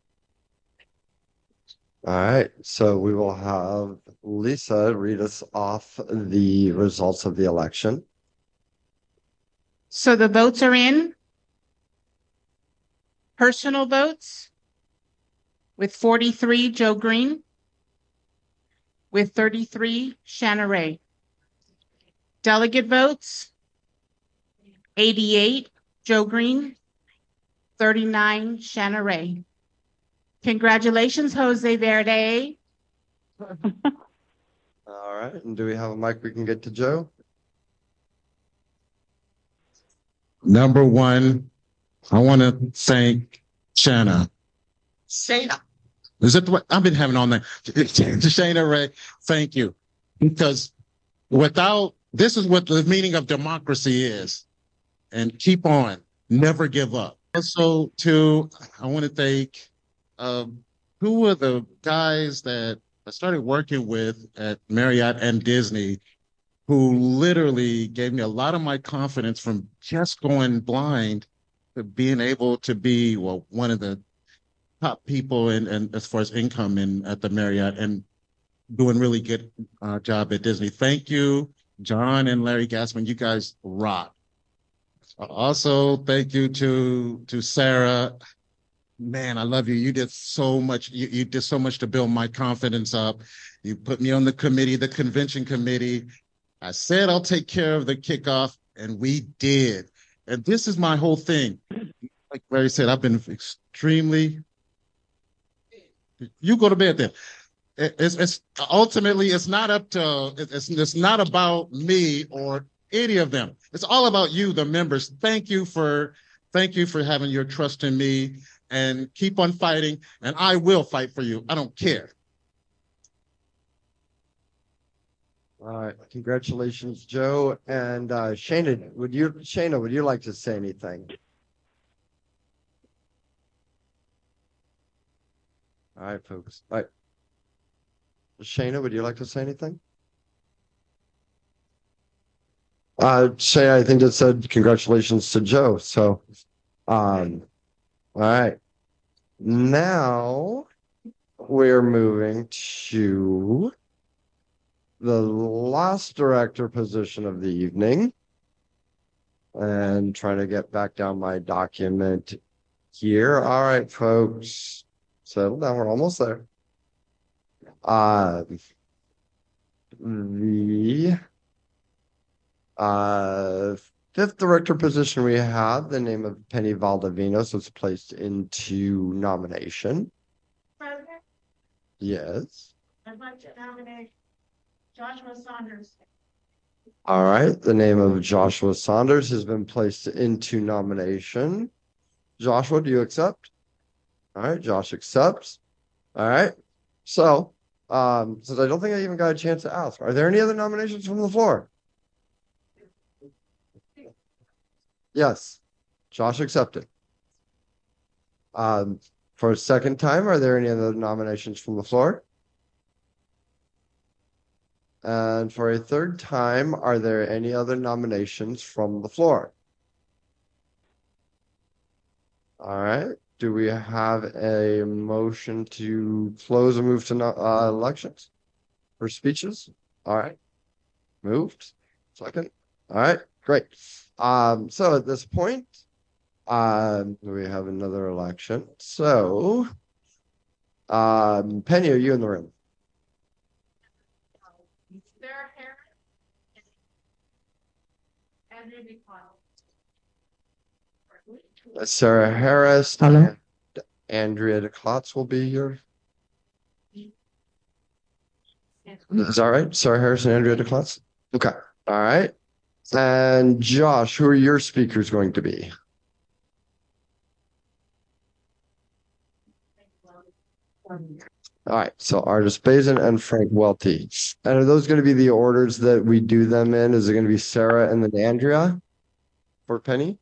All right, so we will have Lisa read us off the results of the election. So the votes are in. Personal votes with 43, Joe Green. With 33, Shana Ray. Delegate votes, 88, Joe Green. 39, Shana Ray. Congratulations, Jose Verde. All right, and do we have a mic we can get to Joe? Number 1, I want to thank Shana. Shana. Is that what I've been having all night? Shana Ray, thank you. Because this is what the meaning of democracy is. And keep on, never give up. Also, I want to thank who were the guys that I started working with at Marriott and Disney, who literally gave me a lot of my confidence from just going blind to being able to be, one of the top people and as far as income at the Marriott and doing really good job at Disney. Thank you. John and Larry Gassman, you guys rock. Also, thank you to Sarah. Man, I love you. You did so much. You did so much to build my confidence up. You put me on the committee, the convention committee. I said I'll take care of the kickoff, and we did. And this is my whole thing. Like Larry said, I've been extremely. You go to bed then. It's ultimately it's not up to it's not about me or any of them. It's all about you, the members. Thank you for having your trust in me, and keep on fighting. And I will fight for you. I don't care. All right, congratulations, Joe. And Shana, would you like to say anything? All right, folks. All right. Shana, would you like to say anything? Shana, I think it said congratulations to Joe. So, all right. Now we're moving to the last director position of the evening, and trying to get back down my document here. All right, folks, settle down. We're almost there. The fifth director position we have, the name of Penny Valdovinos was placed into nomination. President, Yes. I'd like to nominate Joshua Saunders. All right. The name of Joshua Saunders has been placed into nomination. Joshua, do you accept? All right. Josh accepts. All right. So, since I don't think I even got a chance to ask, are there any other nominations from the floor? Yes. Josh accepted. For a second time, are there any other nominations from the floor? And for a third time, are there any other nominations from the floor? All right. Do we have a motion to close and move to elections or speeches? All right. Moved. Second. All right. Great. So at this point, we have another election. So, Penny, are you in the room? Sarah Harris, Sarah Harris and Andrea DeClotz will be here. Is that right? Sarah Harris and Andrea DeClotz? Okay. All right. And Josh, who are your speakers going to be? All right. So Artis Bazin and Frank Welty. And are those going to be the orders that we do them in? Is it going to be Sarah and then Andrea for Penny?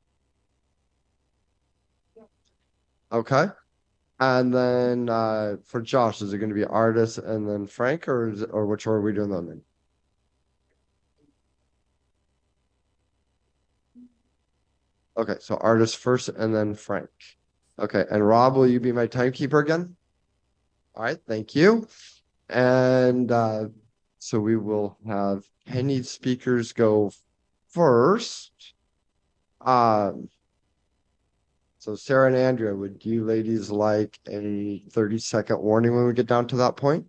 Okay. And then for Josh, is it going to be Artis and then Frank, or which order are we doing them in? Okay, so Artis first and then Frank. Okay, and Rob, will you be my timekeeper again? All right, thank you. And so we will have Penny's speakers go first. So Sarah and Andrea, would you ladies like a 30-second warning when we get down to that point?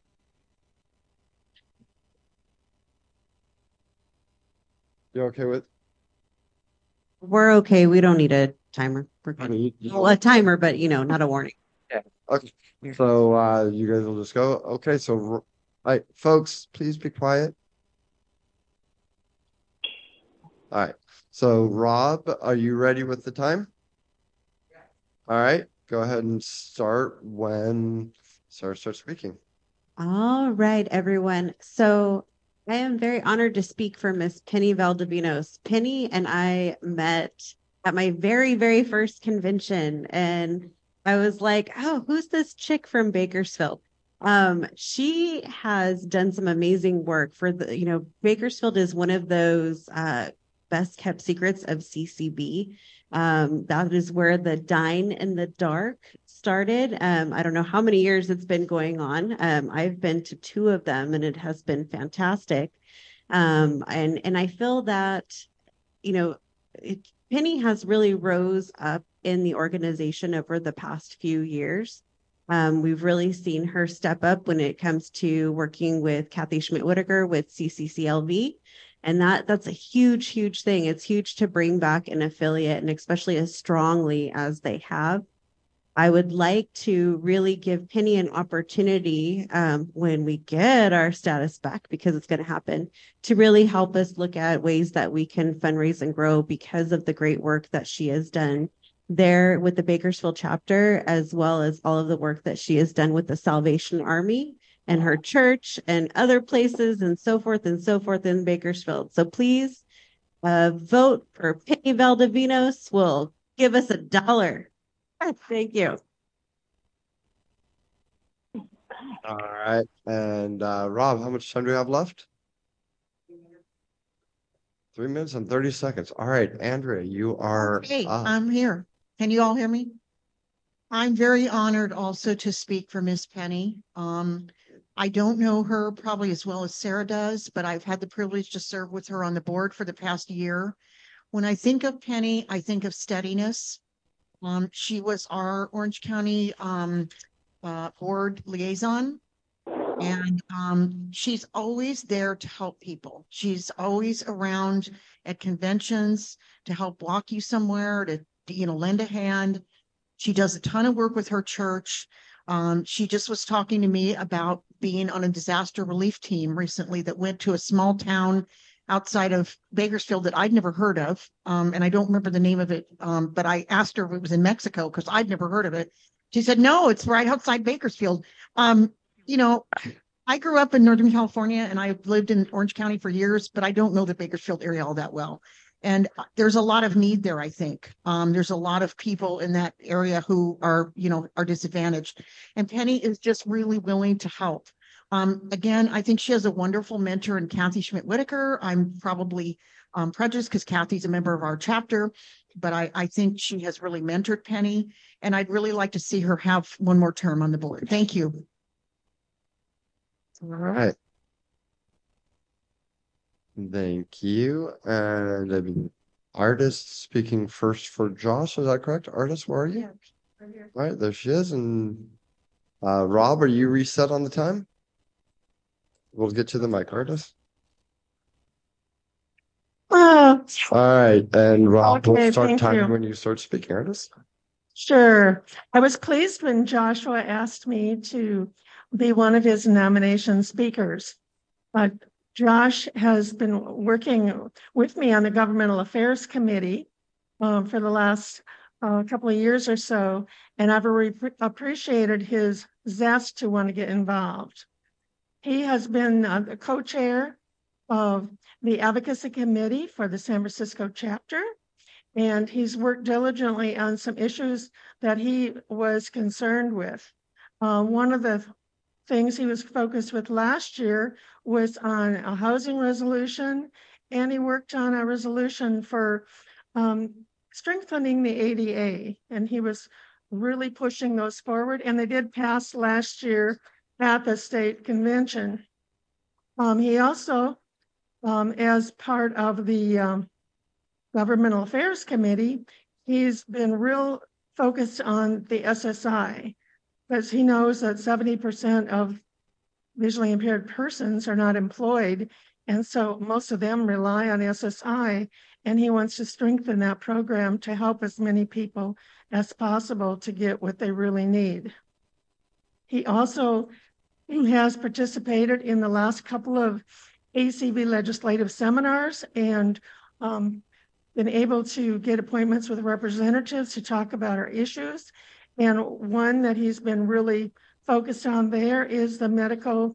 You okay with? We're okay. We don't need a timer. We're good. Well, a timer, but not a warning. Yeah. Okay. So you guys will just go. Okay. So, all right, folks, please be quiet. All right. So, Rob, are you ready with the time? All right. Go ahead and start when Sarah starts speaking. All right, everyone. So I am very honored to speak for Miss Penny Valdovinos. Penny and I met at my very, very first convention, and I was like, oh, who's this chick from Bakersfield? She has done some amazing work for Bakersfield is one of those best kept secrets of CCB. That is where the Dine in the Dark started. I don't know how many years it's been going on. I've been to 2 of them, and it has been fantastic. And I feel that, you know, Penny has really rose up in the organization over the past few years. We've really seen her step up when it comes to working with Kathy Schmidt Whitaker with CCCLV. And that's a huge thing. It's huge to bring back an affiliate, and especially as strongly as they have. I would like to really give Penny an opportunity when we get our status back, because it's going to happen, to really help us look at ways that we can fundraise and grow because of the great work that she has done there with the Bakersfield chapter, as well as all of the work that she has done with the Salvation Army and her church and other places and so forth in Bakersfield. So please vote for Penny Valdovinos. Will give us $1. Thank you. All right. And Rob, how much time do we have left? 3 minutes and 30 seconds. All right, Andrea, you are Hey, up. I'm here. Can you all hear me? I'm very honored also to speak for Miss Penny. I don't know her probably as well as Sarah does, but I've had the privilege to serve with her on the board for the past year. When I think of Penny, I think of steadiness. She was our Orange County board liaison, and she's always there to help people. She's always around at conventions to help walk you somewhere, to lend a hand. She does a ton of work with her church. She just was talking to me about being on a disaster relief team recently that went to a small town outside of Bakersfield that I'd never heard of. And I don't remember the name of it, but I asked her if it was in Mexico because I'd never heard of it. She said, no, it's right outside Bakersfield. I grew up in Northern California and I've lived in Orange County for years, but I don't know the Bakersfield area all that well. And there's a lot of need there, I think. There's a lot of people in that area who are disadvantaged. And Penny is just really willing to help. Again, I think she has a wonderful mentor in Kathy Schmidt Whitaker. I'm probably prejudiced because Kathy's a member of our chapter, but I think she has really mentored Penny. And I'd really like to see her have one more term on the board. Thank you. All right. Thank you. And Artist speaking first for Josh. Is that correct? Artist, where are you? Yeah, right here. All right, there she is. And Rob, are you reset on the time? We'll get to the mic, Artist. All right, and Rob, Okay, we'll start thank timing you. when you start speaking, Artist. Sure. I was pleased when Joshua asked me to be one of his nomination speakers. But Josh has been working with me on the Governmental Affairs Committee for the last couple of years or so, and I've appreciated his zest to want to get involved. He has been the co-chair of the Advocacy Committee for the San Francisco chapter, and he's worked diligently on some issues that he was concerned with. One of the things he was focused with last year was on a housing resolution, and he worked on a resolution for strengthening the ADA, and he was really pushing those forward, and they did pass last year at the state convention. He also, as part of the Governmental Affairs Committee, he's been real focused on the SSI, because he knows that 70% of visually impaired persons are not employed. And so most of them rely on SSI, and he wants to strengthen that program to help as many people as possible to get what they really need. He also has participated in the last couple of ACB legislative seminars and been able to get appointments with representatives to talk about our issues. And one that he's been really focused on there is the Medical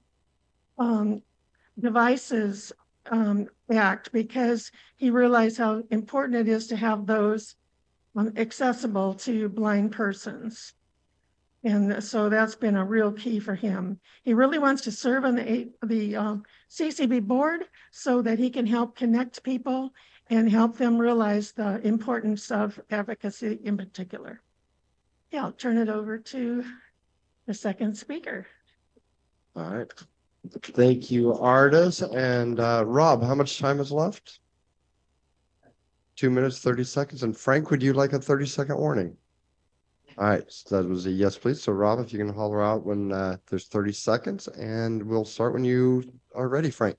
Devices Act, because he realized how important it is to have those accessible to blind persons. And so that's been a real key for him. He really wants to serve on the CCB board so that he can help connect people and help them realize the importance of advocacy in particular. Yeah, I'll turn it over to the second speaker. All right. Thank you, Artis. And Rob, how much time is left? 2 minutes, 30 seconds. And Frank, would you like a 30-second warning? All right, so that was a yes, please. So Rob, if you can holler out when there's 30 seconds, and we'll start when you are ready, Frank.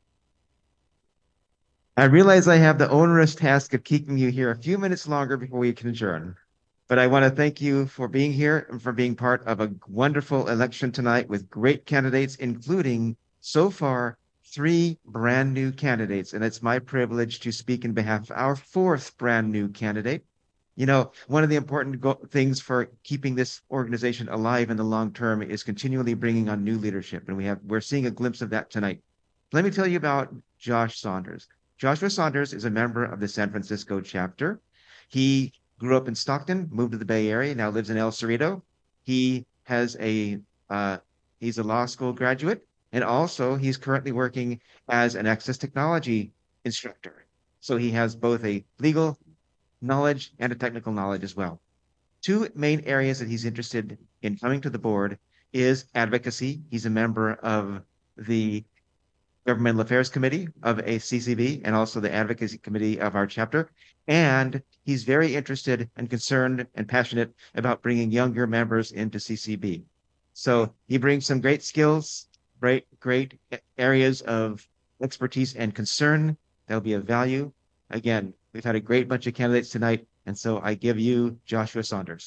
I realize I have the onerous task of keeping you here a few minutes longer before we can adjourn. But I want to thank you for being here and for being part of a wonderful election tonight with great candidates, including so far 3 brand new candidates. And it's my privilege to speak in behalf of our 4th brand new candidate. You know, one of the important things for keeping this organization alive in the long term is continually bringing on new leadership. And we're seeing a glimpse of that tonight. Let me tell you about Josh Saunders. Joshua Saunders is a member of the San Francisco chapter. He grew up in Stockton, moved to the Bay Area, now lives in El Cerrito. He has he's a law school graduate, and also he's currently working as an access technology instructor. So he has both a legal knowledge and a technical knowledge as well. 2 main areas that he's interested in coming to the board is advocacy. He's a member of the Governmental Affairs Committee of a CCB and also the Advocacy Committee of our chapter. And he's very interested and concerned and passionate about bringing younger members into CCB. So he brings some great skills, great areas of expertise and concern that'll be of value. Again, we've had a great bunch of candidates tonight, and so I give you Joshua Saunders.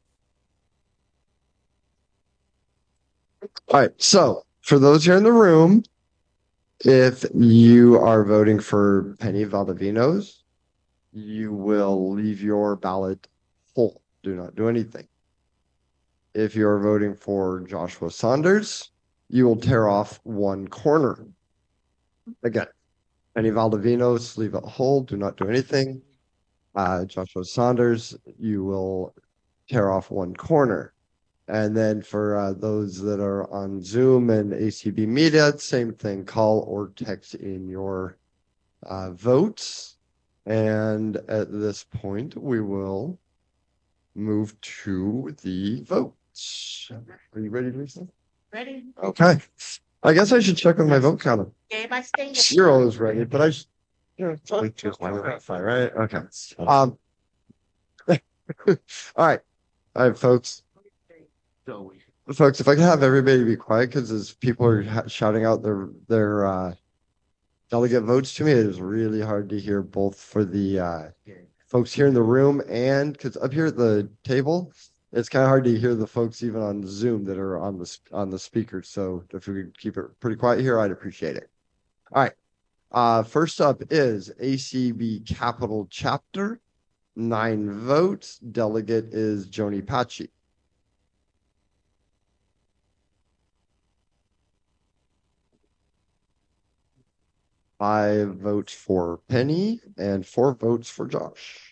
All right, so for those here in the room, if you are voting for Penny Valdovinos, you will leave your ballot full. Do not do anything. If you're voting for Joshua Saunders, you will tear off 1 corner. Again, Penny Valdovinos, leave it whole. Do not do anything. Joshua Saunders, you will tear off 1 corner. And then for those that are on Zoom and ACB Media, same thing, call or text in your votes. And at this point, we will move to the votes. Are you ready, Lisa? Ready? Okay. I guess I should check with my vote counter. Game, I stayed. Zero is ready, but I should, it's only 2 Wi-Fi, right? Okay. All right. All right, folks. Folks, if I could have everybody be quiet, because as people are shouting out their delegate votes to me, it is really hard to hear both for the folks here in the room and because up here at the table, it's kind of hard to hear the folks even on Zoom that are on the speakers. So if we could keep it pretty quiet here, I'd appreciate it. All right. First up is ACB Capital Chapter, 9 votes. Delegate is Joni Pachi. Five votes for Penny and 4 votes for Josh.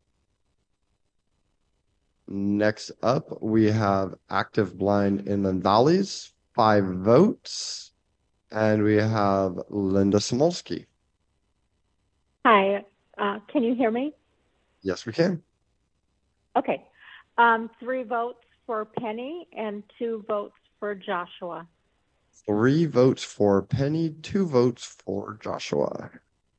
Next up, we have Active Blind Inland Valleys, 5 votes. And we have Linda Smolsky. Hi, can you hear me? Yes, we can. Okay. 3 votes for Penny and 2 votes for Joshua. 3 votes for Penny, 2 votes for Joshua.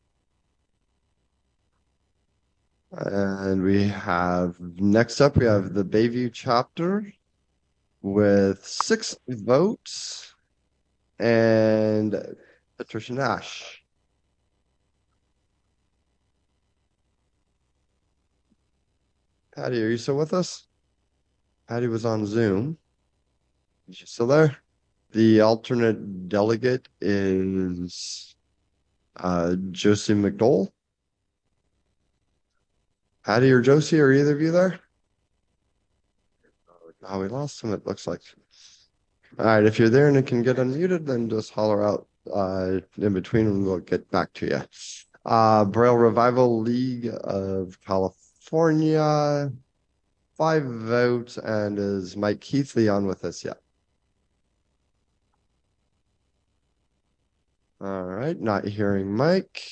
And we have, next up, we have the Bayview chapter with 6 votes and Patricia Nash. Patty, are you still with us? Patty was on Zoom. Is she still there? The alternate delegate is Josie McDowell. Patty or Josie, are either of you there? Oh, we lost him, it looks like. All right, if you're there and it can get unmuted, then just holler out in between and we'll get back to you. Braille Revival League of California, 5 votes, and is Mike Keithley on with us yet? All right, not hearing Mike.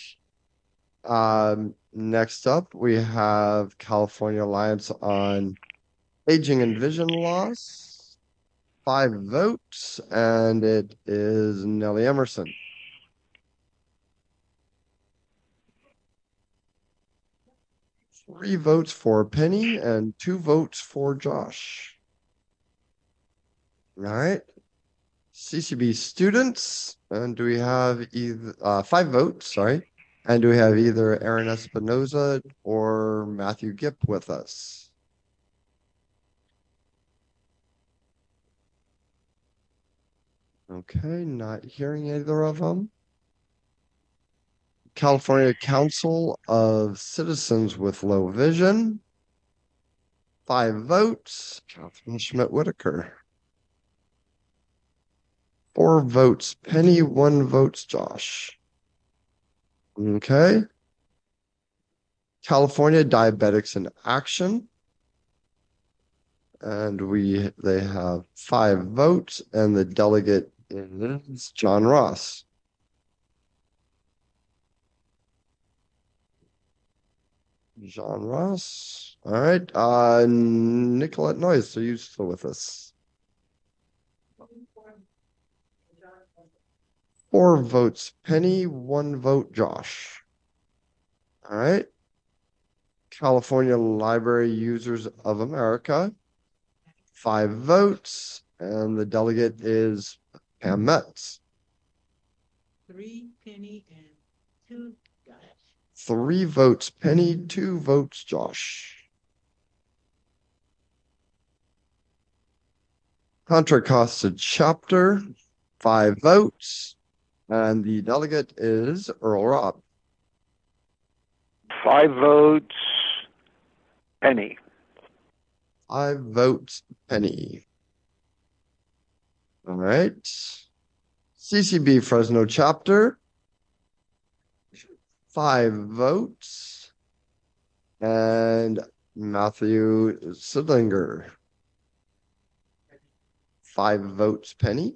Next up, we have California Alliance on Aging and Vision Loss. 5 votes, and it is Nellie Emerson. Three votes for Penny and 2 votes for Josh. All right. CCB students, and do we have either 5 votes? Sorry. And do we have either Aaron Espinoza or Matthew Gipp with us? Okay, not hearing either of them. California Council of Citizens with Low Vision. 5 votes, Catherine Schmidt-Whitaker. 4 votes, Penny. 1 votes, Josh. Okay. California Diabetics in Action. And they have 5 votes, and the delegate is John Ross. John Ross. All right. Nicolette Noyes, are you still with us? 4 votes, Penny. 1 vote, Josh. All right. California Library Users of America. 5 votes, and the delegate is Pam Metz. 3 Penny and 2 Josh. 3 votes, Penny. 2 votes, Josh. Contra Costa Chapter, 5 votes, and the delegate is Earl Robb. 5 votes, Penny. 5 votes, Penny. All right. CCB Fresno Chapter, 5 votes, and Matthew Sidlinger. 5 votes, Penny.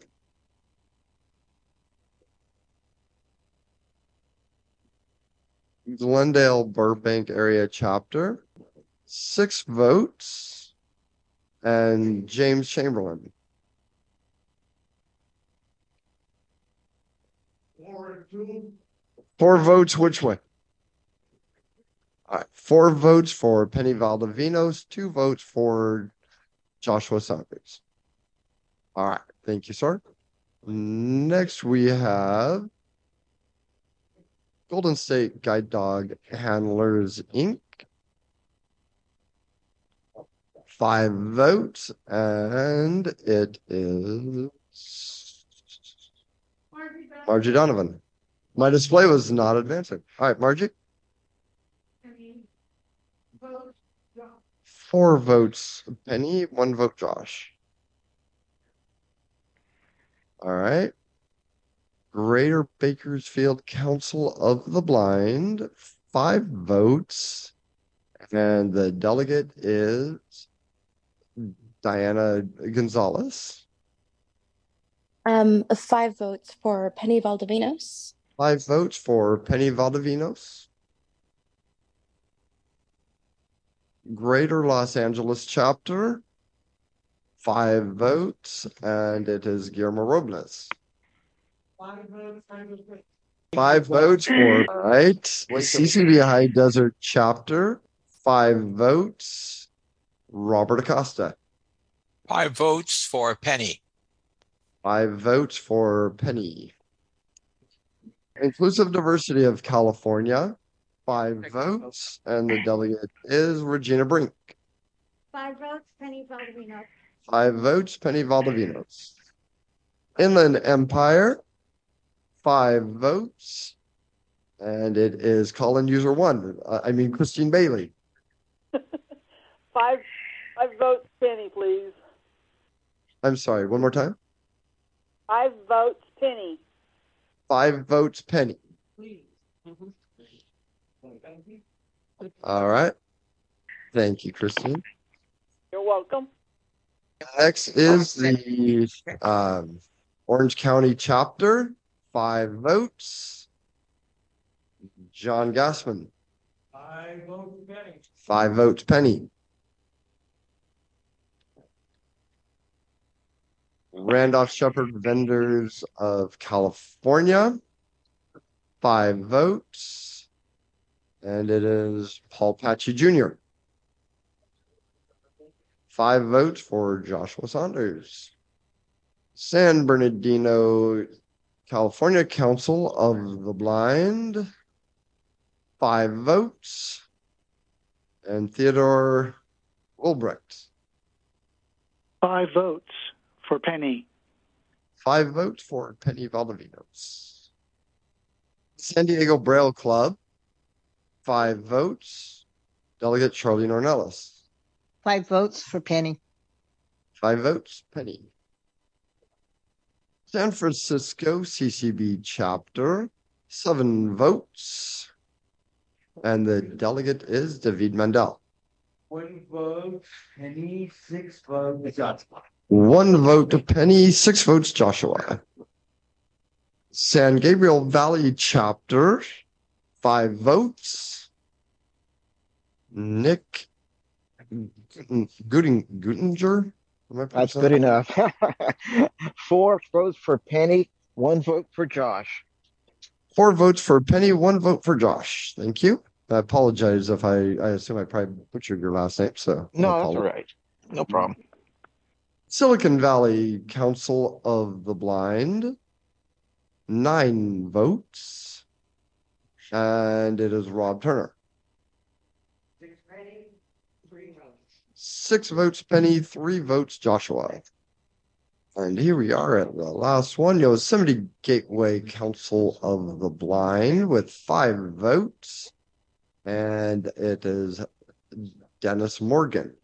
Glendale Burbank Area Chapter, 6 votes, and James Chamberlain. 4 votes, which way? All right, 4 votes for Penny Valdivinos, 2 votes for Joshua Saunders. All right, thank you, sir. Next, we have Golden State Guide Dog Handlers, Inc. 5 votes, and it is Margie Donovan. My display was not advancing. All right, Margie. 4 votes, Penny. 1 vote, Josh. All right. Greater Bakersfield Council of the Blind, 5 votes, and the delegate is Diana Gonzalez. 5 votes for Penny Valdivinos. 5 votes for Penny Valdivinos. Greater Los Angeles Chapter, 5 votes, and it is Guillermo Robles. 5 votes for right. CCB High Desert Chapter, 5 votes, Robert Acosta. 5 votes for Penny. 5 votes for Penny. Inclusive Diversity of California, 5 votes, and the delegate is Regina Brink. 5 votes, Penny Valdivinos. 5 votes, Penny Valdivinos. Inland Empire, 5 votes, and it is Colin User 1. Christine Bailey. 5 votes, Penny, please. I'm sorry, one more time. 5 votes, Penny. 5 votes, Penny. All right. Thank you, Christine. You're welcome. Next is the Orange County Chapter, 5 votes. John Gassman. 5 votes, Penny. 5 votes, Penny. Randolph Shepherd Vendors of California, 5 votes. And it is Paul Patchy Jr. 5 votes for Joshua Saunders. San Bernardino, California Council of the Blind, 5 votes. And Theodore Wilbrecht. 5 votes for Penny. 5 votes for Penny Valdovinos. San Diego Braille Club, 5 votes. Delegate Charlie Nornellis. 5 votes for Penny. 5 votes, Penny. San Francisco CCB chapter, 7 votes. And the delegate is David Mandel. 1 vote, Penny, 6 votes, Joshua. 1 vote to Penny, 6 votes, Joshua. San Gabriel Valley chapter, 5 votes. Nick Gutinger. That's good enough. 4 votes for Penny, 1 vote for Josh. 4 votes for Penny, 1 vote for Josh. Thank you. I apologize if I assume I probably butchered your last name. So no, that's all right. No problem. Silicon Valley Council of the Blind, 9 votes. And it is Rob Turner. 6 votes, Penny, 3 votes, Joshua. And here we are at the last one, Yosemite Gateway Council of the Blind with 5 votes. And it is Dennis Morgan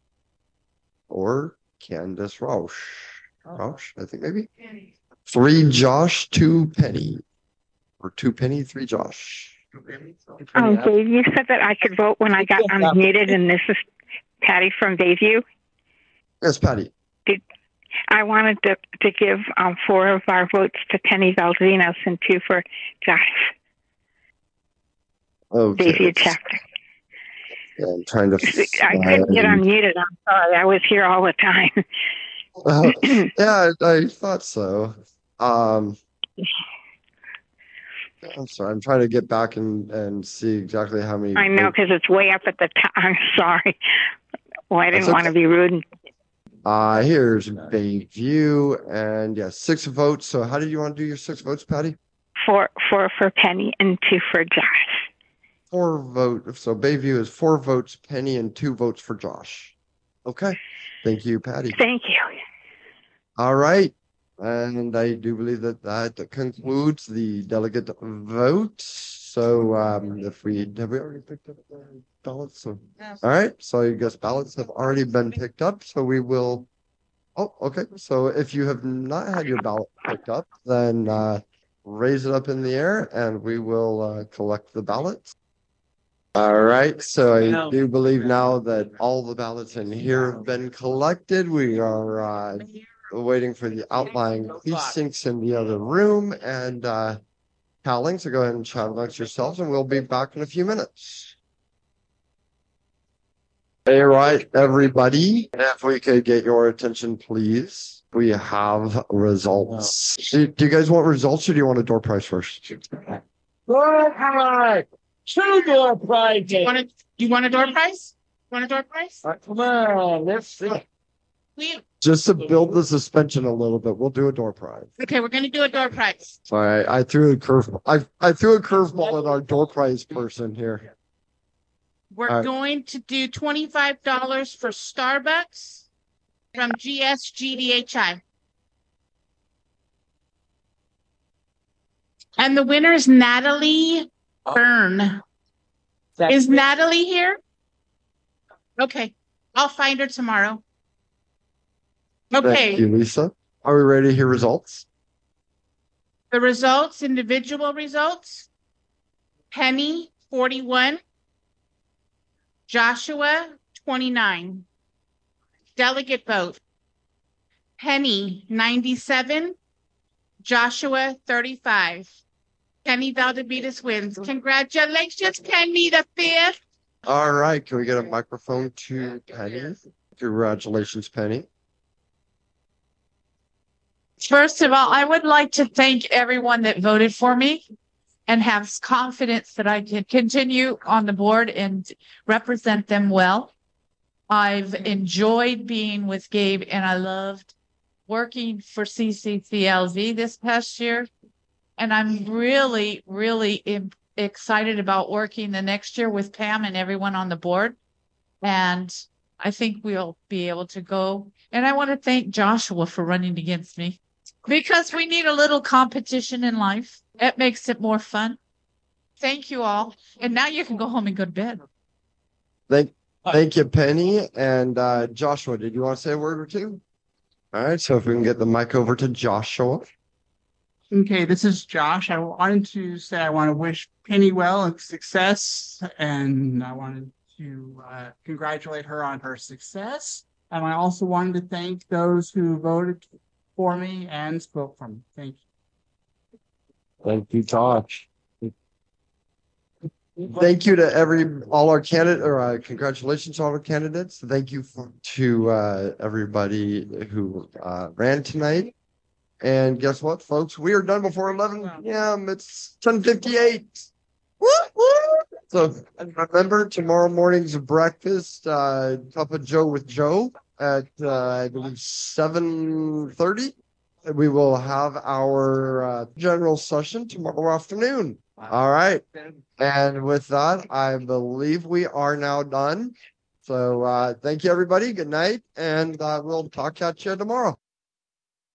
or Candace Rausch. Rausch, I think maybe. 3 Josh, 2 Penny. Or 2 Penny, 3 Josh. Dave, you said that I could vote when I got unmuted, and this is Patty from Bayview. Yes, Patty. I wanted to give 4 of our votes to Penny Valdivinos and 2 for Josh. Okay. Bayview chapter. Yeah, I'm trying to. I couldn't get unmuted. I'm sorry. I was here all the time. Yeah, I thought so. I'm sorry. I'm trying to get back and see exactly how many. I know, because it's way up at the top. I'm sorry. Well, I didn't want to be rude. Here's Bayview, and yeah, 6 votes. So how did you want to do your 6 votes, Patty? 4 for Penny and 2 for Josh. 4 votes. So Bayview is 4 votes, Penny, and 2 votes for Josh. Okay. Thank you, Patty. Thank you. All right. And I do believe that concludes the delegate vote. So have we already picked up the ballots? So, all right. So I guess ballots have already been picked up. So we will. Oh, okay. So if you have not had your ballot picked up, then raise it up in the air and we will collect the ballots. All right. So I do believe now that all the ballots in here have been collected. We are waiting for the outlying precincts in the other room and tallying. So go ahead and chat amongst yourselves and we'll be back in a few minutes. All right, everybody. If we could get your attention, please. We have results. Do you guys want results or do you want a door prize first? Door prize. 2 door prizes. Do you want a door prize? Want a door prize? Come on, let's see. Just to build the suspension a little bit, we'll do a door prize. Okay, we're going to do a door prize. Sorry, I threw a curveball. I threw a curveball at our door prize person here. We're going to do $25 for Starbucks from GSGDHI. And the winner is Natalie Byrne. Is Natalie here? Okay, I'll find her tomorrow. Okay. Thank you, Lisa. Are we ready to hear results? The results, individual results. Penny, 41. Joshua, 29. Delegate vote. Penny, 97. Joshua, 35. Penny Valdivinos wins. Congratulations, Penny, the 5th. All right. Can we get a microphone to Penny? Congratulations, Penny. First of all, I would like to thank everyone that voted for me and have confidence that I can continue on the board and represent them well. I've enjoyed being with Gabe and I loved working for CCCLV this past year. And I'm really, really excited about working the next year with Pam and everyone on the board. And I think we'll be able to go. And I want to thank Joshua for running against me because we need a little competition in life. It makes it more fun. Thank you all. And now you can go home and go to bed. Thank you, Penny. And Joshua, did you want to say a word or two? All right, so if we can get the mic over to Joshua. Okay, this is Josh. I wanted to say I want to wish Penny well and success, and I wanted to congratulate her on her success. And I also wanted to thank those who voted for me and spoke for me. Thank you. Thank you, Josh. Thank you to all our congratulations to all our candidates. Thank you to everybody who ran tonight. And guess what, folks? We are done before 11 p.m. It's 10:58. So remember, tomorrow morning's breakfast, Cup of Joe with Joe at, I believe, 7:30. We will have our general session tomorrow afternoon. All right. And with that, I believe we are now done. So thank you, everybody. Good night. And we'll talk at you tomorrow.